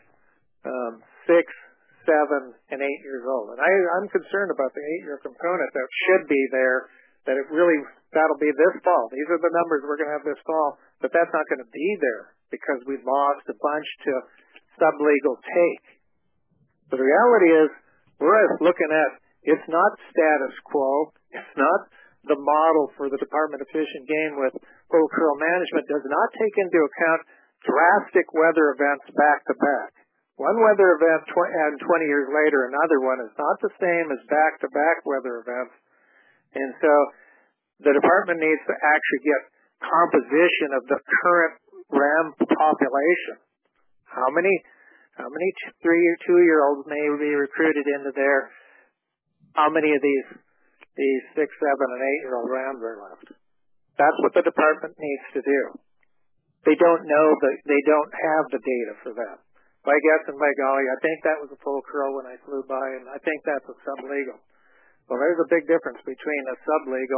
and 8 years old. And I'm concerned about the 8-year component that should be there, that'll be this fall. These are the numbers we're going to have this fall, but that's not going to be there because we lost a bunch to sublegal take. The reality is we're looking at, it's not status quo. It's not the model for the Department of Fish and Game with full curl management does not take into account drastic weather events back to back. One weather event and 20 years later another one is not the same as back to back weather events. And so the department needs to actually get composition of the current ram population. How many 2-year-olds may be recruited into there? How many of these 6, 7, and 8-year-old rams are left? That's what the department needs to do. They don't know they don't have the data for that. By guess and by golly, I think that was a full curl when I flew by, and I think that's a sublegal. Well, there's a big difference between a sublegal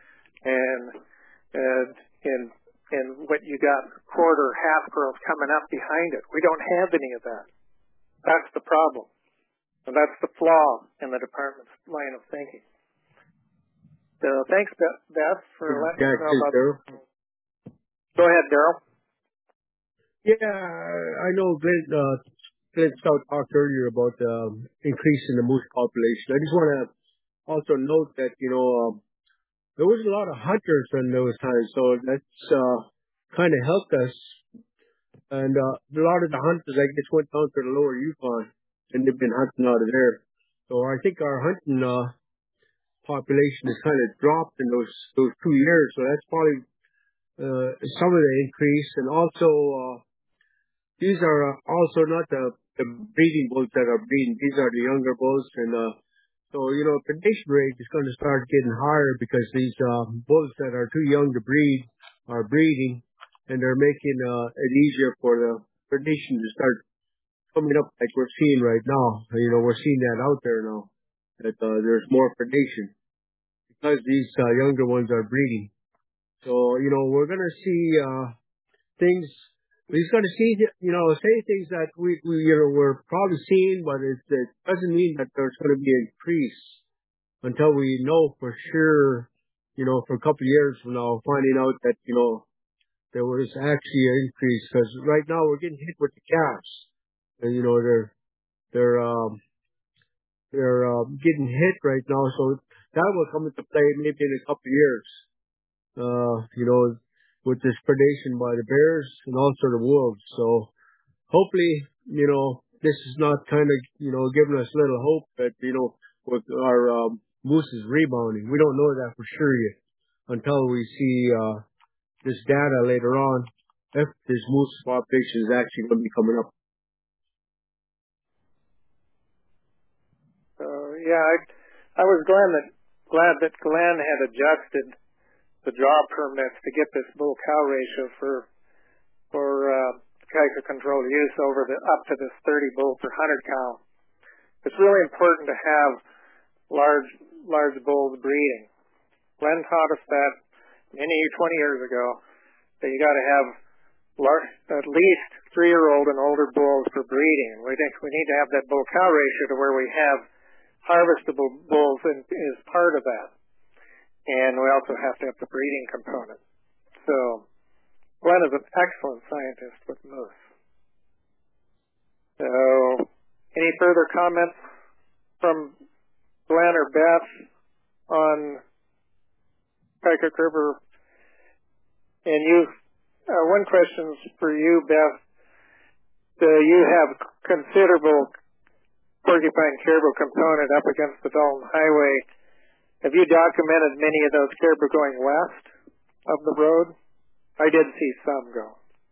and what you got quarter, half curls coming up behind it. We don't have any of that. That's the problem. And that's the flaw in the department's line of thinking. So thanks, Beth, for letting us know about that. Go ahead, Daryl. Yeah, I know Glenn Stout talked earlier about the increase in the moose population. I just want to also note that, there was a lot of hunters in those times, so that's kind of helped us. And a lot of the hunters, I guess, went down to the lower Yukon, and they've been hunting out of there. So I think our hunting population has kind of dropped in those 2 years. So that's probably some of the increase. And also, these are also not the breeding bulls that are breeding. These are the younger bulls. And so, predation rate is going to start getting higher because these bulls that are too young to breed are breeding, and they're making it easier for the predation to start coming up like we're seeing right now. We're seeing that out there now, that there's more predation because these younger ones are breeding. So, we're going to see things. We're going to see, say things that we're probably seeing, but it doesn't mean that there's going to be an increase until we know for sure, for a couple of years from now, finding out that, there was actually an increase. Because right now we're getting hit with the calves. And, they're getting hit right now. So that will come into play maybe in a couple of years. With this predation by the bears and also the wolves. So hopefully, this is not kind of, giving us little hope that, with our moose is rebounding. We don't know that for sure yet until we see this data later on. if this moose population is actually going to be coming up. Yeah, I was glad that Glenn had adjusted the draw permits to get this bull-cow ratio for Kaika control use up to this 30 bull per 100 cow. It's really important to have large bulls breeding. Glenn taught us that 20 years ago, that you got to have at least 3-year-old and older bulls for breeding. We need to have that bull-cow ratio to where we have harvestable bulls is part of that. And we also have to have the breeding component. So Glenn is an excellent scientist with moose. So any further comments from Glenn or Beth on Kaika River? And one question's for you, Beth. You have considerable porcupine caribou component up against the Dalton Highway. Have you documented many of those caribou going west of the road? I did see some go.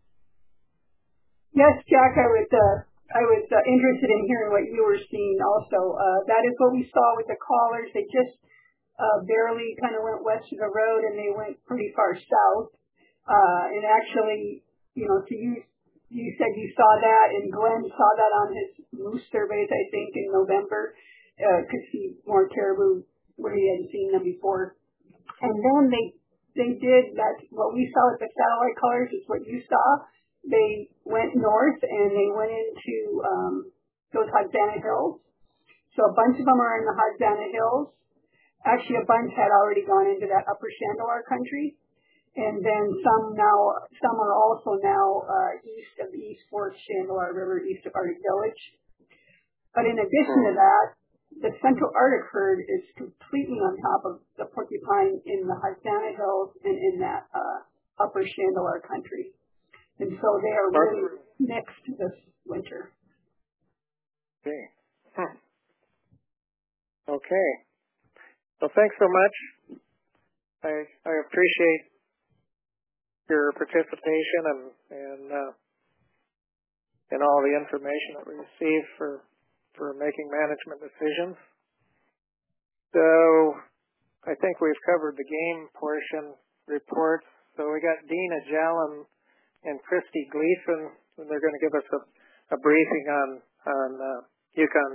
Yes, Jack, I was interested in hearing what you were seeing also. That is what we saw with the callers. They just barely kind of went west of the road, and they went pretty far south. And actually, so you said you saw that, and Glenn saw that on his moose surveys, I think, in November. Could see more caribou where he hadn't seen them before. And then they did that. What we saw with the satellite colors is what you saw. They went north and they went into those Hodsana Hills. So a bunch of them are in the Hodsana Hills. Actually, a bunch had already gone into that upper Chandelar country. And then some are also now east of the East Fork Chandelar River, east of Arctic Village. But in addition to that, the Central Arctic herd is completely on top of the porcupine in the Hodsana Hills and in that upper Chandelar country. And so they are really mixed this winter. Okay. Okay. Well, thanks so much. I appreciate your participation and all the information that we received for making management decisions. So I think we've covered the game portion reports. So we got Dina Jallin and Christy Gleason, and they're going to give us a briefing on Yukon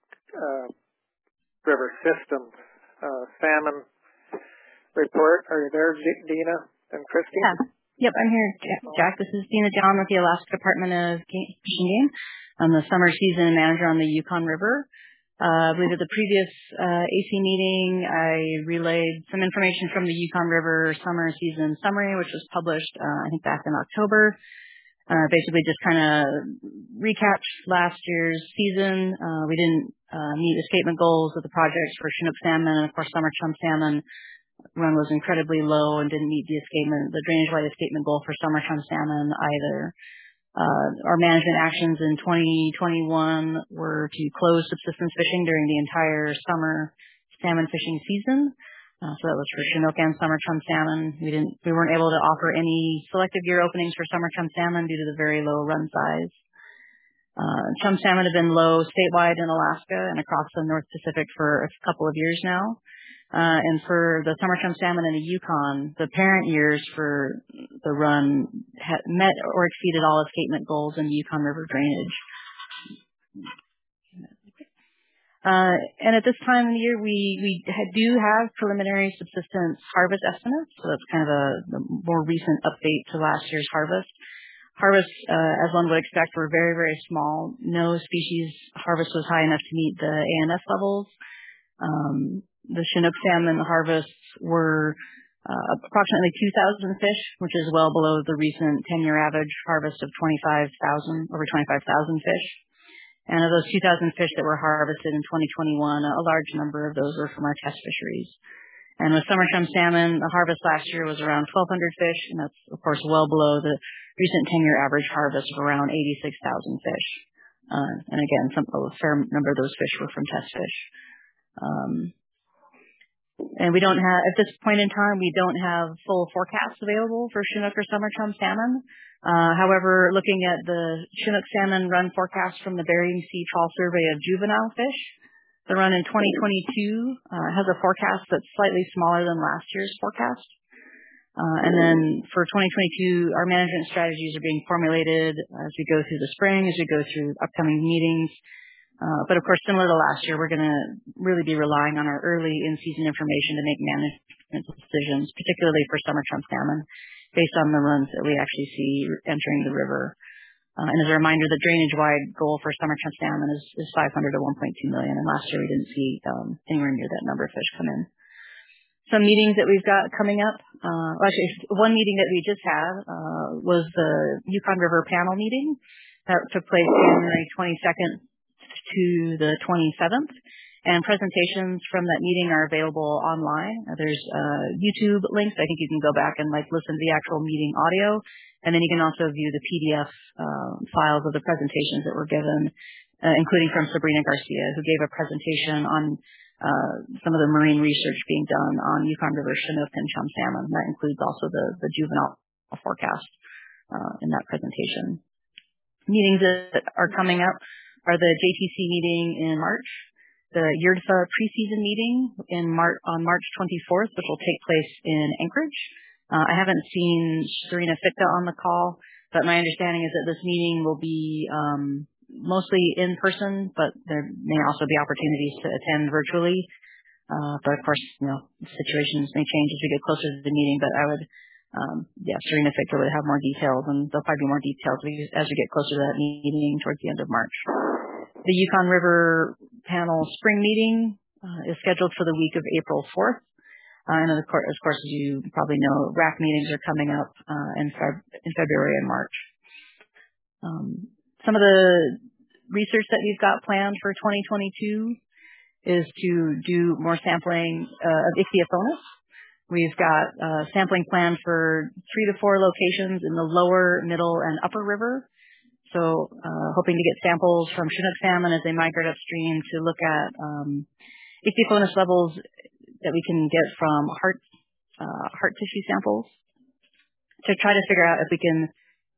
River System salmon report. Are you there, Dina and Christy? Yeah. Yep, I'm here, Jack. This is Dina Jallin with the Alaska Department of Fish and Game. I'm the summer season manager on the Yukon River. I believe at the previous AC meeting, I relayed some information from the Yukon River summer season summary, which was published, I think, back in October. Basically just kind of recapped last year's season. We didn't meet escapement goals of the projects for Chinook salmon, and of course summer chum salmon run was incredibly low and didn't meet the drainage-wide escapement goal for summer chum salmon either. Our management actions in 2021 were to close subsistence fishing during the entire summer salmon fishing season. So that was for Chinook and summer chum salmon. We weren't able to offer any selective year openings for summer chum salmon due to the very low run size. Chum salmon have been low statewide in Alaska and across the North Pacific for a couple of years now. And for the summer chum salmon in the Yukon, the parent years for the run met or exceeded all escapement goals in Yukon River drainage. And at this time of the year, we do have preliminary subsistence harvest estimates. So that's kind of a more recent update to last year's harvest. Harvests, as one would expect, were very, very small. No species harvest was high enough to meet the ANS levels. The Chinook salmon harvests were approximately 2,000 fish, which is well below the recent 10-year average harvest of over 25,000 fish. And of those 2,000 fish that were harvested in 2021, a large number of those were from our test fisheries. And with summer chum salmon, the harvest last year was around 1,200 fish, and that's, of course, well below the recent 10-year average harvest of around 86,000 fish. And again, a fair number of those fish were from test fish. And we don't have, at this point in time, we don't have full forecasts available for Chinook or summer chum salmon. However, looking at the Chinook salmon run forecast from the Bering Sea Trawl Survey of Juvenile Fish, the run in 2022 has a forecast that's slightly smaller than last year's forecast. And then for 2022, our management strategies are being formulated as we go through the spring, as we go through upcoming meetings. But of course, similar to last year, we're going to really be relying on our early in-season information to make management decisions, particularly for summer chum salmon, based on the runs that we actually see entering the river. And as a reminder, the drainage-wide goal for summer chum salmon is 500 to 1.2 million, and last year we didn't see anywhere near that number of fish come in. Some meetings that we've got coming up, actually, one meeting that we just had was the Yukon River panel meeting that took place January 22nd to the 27th, and presentations from that meeting are available online. There's YouTube links. I think you can go back and listen to the actual meeting audio, and then you can also view the PDF files of the presentations that were given, including from Sabrina Garcia, who gave a presentation on some of the marine research being done on Yukon River Chinook and chum salmon. That includes also the juvenile forecast in that presentation. Meetings that are coming up are the JTC meeting in March, the YERDFA preseason meeting on March 24th, which will take place in Anchorage. I haven't seen Serena Fitka on the call, but my understanding is that this meeting will be mostly in person, but there may also be opportunities to attend virtually. But of course, situations may change as we get closer to the meeting, but I would Serena Fitka would have more details, and there'll probably be more details as we get closer to that meeting towards the end of March. The Yukon River panel spring meeting is scheduled for the week of April 4th. And of course, as you probably know, RAC meetings are coming up in February and March. Some of the research that we've got planned for 2022 is to do more sampling of Ichthyophonus. We've got sampling planned for 3 to 4 locations in the lower, middle, and upper river. So hoping to get samples from Chinook salmon as they migrate upstream to look at Ichthyophonus levels that we can get from heart tissue samples to try to figure out if we can,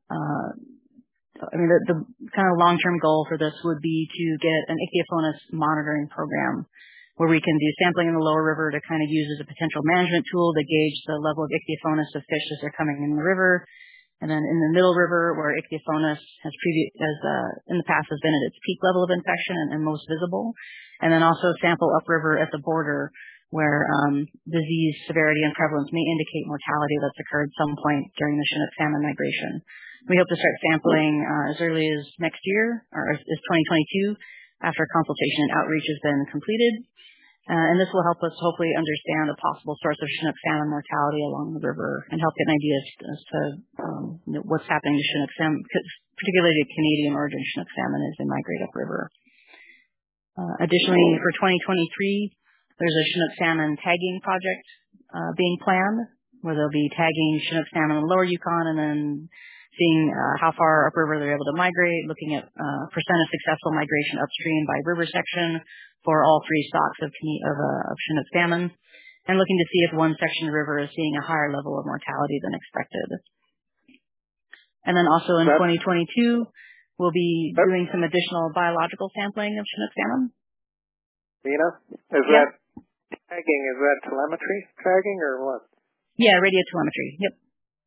the kind of long-term goal for this would be to get an Ichthyophonus monitoring program where we can do sampling in the lower river to kind of use as a potential management tool to gauge the level of Ichthyophonus of fish as they're coming in the river. And then in the middle river, where Ichthyophonus in the past has been at its peak level of infection and most visible. And then also sample upriver at the border, where disease severity and prevalence may indicate mortality that's occurred some point during the Chinook salmon migration. We hope to start sampling as early as next year, or as 2022, after consultation and outreach has been completed. And this will help us hopefully understand a possible source of Chinook salmon mortality along the river and help get an idea as to what's happening to Chinook salmon, particularly Canadian origin Chinook salmon as they migrate upriver. Additionally, for 2023, there's a Chinook salmon tagging project being planned, where they'll be tagging Chinook salmon in the lower Yukon and then seeing how far upriver they're able to migrate, looking at percent of successful migration upstream by river section for all 3 stocks of Chinook salmon, and looking to see if one section of the river is seeing a higher level of mortality than expected. And then also in 2022, we'll be doing some additional biological sampling of Chinook salmon. Nina, is that tagging? Is that telemetry tagging or what? Yeah, radio telemetry. Yep.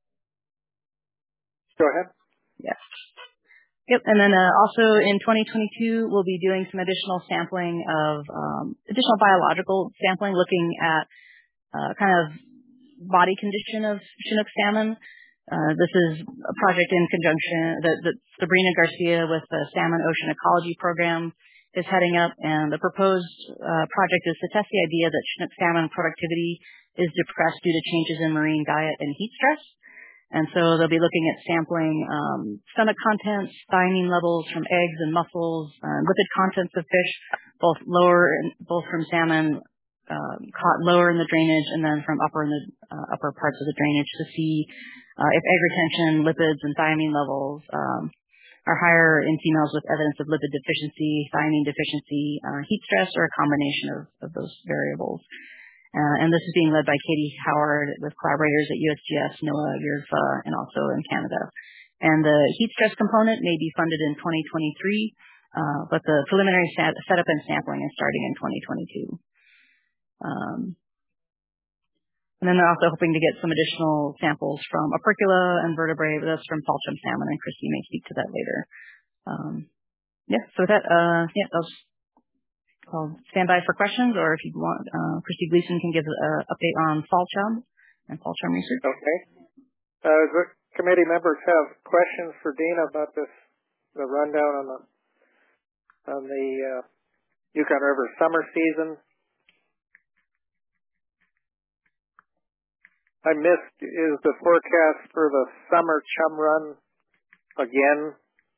Go ahead. Yes. Yep. And then also in 2022, we'll be doing some additional sampling of additional biological sampling, looking at kind of body condition of Chinook salmon. This is a project in conjunction that Sabrina Garcia with the Salmon Ocean Ecology Program is heading up, and the proposed project is to test the idea that Chinook salmon productivity is depressed due to changes in marine diet and heat stress. And so they'll be looking at sampling stomach contents, thiamine levels from eggs and mussels, lipid contents of fish, both from salmon caught lower in the drainage and then from upper parts of the drainage to see if egg retention, lipids, and thiamine levels are higher in females with evidence of lipid deficiency, thiamine deficiency, heat stress, or a combination of those variables. And this is being led by Katie Howard with collaborators at USGS, NOAA, URFA, and also in Canada. And the heat stress component may be funded in 2023, but the preliminary setup and sampling is starting in 2022. And then they're also hoping to get some additional samples from opercula and vertebrae. That's from fall chum salmon, and Christy may speak to that later. So with that, I'll stand by for questions, or if you want, Christy Gleason can give an update on fall chum and fall chum research. Okay. The committee members have questions for Dina about the rundown on the Yukon River summer season. I missed, is the forecast for the summer chum run again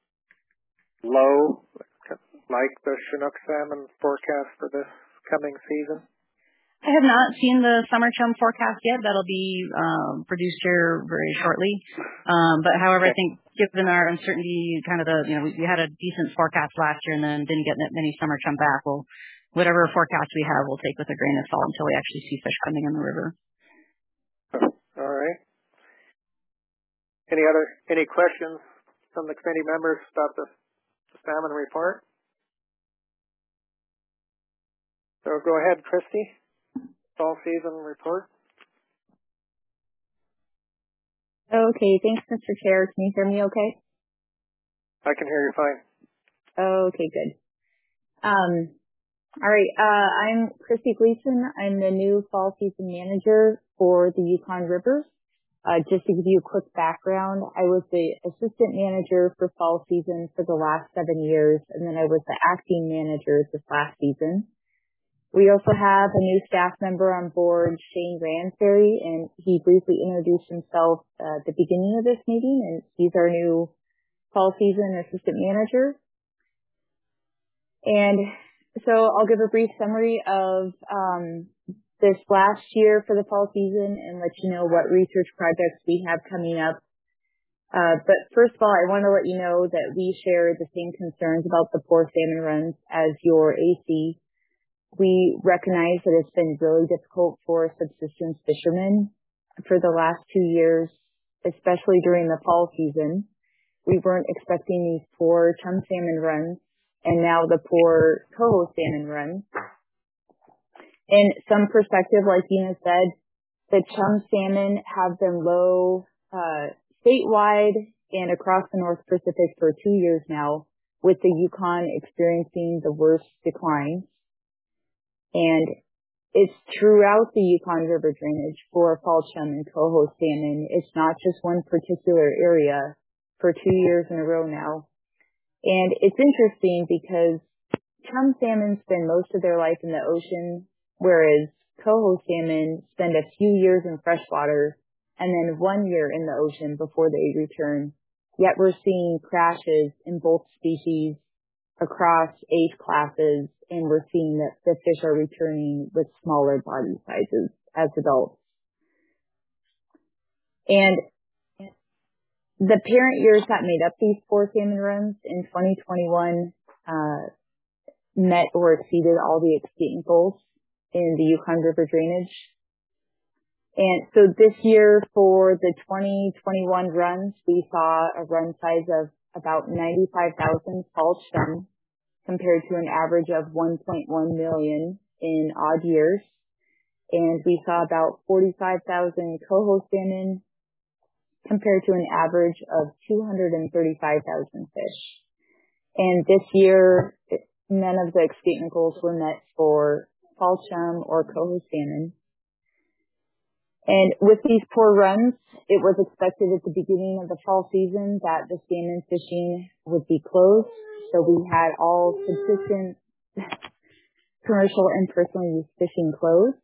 low, like the Chinook salmon forecast for this coming season? I have not seen the summer chum forecast yet. That'll be produced here very shortly. But however, I think given our uncertainty, we had a decent forecast last year and then didn't get many summer chum back. Well, whatever forecast we have, we'll take with a grain of salt until we actually see fish coming in the river. All right. Any questions from the committee members about the salmon report? So go ahead, Christy. Fall season report. Okay, thanks, Mr. Chair. Can you hear me okay? I can hear you fine. Okay, good. All right, I'm Christy Gleason. I'm the new fall season manager for the Yukon River. Just to give you a quick background, I was the assistant manager for fall season for the last 7 years, and then I was the acting manager this last season. We also have a new staff member on board, Shane Ransbury, and he briefly introduced himself at the beginning of this meeting, and he's our new fall season assistant manager. And so I'll give a brief summary of this last year for the fall season and let you know what research projects we have coming up. But first of all, I want to let you know that we share the same concerns about the poor salmon runs as your AC. We recognize that it's been really difficult for subsistence fishermen for the last 2 years, especially during the fall season. We weren't expecting these poor chum salmon runs, and now the poor coho salmon runs. In some perspective, like Dina said, the chum salmon have been low statewide and across the North Pacific for 2 years now, with the Yukon experiencing the worst declines. And it's throughout the Yukon River drainage for fall chum and coho salmon. It's not just one particular area for 2 years in a row now. And it's interesting because chum salmon spend most of their life in the ocean, whereas coho salmon spend a few years in freshwater and then 1 year in the ocean before they return. Yet we're seeing crashes in both species across age classes, and we're seeing that the fish are returning with smaller body sizes as adults. And the parent years that made up these poor salmon runs in 2021 met or exceeded all the exceeding goals in the Yukon River drainage. And so this year for the 2021 runs, we saw a run size of about 95,000 fall chum compared to an average of 1.1 million in odd years. And we saw about 45,000 coho salmon compared to an average of 235,000 fish. And this year, none of the escapement goals were met for fall chum or coho salmon. And with these poor runs, it was expected at the beginning of the fall season that the salmon fishing would be closed. So we had all subsistence, commercial and personal use fishing closed.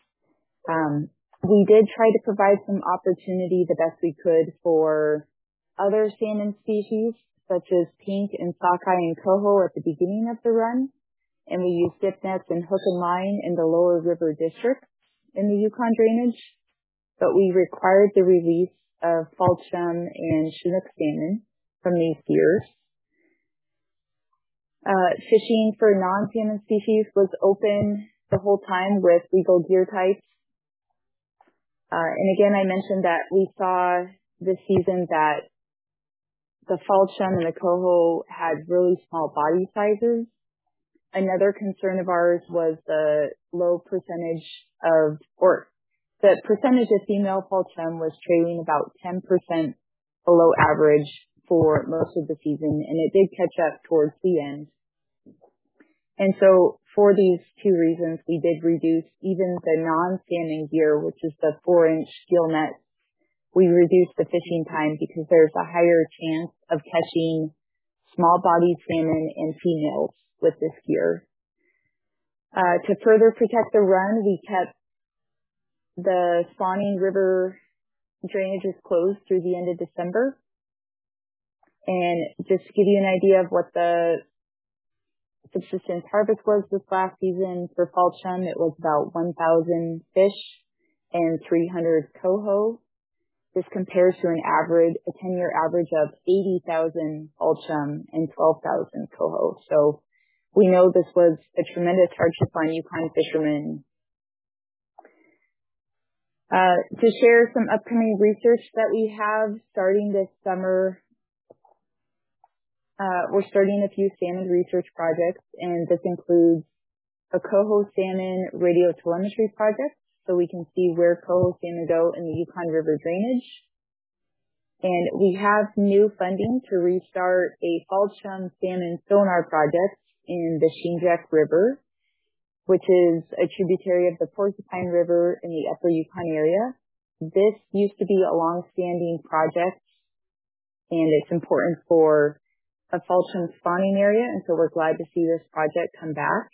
We did try to provide some opportunity the best we could for other salmon species, such as pink and sockeye and coho at the beginning of the run. And we used dip nets and hook and line in the lower river district in the Yukon drainage. But we required the release of fall chum and Chinook salmon from these gears. Fishing for non-salmon species was open the whole time with legal gear types. And again, I mentioned that we saw this season that the fall chum and the coho had really small body sizes. Another concern of ours was the low percentage of, or the percentage of female fall chum was trailing about 10% below average for most of the season, and it did catch up towards the end. And so for these two reasons, we did reduce even the non-salmon gear, which is the 4-inch gill net. We reduced the fishing time because there's a higher chance of catching small-bodied salmon and females with this gear. To further protect the run, we kept the spawning river drainages closed through the end of December. And just to give you an idea of what the subsistence harvest was this last season for fall chum, it was about 1,000 fish and 300 coho. This compares to a 10-year average of 80,000 fall chum and 12,000 coho. So we know this was a tremendous hardship on Yukon fishermen. To share some upcoming research that we have starting this summer, we're starting a few salmon research projects, and this includes a coho salmon radio telemetry project, so we can see where coho salmon go in the Yukon River drainage. And we have new funding to restart a fall chum salmon sonar project in the Shinjek River, which is a tributary of the Porcupine River in the Upper Yukon area. This used to be a long-standing project, and it's important for a fall chum spawning area, and so we're glad to see this project come back.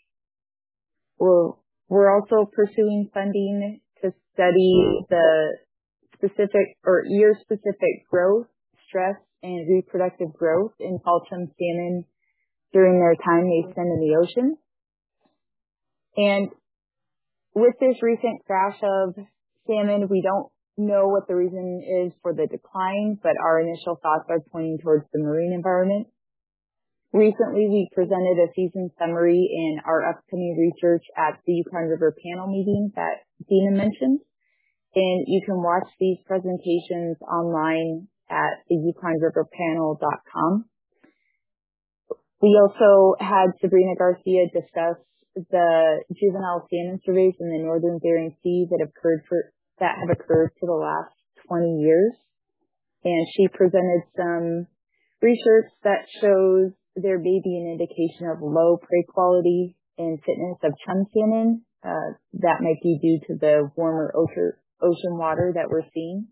We're also pursuing funding to study the specific or year-specific growth, stress, and reproductive growth in fall chum salmon during their time they spend in the ocean. And with this recent crash of salmon, we don't know what the reason is for the decline, but our initial thoughts are pointing towards the marine environment. Recently, we presented a season summary in our upcoming research at the Yukon River panel meeting that Dina mentioned. And you can watch these presentations online at the yukonriverpanel.com. We also had Sabrina Garcia discuss the juvenile salmon surveys in the northern Bering Sea that have occurred for the last 20 years. And she presented some research that shows there may be an indication of low prey quality and fitness of chum salmon. That might be due to the warmer ocean water that we're seeing.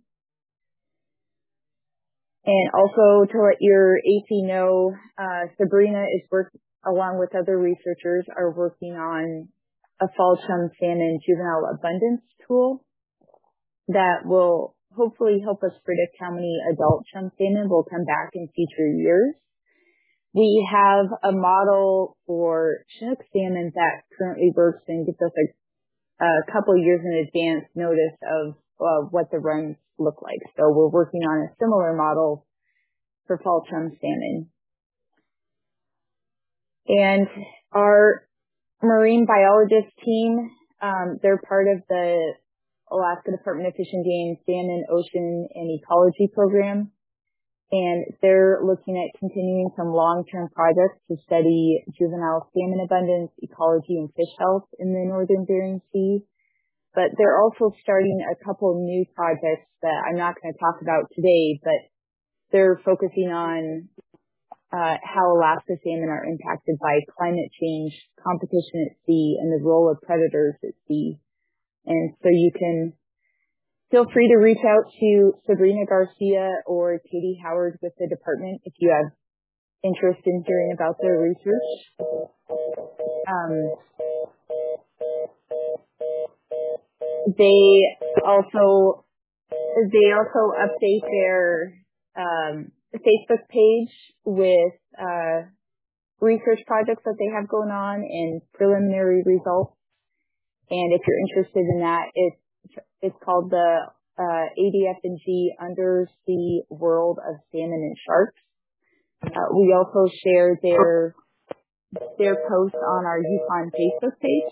And also to let your AC know, Sabrina is along with other researchers, are working on a fall chum salmon juvenile abundance tool that will hopefully help us predict how many adult chum salmon will come back in future years. We have a model for Chinook salmon that currently works and gives us a couple of years in advance notice of what the runs look like. So we're working on a similar model for fall chum salmon. And our marine biologist team, they're part of the Alaska Department of Fish and Game Salmon, Ocean, and Ecology program. And they're looking at continuing some long-term projects to study juvenile salmon abundance, ecology, and fish health in the northern Bering Sea. But they're also starting a couple new projects that I'm not going to talk about today, but they're focusing on how Alaska salmon are impacted by climate change, competition at sea, and the role of predators at sea. And so you can feel free to reach out to Sabrina Garcia or Katie Howard with the department if you have interest in hearing about their research. They also update their Facebook page with research projects that they have going on and preliminary results. And if you're interested in that, it's called the ADF&G Undersea World of Salmon and Sharks. We also share their their post on our Yukon Facebook page.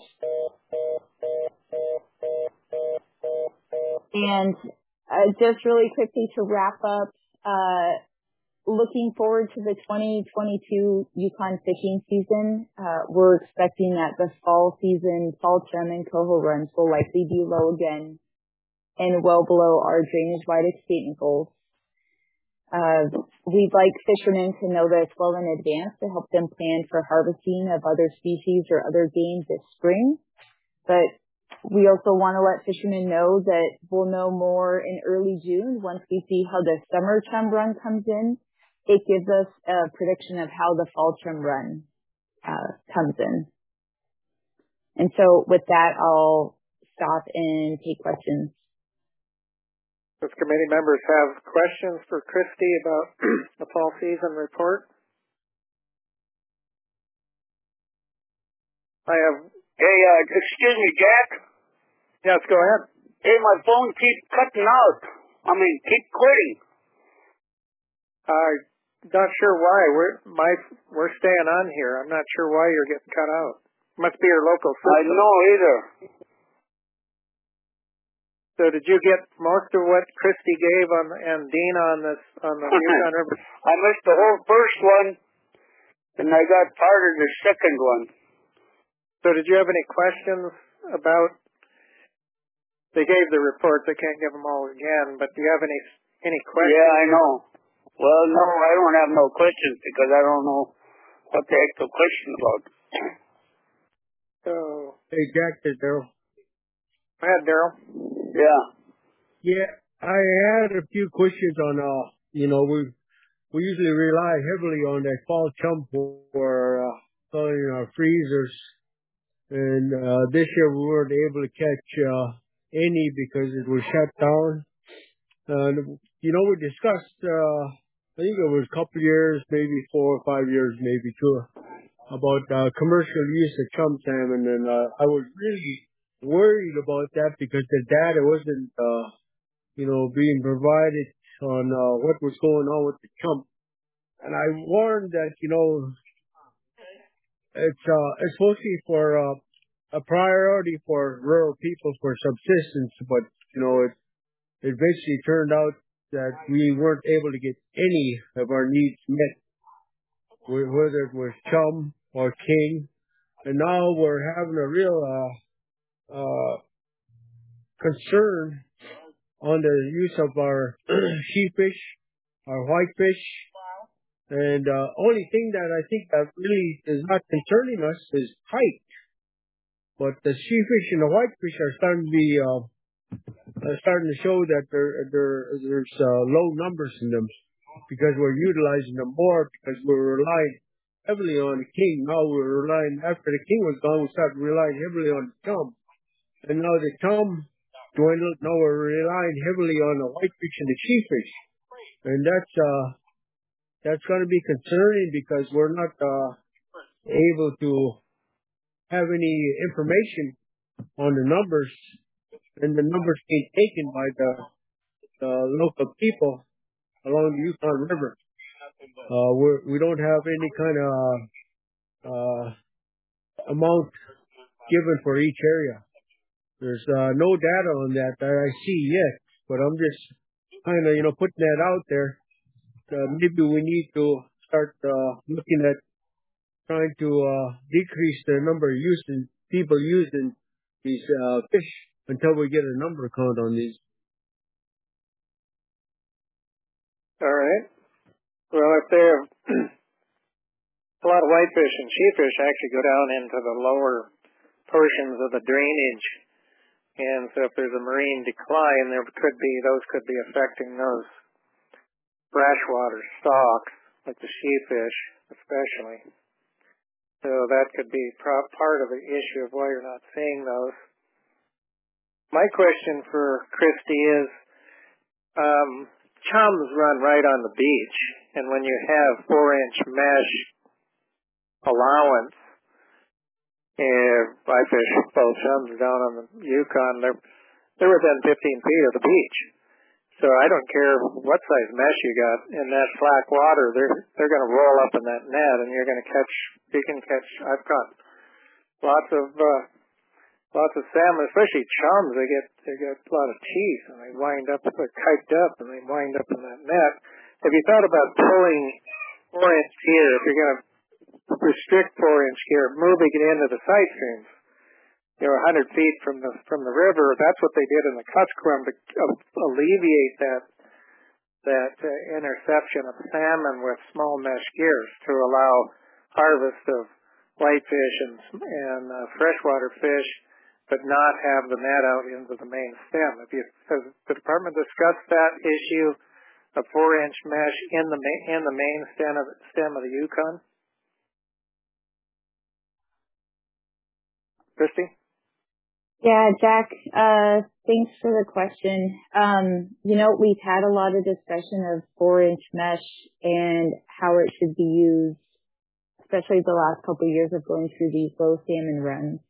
And just really quickly to wrap up, looking forward to the 2022 Yukon fishing season. We're expecting that the fall season, fall chum and coho runs will likely be low again and well below our drainage-wide escapement goals. We'd like fishermen to know this well in advance to help them plan for harvesting of other species or other game this spring. But we also want to let fishermen know that we'll know more in early June once we see how the summer chum run comes in. It gives us a prediction of how the fall chum run comes in. And so with that, I'll stop and take questions. Does committee members have questions for Christy about the fall season report? I have. Hey, excuse me, Jack. Yes, go ahead. Hey, my phone keeps cutting out. Keep quitting. I'm not sure why. We're staying on here. I'm not sure why you're getting cut out. Must be your local system. I know either. So did you get most of what Christy gave and Dean on the Yukon River? I missed the whole first one, and I got part of the second one. So did you have any questions about? They gave the reports. I can't give them all again. But do you have any questions? Yeah, I know. Well, no, I don't have no questions because I don't know what the heck the question about. So. Hey, Jack, this is Daryl. Go ahead, Daryl. Yeah, I had a few questions on, we usually rely heavily on that fall chum for filling our freezers. And this year we weren't able to catch any because it was shut down. We discussed, I think it was a couple of years, maybe 4 or 5 years, maybe too, about commercial use of chum salmon. And I was really worried about that because the data wasn't, being provided on what was going on with the chum. And I warned that, it's mostly for a priority for rural people for subsistence, but, it eventually turned out that we weren't able to get any of our needs met, whether it was chum or king. And now we're having a real concern on the use of our sheepfish, our whitefish, and only thing that I think that really is not concerning us is height. But the sheepfish and the whitefish are starting to show that there's low numbers in them because we're utilizing them more because we're relying heavily on the king. Now we're relying, after the king was gone, we started relying heavily on the chum. And now the chum dwindled. Now we're relying heavily on the whitefish and the sheepfish. And that's going to be concerning because we're not able to have any information on the numbers, and the numbers being taken by the local people along the Yukon River. We don't have any kind of amount given for each area. There's no data on that I see yet, but I'm just kind of, putting that out there. Maybe we need to start looking at trying to decrease the number of people using these fish until we get a number count on these. All right. Well, if they have a lot of whitefish and sheepfish actually go down into the lower portions of the drainage. And so if there's a marine decline, those could be affecting those freshwater stocks, like the sheepfish especially. So that could be part of the issue of why you're not seeing those. My question for Christy is, chums run right on the beach, and when you have 4-inch mesh allowance, I fish both chums down on the Yukon, they're within 15 feet of the beach. So I don't care what size mesh you got in that slack water, they're going to roll up in that net, and you can catch. I've caught lots of salmon, especially chums. They get a lot of teeth, and they're kiked up, and they wind up in that net. Have you thought about pulling 4-inch gear? If you're going to restrict 4-inch gear, moving it into the side streams, 100 feet from the river. That's what they did in the Kuskokwim to alleviate that interception of salmon with small mesh gears to allow harvest of whitefish and freshwater fish, but not have the net out into the main stem. Has the department discussed that issue of 4-inch mesh in the main stem of the Yukon? Christy? Yeah, Jack, thanks for the question. We've had a lot of discussion of 4-inch mesh and how it should be used, especially the last couple of years of going through these low salmon runs.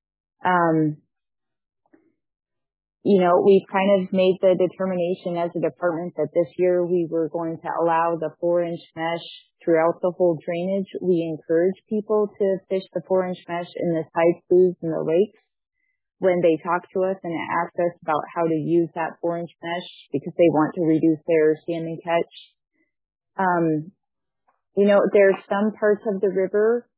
We've kind of made the determination as a department that this year we were going to allow the 4-inch mesh throughout the whole drainage. We encourage people to fish the 4-inch mesh in the side sloughs and the lakes when they talk to us and ask us about how to use that 4-inch mesh because they want to reduce their salmon catch. There's some parts of the river,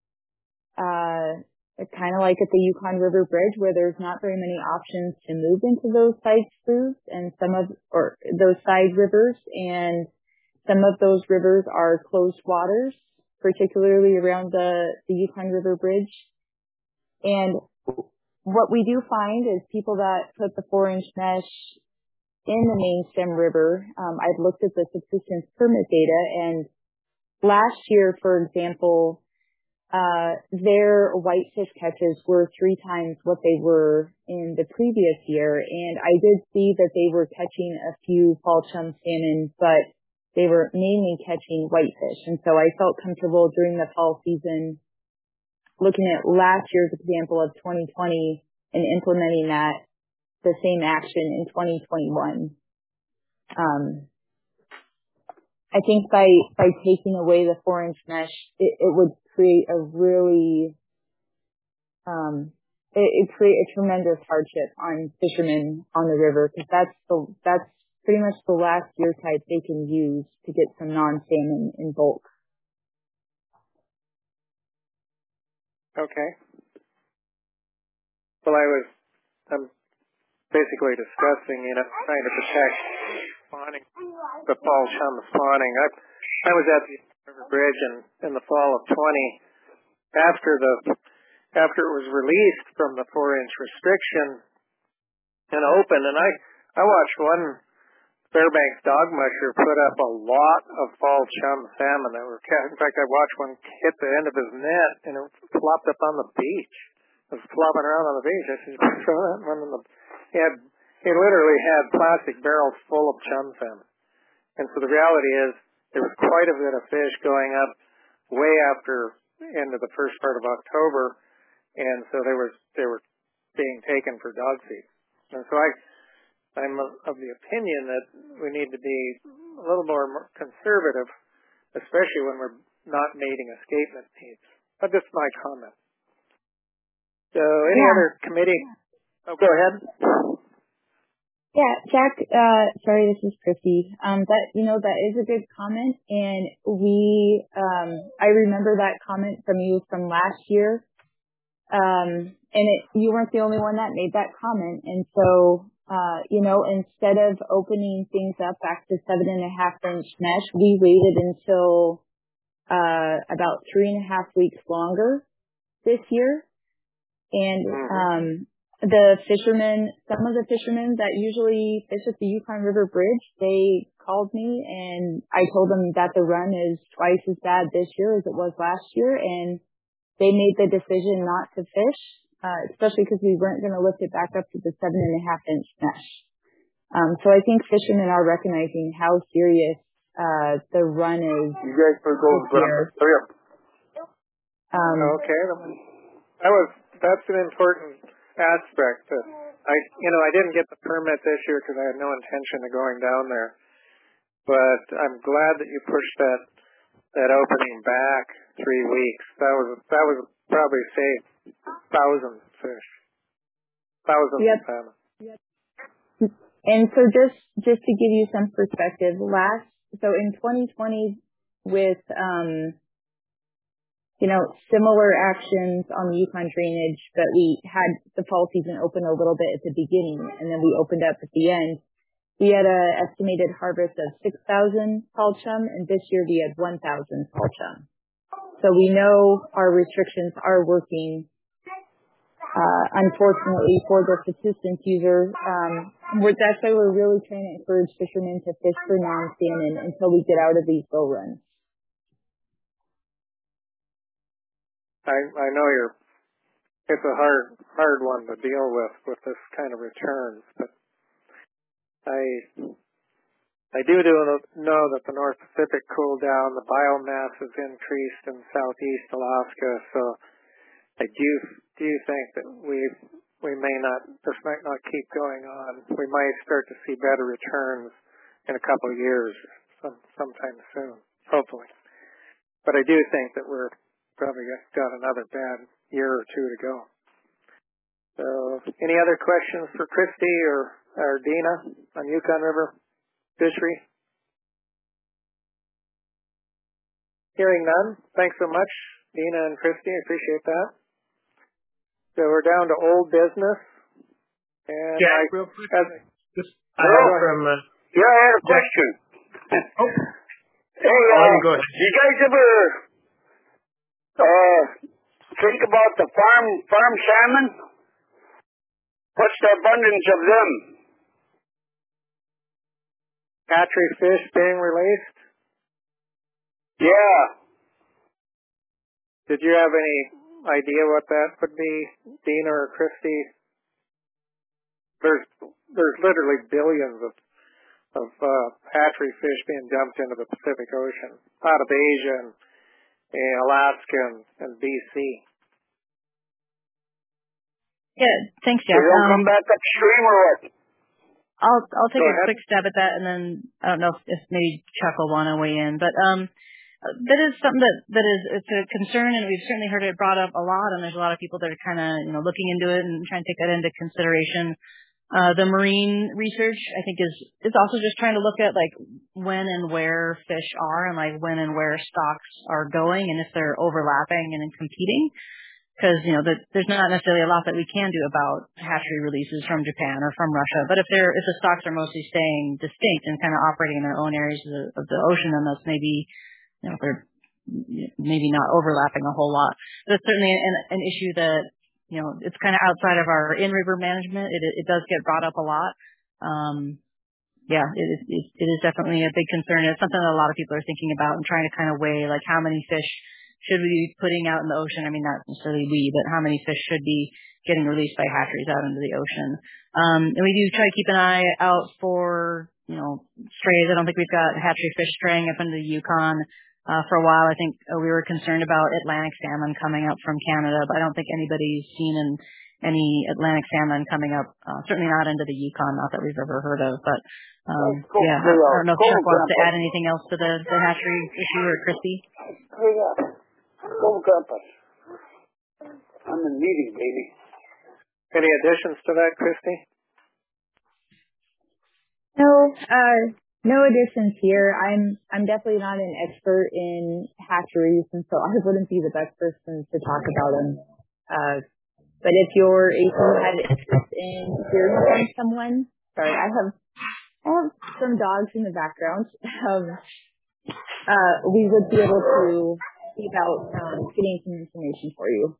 kind of like at the Yukon River Bridge, where there's not very many options to move into those side sloughs and those side rivers, and some of those rivers are closed waters, particularly around the Yukon River Bridge. And what we do find is people that put the 4-inch mesh in the main stem river, I've looked at the subsistence permit data, and last year, for example, their whitefish catches were 3 times what they were in the previous year, and I did see that they were catching a few fall chum salmon, but they were mainly catching whitefish, and so I felt comfortable during the fall season looking at last year's example of 2020 and implementing the same action in 2021. I think by taking away the 4-inch mesh, it would create a really, it create a tremendous hardship on fishermen on the river, because that's pretty much the last gear type they can use to get some non-salmon in bulk. Okay. Well, I'm basically discussing, trying to protect spawning, the fall chum spawning. I was at the River Bridge in the fall of 20 after it was released from the 4-inch restriction and open, and I watched one Fairbanks dog musher put up a lot of fall chum salmon that were in fact, I watched one hit the end of his net and it flopped up on the beach. It was flopping around on the beach. I said, throw that one in the... He literally had plastic barrels full of chum salmon. And so the reality is there was quite a bit of fish going up way after end of the first part of October, and so they were being taken for dog feed. And so I'm of the opinion that we need to be a little more conservative, especially when we're not mating escapement needs. But that's my comment. So any other committee? Oh, go ahead. Yeah, Jack, sorry, this is Christy. That is a good comment, and I remember that comment from you from last year. You weren't the only one that made that comment. And so, instead of opening things up back to 7.5-inch mesh, we waited until, about 3.5 weeks longer this year. And, some of the fishermen that usually fish at the Yukon River Bridge, they called me and I told them that the run is twice as bad this year as it was last year, and they made the decision not to fish, especially because we weren't going to lift it back up to the 7.5-inch mesh. So I think fishermen are recognizing how serious the run is this year. Okay, that's an important aspect. I didn't get the permit this year because I had no intention of going down there. But I'm glad that you pushed that opening back 3 weeks. That was probably saved thousands of fish, thousands of salmon. Yep. And so just to give you some perspective, in 2020 with similar actions on the Yukon drainage, but we had the fall season open a little bit at the beginning, and then we opened up at the end. We had an estimated harvest of 6,000 tall chum, and this year we had 1,000 tall chum. So we know our restrictions are working. Unfortunately, for the subsistence users, that's why we're really trying to encourage fishermen to fish for non-salmon until we get out of these bow runs. I know it's a hard one to deal with this kind of returns, but I do know that the North Pacific cooled down, the biomass has increased in southeast Alaska, so I do think that this might not keep going on. We might start to see better returns in a couple of years, sometime soon, hopefully. But I do think that we're probably got another bad year or two to go. So, any other questions for Christy or Dina on Yukon River fishery? Hearing none. Thanks so much, Dina and Christy. I appreciate that. So we're down to old business. And Jack, real quick. I had a question. Hey, go ahead. you guys ever think about the farm salmon? What's the abundance of them? Hatchery fish being released? Yeah. Did you have any idea what that would be, Dina or Christy? There's literally billions of hatchery fish being dumped into the Pacific Ocean out of Asia and Alaska and BC. Yeah, thanks, Jack. They don't come back upstream or what? I'll take a quick stab at that, and then I don't know if maybe Chuck will want to weigh in, but that is something that is it's a concern, and we've certainly heard it brought up a lot, and there's a lot of people that are kind of looking into it and trying to take that into consideration. The marine research, I think, is also just trying to look at like when and where fish are, and like when and where stocks are going, and if they're overlapping and competing. Because, there's not necessarily a lot that we can do about hatchery releases from Japan or from Russia. But if the stocks are mostly staying distinct and kind of operating in their own areas of the ocean, then that's maybe, they're maybe not overlapping a whole lot. But it's certainly an issue that, it's kind of outside of our in-river management. It does get brought up a lot. It is definitely a big concern. It's something that a lot of people are thinking about and trying to kind of weigh, like, how many fish should we be putting out in the ocean? I mean, not necessarily we, but how many fish should be getting released by hatcheries out into the ocean? And we do try to keep an eye out for, strays. I don't think we've got hatchery fish straying up into the Yukon. For a while, I think we were concerned about Atlantic salmon coming up from Canada, but I don't think anybody's seen any Atlantic salmon coming up, certainly not into the Yukon, not that we've ever heard of. But, I don't know if Chuck wants to add anything else to the hatchery issue, or Christy. Go Grandpas. I'm in meeting, baby. Any additions to that, Christy? No additions here. I'm definitely not an expert in hatcheries, and so I wouldn't be the best person to talk about them. But if your AC had interest in hearing from someone, sorry, I have some dogs in the background. We would be able to see about getting some information for you.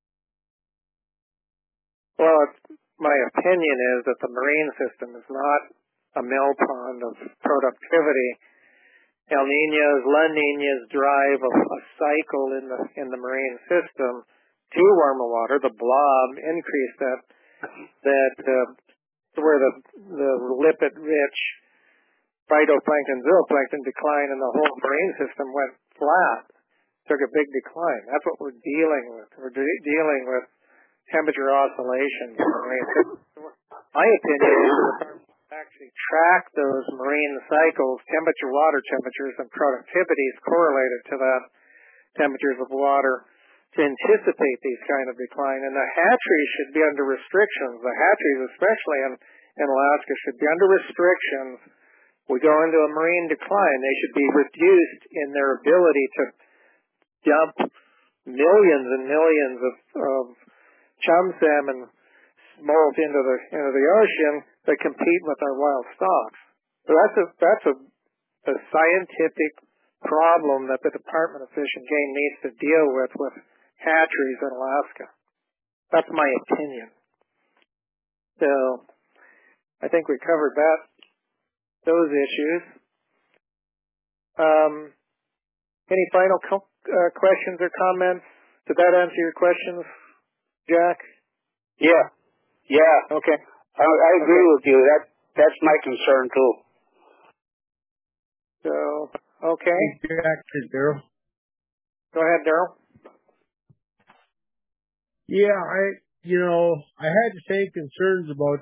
Well, my opinion is that the marine system is not a mill pond of productivity. El Niños, La Niñas drive a cycle in the marine system to warmer water. The blob increased where the lipid-rich phytoplankton, zooplankton decline, and the whole marine system went flat. Took a big decline. That's what we're dealing with. We're dealing with temperature oscillations in the marine system. my opinion is that actually track those marine cycles, water temperatures, and productivities correlated to that temperatures of water to anticipate these kind of decline. And the hatcheries should be under restrictions. The hatcheries, especially in Alaska, should be under restrictions. We go into a marine decline. They should be reduced in their ability to dump millions and millions of chum salmon smolt into the ocean that compete with our wild stocks. So that's a scientific problem that the Department of Fish and Game needs to deal with hatcheries in Alaska. That's my opinion. So I think we covered those issues. Any final questions or comments? Did that answer your questions, Jack? Yeah. Okay. I agree with you. That's my concern too. So, okay. Jack, Daryl. Go ahead, Daryl. Yeah, I had the same concerns about,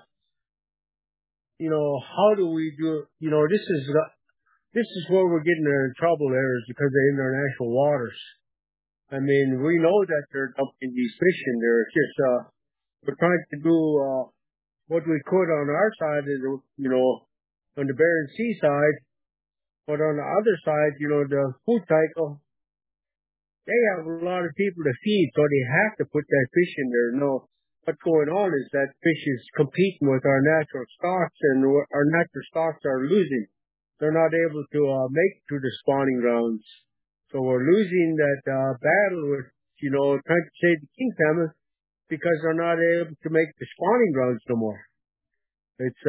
how do we do, this is where we're getting in trouble there is because of international waters. I mean, we know that they're dumping these fish in there. It's just, we're trying to do, what we could on our side, on the Bering Sea side, but on the other side, the food cycle, they have a lot of people to feed, so they have to put that fish in there. No, what's going on is that fish is competing with our natural stocks, and our natural stocks are losing. They're not able to make it to the spawning grounds. So we're losing that battle with, trying to save the king salmon because they're not able to make the spawning grounds no more. It's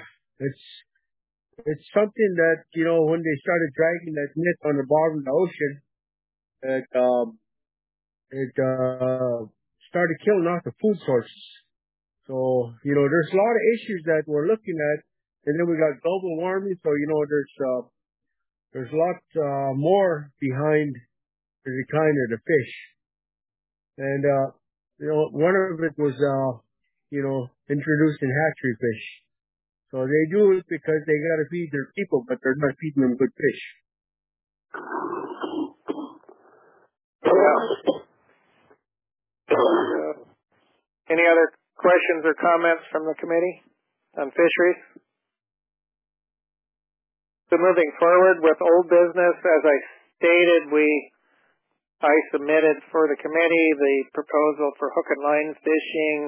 something that, when they started dragging that net on the bottom of the ocean, it started killing off the food sources. So, there's a lot of issues that we're looking at. And then we got global warming. So, there's a lot more behind the decline of the fish. And, one of it was, introducing hatchery fish. So they do it because they got to feed their people, but they're not feeding them good fish. Any other questions or comments from the committee on fisheries? So moving forward with old business, as I stated, I submitted for the committee the proposal for hook and line fishing,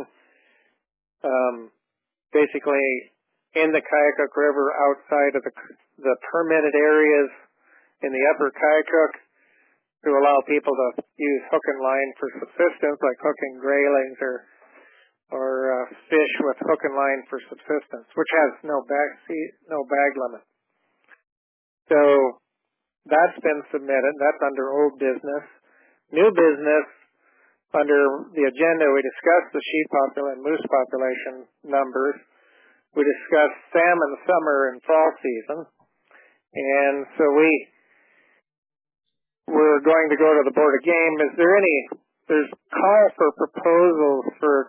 basically in the Kayakuk River outside of the permitted areas in the upper Kayakuk to allow people to use hook and line for subsistence, like hooking graylings or fish with hook and line for subsistence, which has no bag limit. So that's been submitted. That's under old business. New business, under the agenda, we discussed the sheep and moose population numbers. We discussed salmon summer and fall season. And so we're going to go to the Board of Game. There's call for proposals for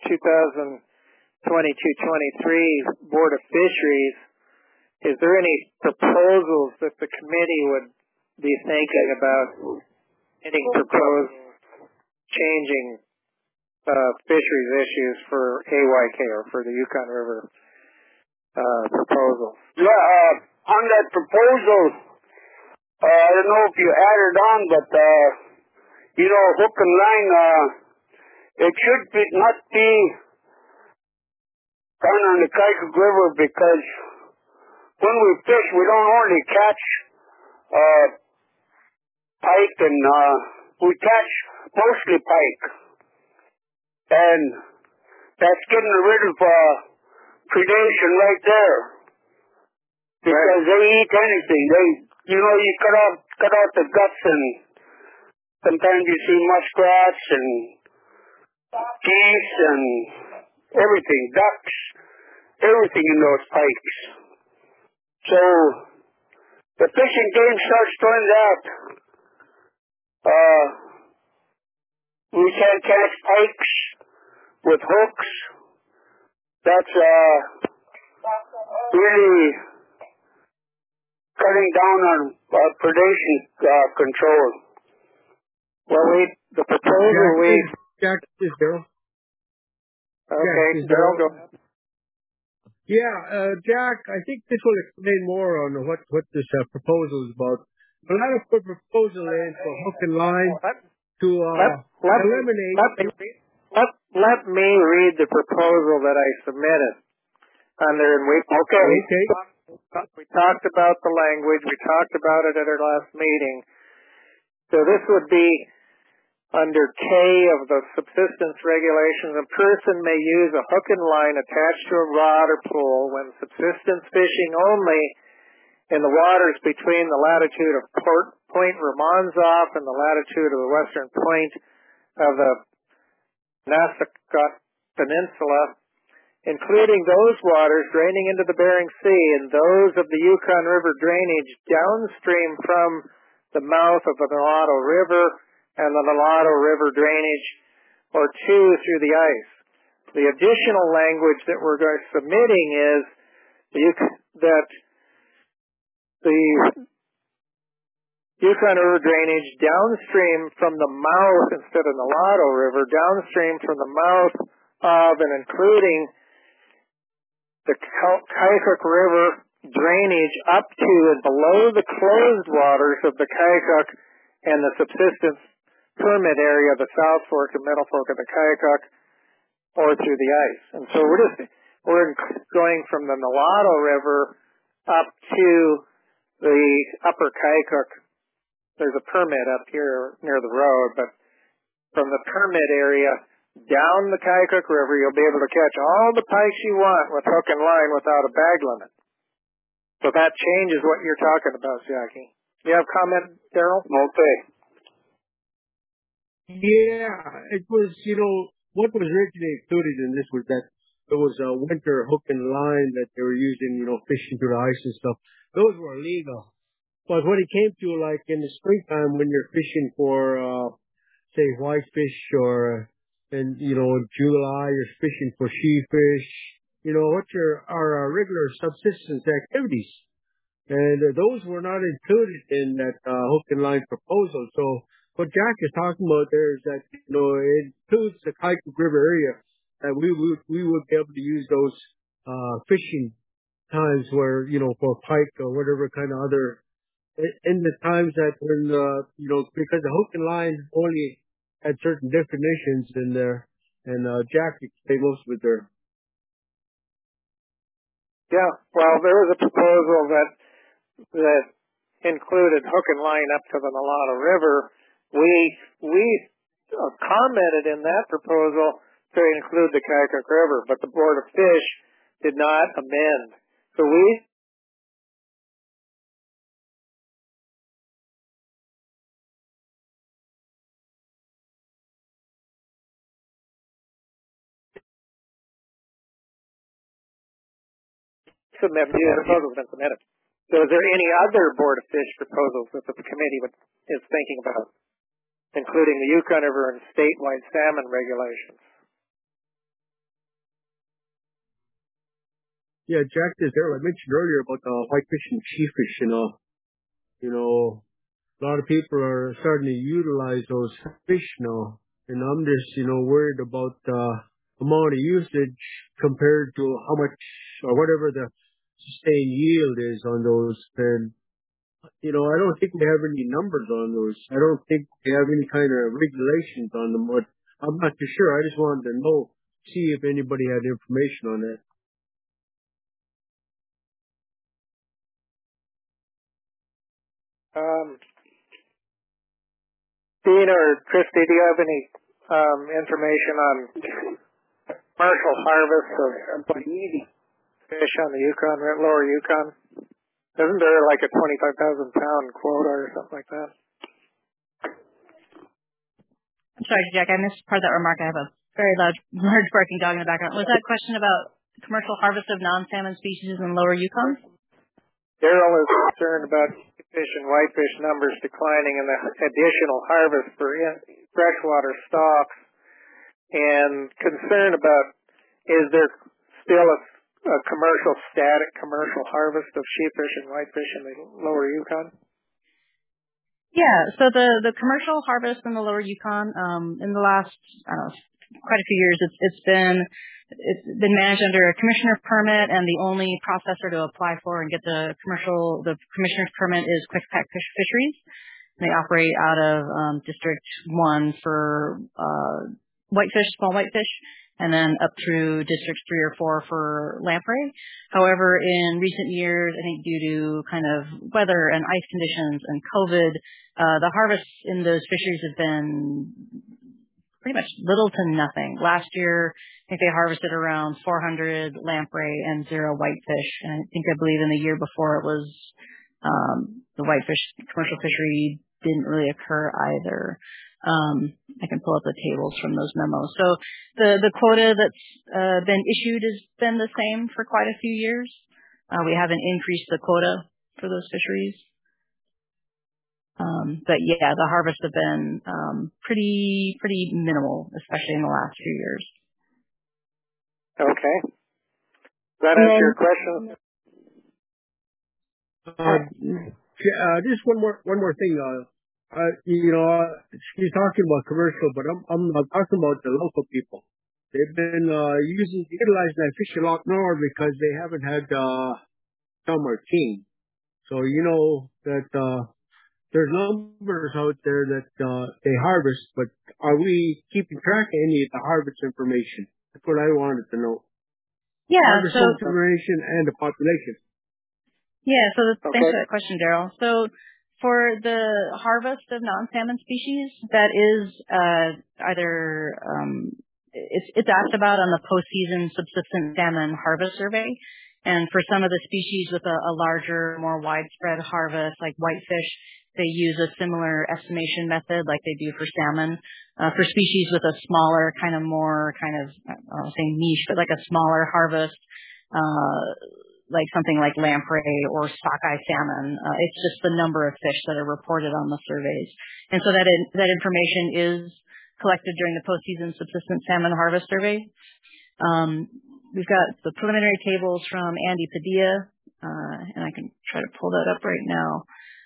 2022-23 Board of Fisheries. Is there any proposals that the committee would be thinking about any proposals changing fisheries issues for AYK or for the Yukon River proposal? Yeah, on that proposal, I don't know if you added on, but hook and line, it should not be done on the Kayakuk River because when we fish, we don't only catch pike, and we catch mostly pike, and that's getting rid of predation right there because they eat anything. You cut out the guts, and sometimes you see muskrats and geese and everything, ducks, everything in those pikes. So the Fish and Game starts doing that. We can't catch pikes with hooks. that's really cutting down on predation control. Well, the proposal Jack is Daryl. Okay, Daryl, go ahead. Yeah, Jack, I think this will explain more on what this proposal is about. A lot of the proposal is for hook and line to eliminate. Let me read the proposal that I submitted. We talked about the language. We talked about it at our last meeting. So this would be under K of the subsistence regulations. A person may use a hook and line attached to a rod or pole when subsistence fishing only in the waters between the latitude of Point Romanzoff and the latitude of the western point of the Nassaugat Peninsula, including those waters draining into the Bering Sea and those of the Yukon River drainage downstream from the mouth of the Nulato River and the Nulato River drainage, or two through the ice. The additional language that we're submitting is that the Yukon River drainage downstream from the mouth, instead of Nulato River, downstream from the mouth of and including the Kaykuk River drainage up to and below the closed waters of the Kaykuk and the subsistence permit area of the South Fork and Middle Fork of the Kaykuk, or through the ice. And so we're going from the Nulato River up to the upper Kaykuk. There's a permit up here near the road, but from the permit area down the Kaykuk River, you'll be able to catch all the pikes you want with hook and line without a bag limit. So that changes what you're talking about, Jackie. You have a comment, Daryl? Okay. Yeah, it was, what was originally included in this was that there was a winter hook and line that they were using, fishing through the ice and stuff. Those were illegal. But when it came to, like, in the springtime when you're fishing for, say, whitefish or, in July you're fishing for sheefish, which are our regular subsistence activities. And those were not included in that hook and line proposal. So what Jack is talking about there is that, it includes the Kaykuk River area, that we would be able to use those fishing times where, for pike or whatever kind of other, in the times that when, because the hook and line only had certain definitions in there, and Jack explained most of it there. Yeah, well, there was a proposal that included hook and line up to the Nulato River. We commented in that proposal to include the Kaykuk River, but the Board of Fish did not amend. So we submit proposals been submitted. So is there any other Board of Fish proposals that the committee is thinking about, including the Yukon River and statewide salmon regulations? Yeah, Jack is there. I mentioned earlier about the whitefish and sheefish, a lot of people are starting to utilize those fish now. And I'm just, worried about the amount of usage compared to how much or whatever the sustained yield is on those. And, I don't think we have any numbers on those. I don't think we have any kind of regulations on them. But I'm not too sure. I just wanted to see if anybody had information on that. Dean or Christy, do you have any information on commercial harvest of fish on the Yukon, lower Yukon? Isn't there like a 25,000 pound quota or something like that? I'm sorry, Jack, I missed part of that remark. I have a very large barking dog in the background. Was that a question about commercial harvest of non-salmon species in lower Yukon? Daryl is concerned about fish and whitefish numbers declining and the additional harvest for freshwater stocks, and concerned about, is there still a static commercial harvest of sheepfish and whitefish in the lower Yukon? Yeah, so the commercial harvest in the lower Yukon, in the last, quite a few years, it's been managed under a commissioner permit, and the only processor to apply for and get the commissioner's permit is Quick-Pack Fisheries. They operate out of District 1 for whitefish, small whitefish, and then up through Districts 3 or 4 for lamprey. However, in recent years, I think due to kind of weather and ice conditions and COVID, the harvests in those fisheries have been pretty much little to nothing. Last year, I think they harvested around 400 lamprey and 0 whitefish. And I believe in the year before it was the whitefish commercial fishery didn't really occur either. I can pull up the tables from those memos. So the quota that's been issued has been the same for quite a few years. We haven't increased the quota for those fisheries. But yeah, the harvests have been pretty minimal, especially in the last few years. Okay. Does that answer your question? Just one more thing. She's talking about commercial, but I'm talking about the local people. They've been utilizing that fish a lot more because they haven't had summer king. So you know that there's numbers out there that they harvest, but are we keeping track of any of the harvest information? That's what I wanted to know. Yeah, harvest information and the population. Yeah, so thanks for that question, Daryl. So for the harvest of non-salmon species, that is either it's asked about on the post-season subsistence salmon harvest survey. And for some of the species with a larger, more widespread harvest, like whitefish, they use a similar estimation method like they do for salmon. For species with a smaller, I don't say niche, but like a smaller harvest, like something like lamprey or sockeye salmon, it's just the number of fish that are reported on the surveys. And so that information is collected during the post-season subsistence salmon harvest survey. We've got the preliminary tables from Andy Padilla, and I can try to pull that up right now.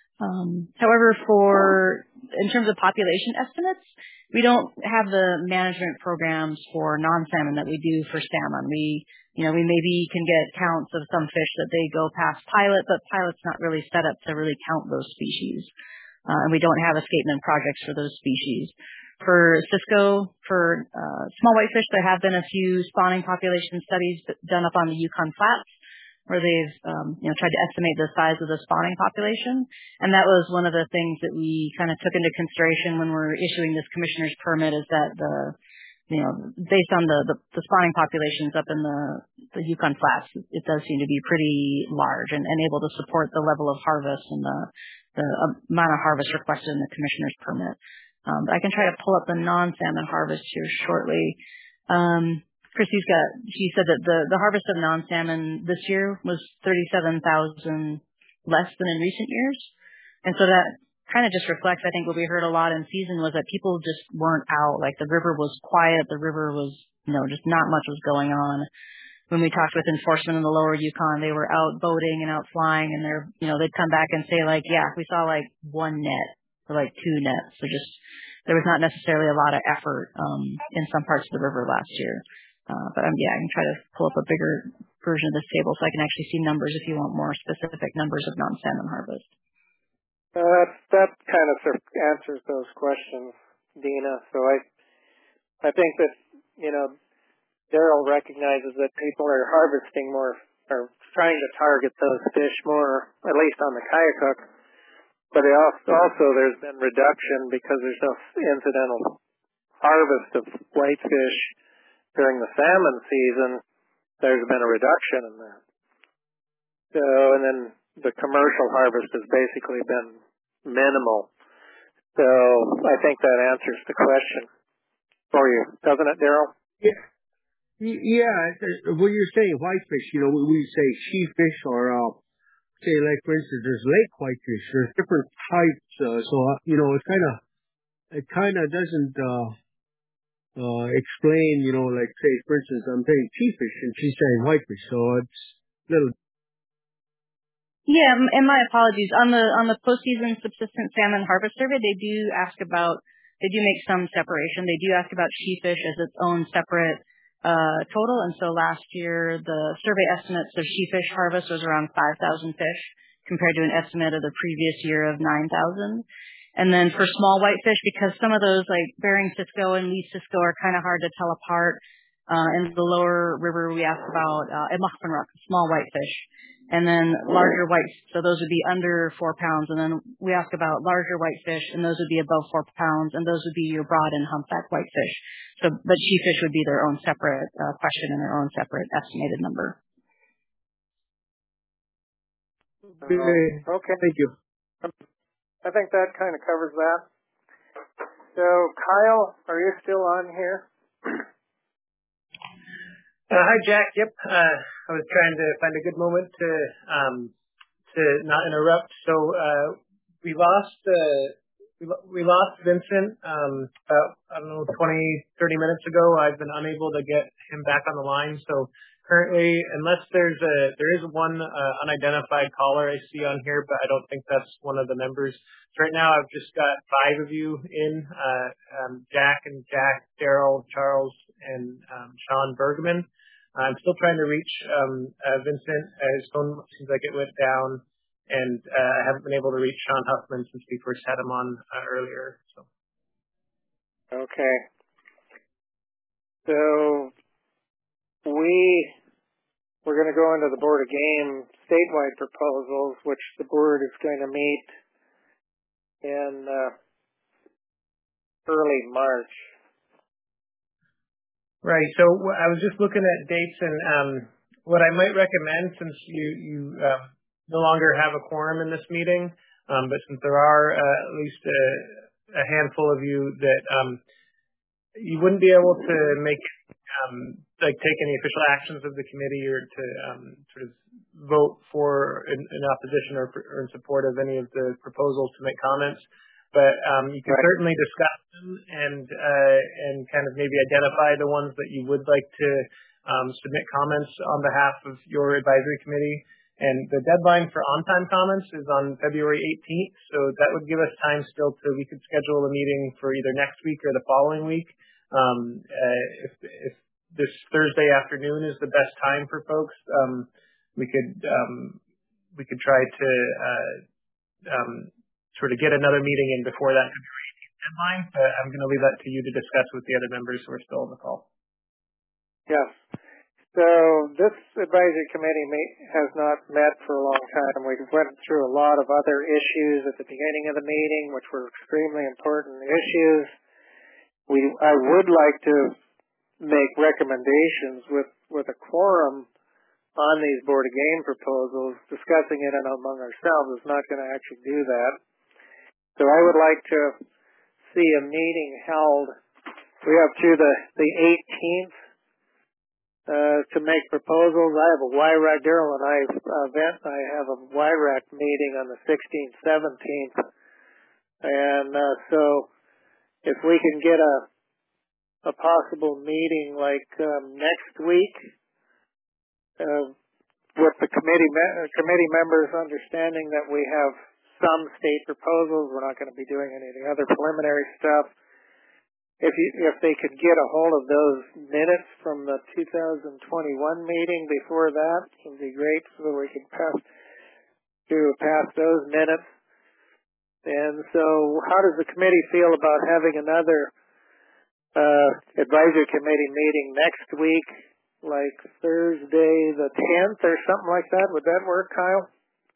However, in terms of population estimates, we don't have the management programs for non-salmon that we do for salmon. We maybe can get counts of some fish that they go past pilot, but pilot's not really set up to really count those species. And we don't have escapement projects for those species. For Cisco, for small whitefish, there have been a few spawning population studies done up on the Yukon Flats, where they've tried to estimate the size of the spawning population. And that was one of the things that we kind of took into consideration when we're issuing this commissioner's permit, is that based on the spawning populations up in the Yukon Flats, it does seem to be pretty large and able to support the level of harvest and the amount of harvest requested in the commissioner's permit. I can try to pull up the non-salmon harvest here shortly. She said that the harvest of non-salmon this year was 37,000 less than in recent years. And so that kind of just reflects, I think, what we heard a lot in season was that people just weren't out. Like the river was quiet. The river was, just not much was going on. When we talked with enforcement in the lower Yukon, they were out boating and out flying, and they'd come back and say like, yeah, we saw like 1 net or like 2 nets. So there was not necessarily a lot of effort in some parts of the river last year. But I can try to pull up a bigger version of this table so I can actually see numbers if you want more specific numbers of non-salmon harvest. That kind of answers those questions, Dina. So I think that, Daryl recognizes that people are harvesting more, or trying to target those fish more, at least on the Kayakuk. But also there's been reduction because there's no incidental harvest of whitefish during the salmon season. There's been a reduction in that. So, and then the commercial harvest has basically been minimal. So I think that answers the question for you, doesn't it, Daryl? Yeah. When you're saying whitefish, we say sheepfish or say, like, for instance, there's lake whitefish. There's different types. So it kind of doesn't explain, like say, for instance, I'm saying cheafish and she's saying whitefish, so it's a little. Yeah, and my apologies. On the postseason subsistence salmon harvest survey, they do make some separation. They do ask about sheefish as its own separate total. And so last year, the survey estimates of sheefish harvest was around 5,000 fish compared to an estimate of the previous year of 9,000. And then for small whitefish, because some of those like Bering Cisco and Lee Cisco are kind of hard to tell apart, in the lower river we asked about Edmachvenrock, small whitefish. And then larger so those would be under 4 pounds. And then we ask about larger whitefish, and those would be above 4 pounds, and those would be your broad and humpback whitefish. So, but sheefish would be their own separate question and their own separate estimated number. Okay, thank you. I think that kind of covers that. So, Kyle, are you still on here? Hi, Jack. Yep. I was trying to find a good moment to not interrupt. So we lost Vincent about 20, 30 minutes ago. I've been unable to get him back on the line. So currently, unless there is one unidentified caller I see on here, but I don't think that's one of the members. So right now, I've just got 5 of you in: Jack, Daryl, Charles, and Sean Bergman. I'm still trying to reach Vincent. His phone seems like it went down, and I haven't been able to reach Sean Huffman since we first had him on earlier. So. Okay. So we're going to go into the Board of Game statewide proposals, which the board is going to meet in early March. Right. So I was just looking at dates, and what I might recommend, since you no longer have a quorum in this meeting, but since there are at least a handful of you that you wouldn't be able to make take any official actions of the committee or to sort of vote for in opposition or in support of any of the proposals to make comments. But you can certainly discuss them and kind of maybe identify the ones that you would like to submit comments on behalf of your advisory committee. And the deadline for on-time comments is on February 18th, so that would give us time still we could schedule a meeting for either next week or the following week. If this Thursday afternoon is the best time for folks, we could try to sort of get another meeting in before that February 18th deadline, but I'm going to leave that to you to discuss with the other members who are still on the call. Yes. So this advisory committee has not met for a long time. We went through a lot of other issues at the beginning of the meeting, which were extremely important issues. I would like to make recommendations with a quorum on these Board of Game proposals. Discussing it among ourselves is not going to actually do that. So I would like to see a meeting held. We have through the 18th to make proposals. I have a YRAC, Daryl and I have a YRAC meeting on the 16th, 17th. And so if we can get a possible meeting like next week with the committee members understanding that we have some state proposals, we're not going to be doing any of the other preliminary stuff. If they could get a hold of those minutes from the 2021 meeting before that, it would be great, so we could pass those minutes. And so how does the committee feel about having another advisory committee meeting next week, like Thursday the 10th or something like that? Would that work, Kyle?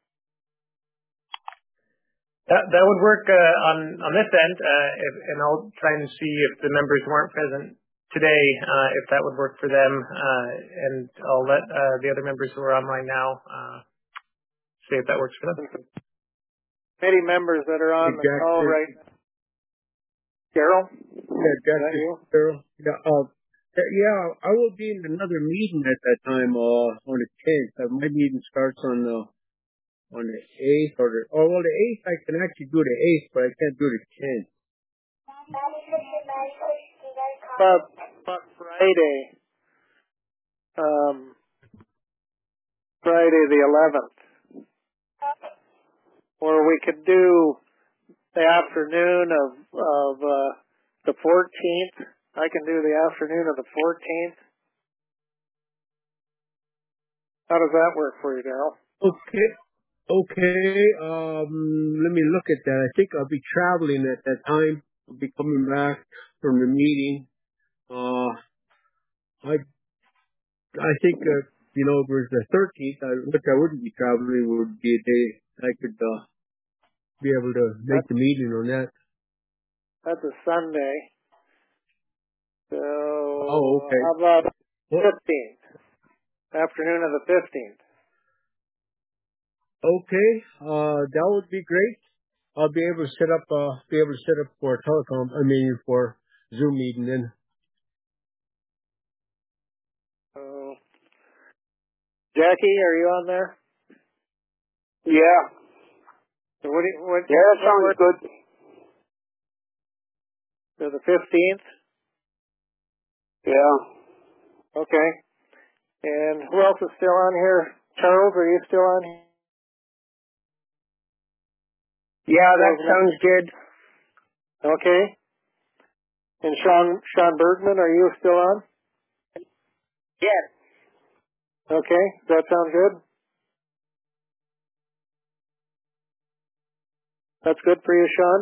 That would work on this end, and I'll try and see if the members who aren't present today, if that would work for them, and I'll let the other members who are online now see if that works for them. Committee members that are on the call right now. Daryl? Yeah, Jack, Daryl. Yeah, I will be in another meeting at that time on the 10th. My meeting starts on the 8th the 8th I can actually do the 8th, but I can't do the 10th. about Friday, Friday the 11th, or we could do the afternoon of the 14th. I can do the afternoon of the 14th. How does that work for you, Daryl? Okay. Let me look at that. I think I'll be traveling at that time. I'll be coming back from the meeting. I think if it was the 13th, which I wouldn't be traveling, would be a day I could be able to make the meeting on that. That's a Sunday. So, okay. How about 15th? Afternoon of the 15th. Okay, that would be great. I'll be able to set up for a for Zoom meeting then. Jackie, are you on there? Yeah. So what that sounds good. So the 15th? Yeah. Okay. And who else is still on here? Charles, are you still on here? Yeah, that sounds good. Okay. And Sean Bergman, are you still on? Yes. Okay. Does that sound good? That's good for you, Sean?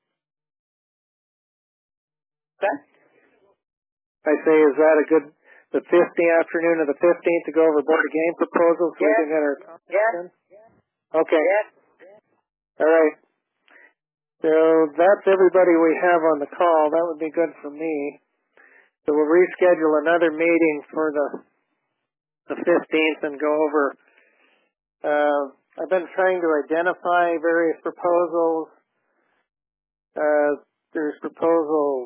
Okay. I say, is that a good, the afternoon of the 15th to go over board of game proposals so we can get our Yeah. Okay. Yeah. All right. So that's everybody we have on the call. That would be good for me. So we'll reschedule another meeting for the 15th and go over. I've been trying to identify various proposals. There's a proposal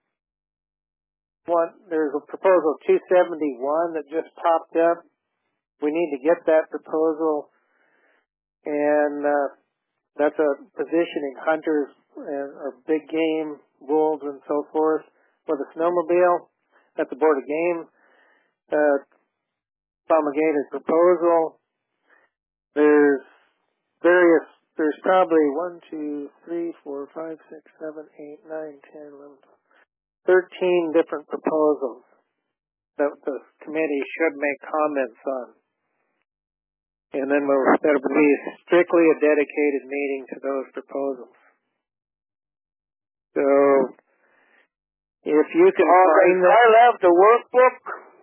271 that just popped up. We need to get that proposal, and that's a positioning hunters or big game, wolves and so forth with a snowmobile. That's a board of game promulgated proposal. There's probably 1, 2, 3, 4, 5, 6, 7, 8, 9, 10, 11, 13 different proposals that the committee should make comments on. And then that'll be strictly a dedicated meeting to those proposals. So, if you can find that. I'll have the workbook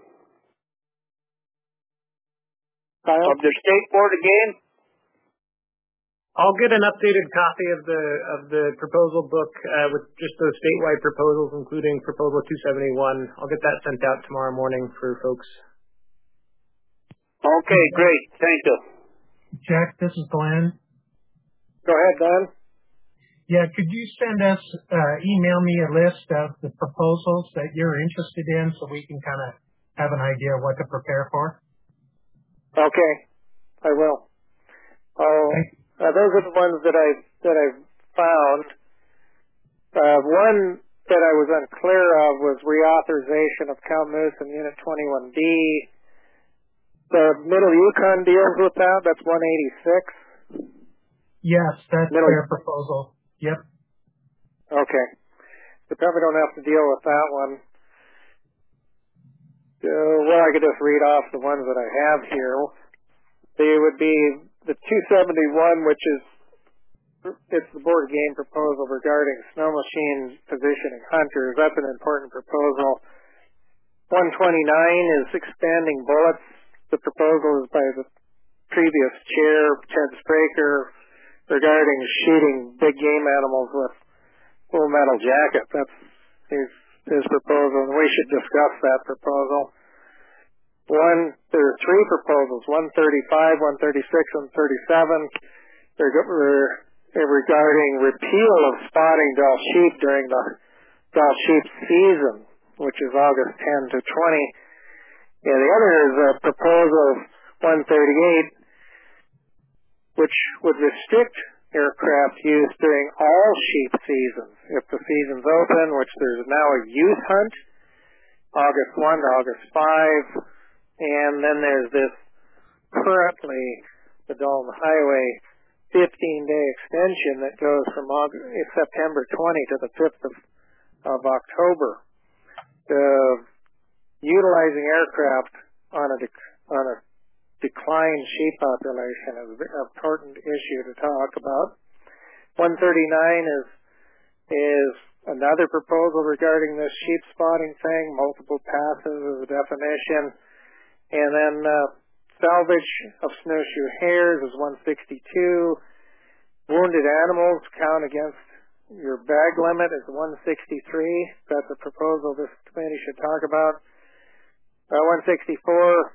of the state board again. I'll get an updated copy of the proposal book with just those statewide proposals, including proposal 271. I'll get that sent out tomorrow morning for folks. Okay, great. Thank you. Jack, this is Glenn. Go ahead, Don. Yeah, could you email me a list of the proposals that you're interested in so we can kind of have an idea of what to prepare for? Okay, I will. Those are the ones that I found. One that I was unclear of was reauthorization of Cal Moose and Unit 21D. The Middle Yukon deals with that. That's 186. Yes, that's their proposal. Yep. Okay. We probably don't have to deal with that one. I could just read off the ones that I have here. They would be the 271, which is it's the board game proposal regarding snow machine positioning hunters. That's an important proposal. 129 is expanding bullets. The proposal is by the previous chair, Ted Spraker, regarding shooting big game animals with full metal jacket. That's his proposal, and we should discuss that proposal. There are three proposals, 135, 136, and 37. They're regarding repeal of spotting Dall sheep during the Dall sheep season, which is August 10 to 20. Yeah, the other is a proposal 138, which would restrict aircraft use during all sheep seasons. If the season's open, which there's now a youth hunt August 1 to August 5. And then there's this currently the Dalton Highway 15-day extension that goes from September 20 to the 5th of October. Utilizing aircraft on a declined sheep population is an important issue to talk about. 139 is another proposal regarding this sheep spotting thing, multiple passes as a definition. And then salvage of snowshoe hares is 162. Wounded animals count against your bag limit is 163. That's a proposal this committee should talk about. 164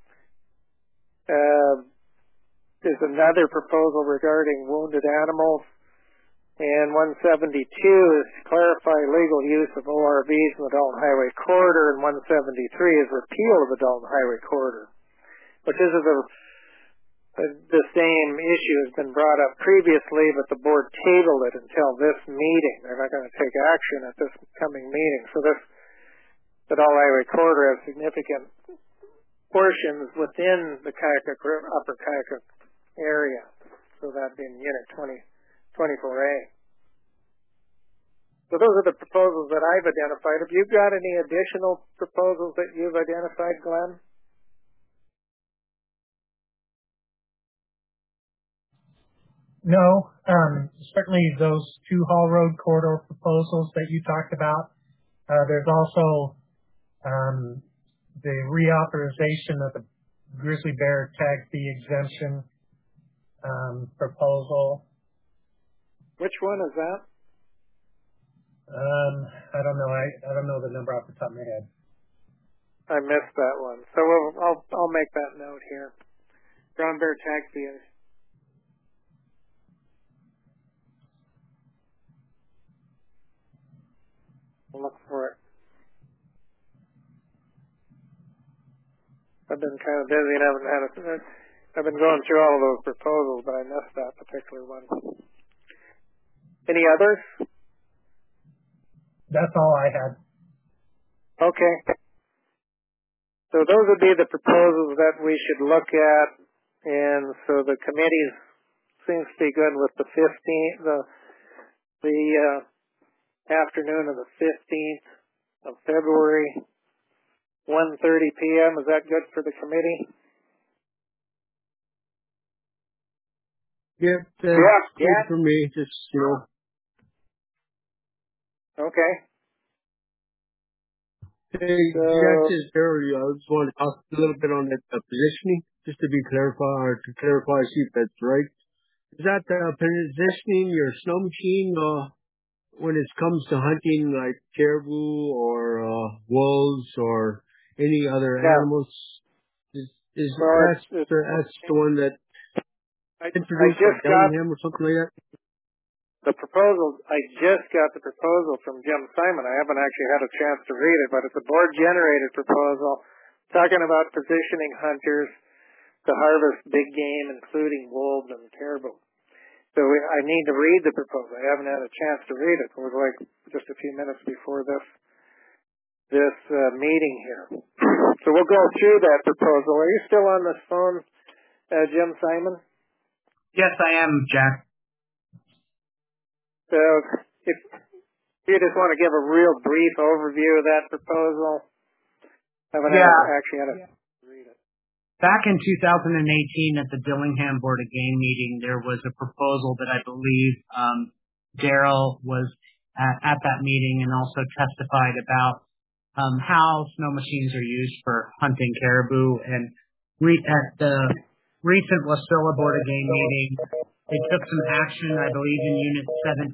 is another proposal regarding wounded animals. And 172 is to clarify legal use of ORVs in the Dalton Highway Corridor, and 173 is repeal of the Dalton Highway Corridor, which is the same issue has been brought up previously, but the board tabled it until this meeting. They're not going to take action at this coming meeting. So the Dalton Highway Corridor has significant portions within the Upper Kayakuk area. So that being Unit 24A. So those are the proposals that I've identified. Have you got any additional proposals that you've identified, Glenn? No, certainly those two Haul Road corridor proposals that you talked about. There's also the reauthorization of the grizzly bear tag fee exemption proposal. Which one is that? I don't know. I don't know the number off the top of my head. I missed that one. So I'll make that note here. Brown bear tag fee. I'll look for it. I've been kind of busy and haven't had it. I've been going through all of those proposals, but I missed that particular one. Any others? That's all I had. Okay. So those would be the proposals that we should look at, and so the committee seems to be good with the 15th, the afternoon of the 15th of February, 1:30 p.m. Is that good for the committee? Yeah, good for me. Just, Okay. Hey, Jack, just earlier, I just want to talk a little bit on that positioning, just to clarify, see if that's right. Is that positioning your snow machine when it comes to hunting like caribou or wolves or any other animals? That's the one that introduced by Bellingham or something like that? I just got the proposal from Jim Simon. I haven't actually had a chance to read it, but it's a board-generated proposal talking about positioning hunters to harvest big game, including wolves and caribou. So I need to read the proposal. I haven't had a chance to read it. It was like just a few minutes before this meeting here. So we'll go through that proposal. Are you still on this phone, Jim Simon? Yes, I am, Jack. So if you just want to give a real brief overview of that proposal, I haven't actually had a read it. Back in 2018 at the Dillingham Board of Game meeting, there was a proposal that I believe Daryl was at that meeting and also testified about how snow machines are used for hunting caribou. And at the recent Wasilla Board of Game meeting, they took some action, I believe, in Unit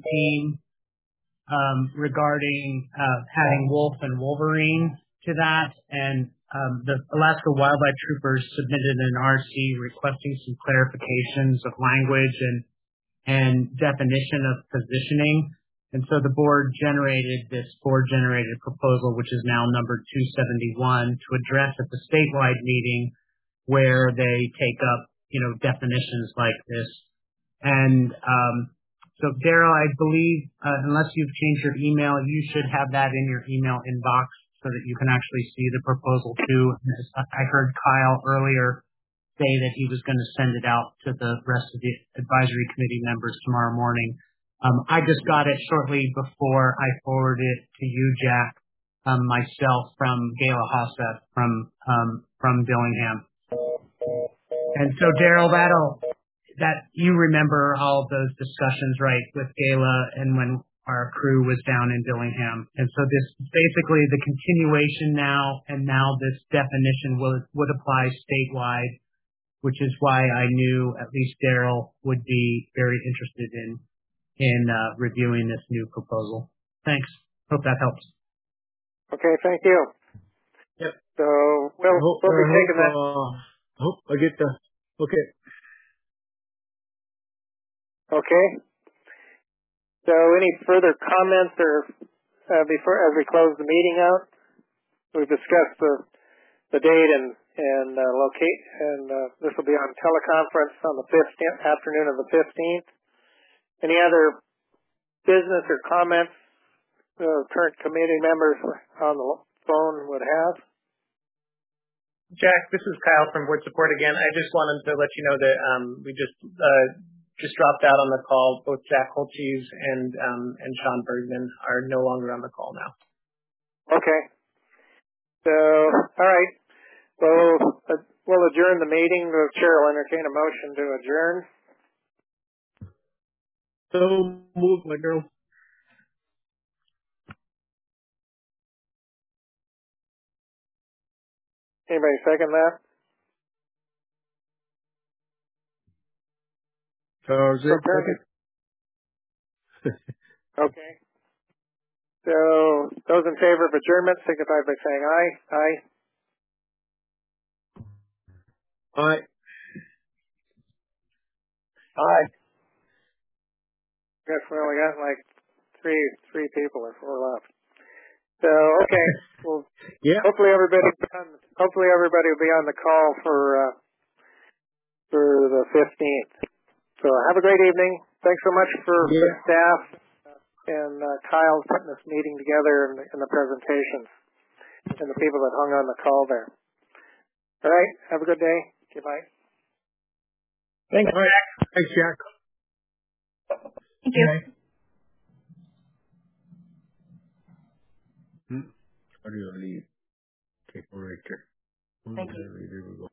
17 regarding adding wolf and wolverine to that. And the Alaska Wildlife Troopers submitted an RC requesting some clarifications of language and definition of positioning. And so the board generated this board-generated proposal, which is now number 271, to address at the statewide meeting where they take up, definitions like this. And so, Daryl, I believe, unless you've changed your email, you should have that in your email inbox so that you can actually see the proposal too. I heard Kyle earlier say that he was going to send it out to the rest of the advisory committee members tomorrow morning. I just got it shortly before I forwarded it to you, Jack, myself from Gayla Hosseth from Dillingham. And so, Daryl, that you remember all of those discussions, right, with Gayla and when our crew was down in Dillingham. And so this is basically the continuation now, and now this definition would apply statewide, which is why I knew at least Daryl would be very interested in reviewing this new proposal. Thanks. Hope that helps. Okay, thank you. Yep. So we'll be taking that. Hope I get the. Okay. Okay. So any further comments or before as we close the meeting out? We've discussed the date and locate, and this will be on teleconference on the 15th, afternoon of the 15th. Any other business or comments current committee members on the phone would have? Jack, this is Kyle from Board Support again. I just wanted to let you know that we just dropped out on the call. Both Jack Holtzies and Sean Bergman are no longer on the call now. Okay. So, all right. We'll adjourn the meeting. The chair will entertain a motion to adjourn. So move, my girl. Anybody second that? Okay. So those in favor of adjournment signify by saying aye. Aye. Aye. Aye. Guess we only got like three people or four left. So okay. Well, yeah. Hopefully everybody will be on the call for the 15th. So have a great evening. Thanks so much for the staff and Kyle putting this meeting together and the presentations and the people that hung on the call there. All right. Have a good day. Goodbye. Thanks, Jack. Thanks, Jack. Thank you. How do you leave? Okay, all right, there. Thank you.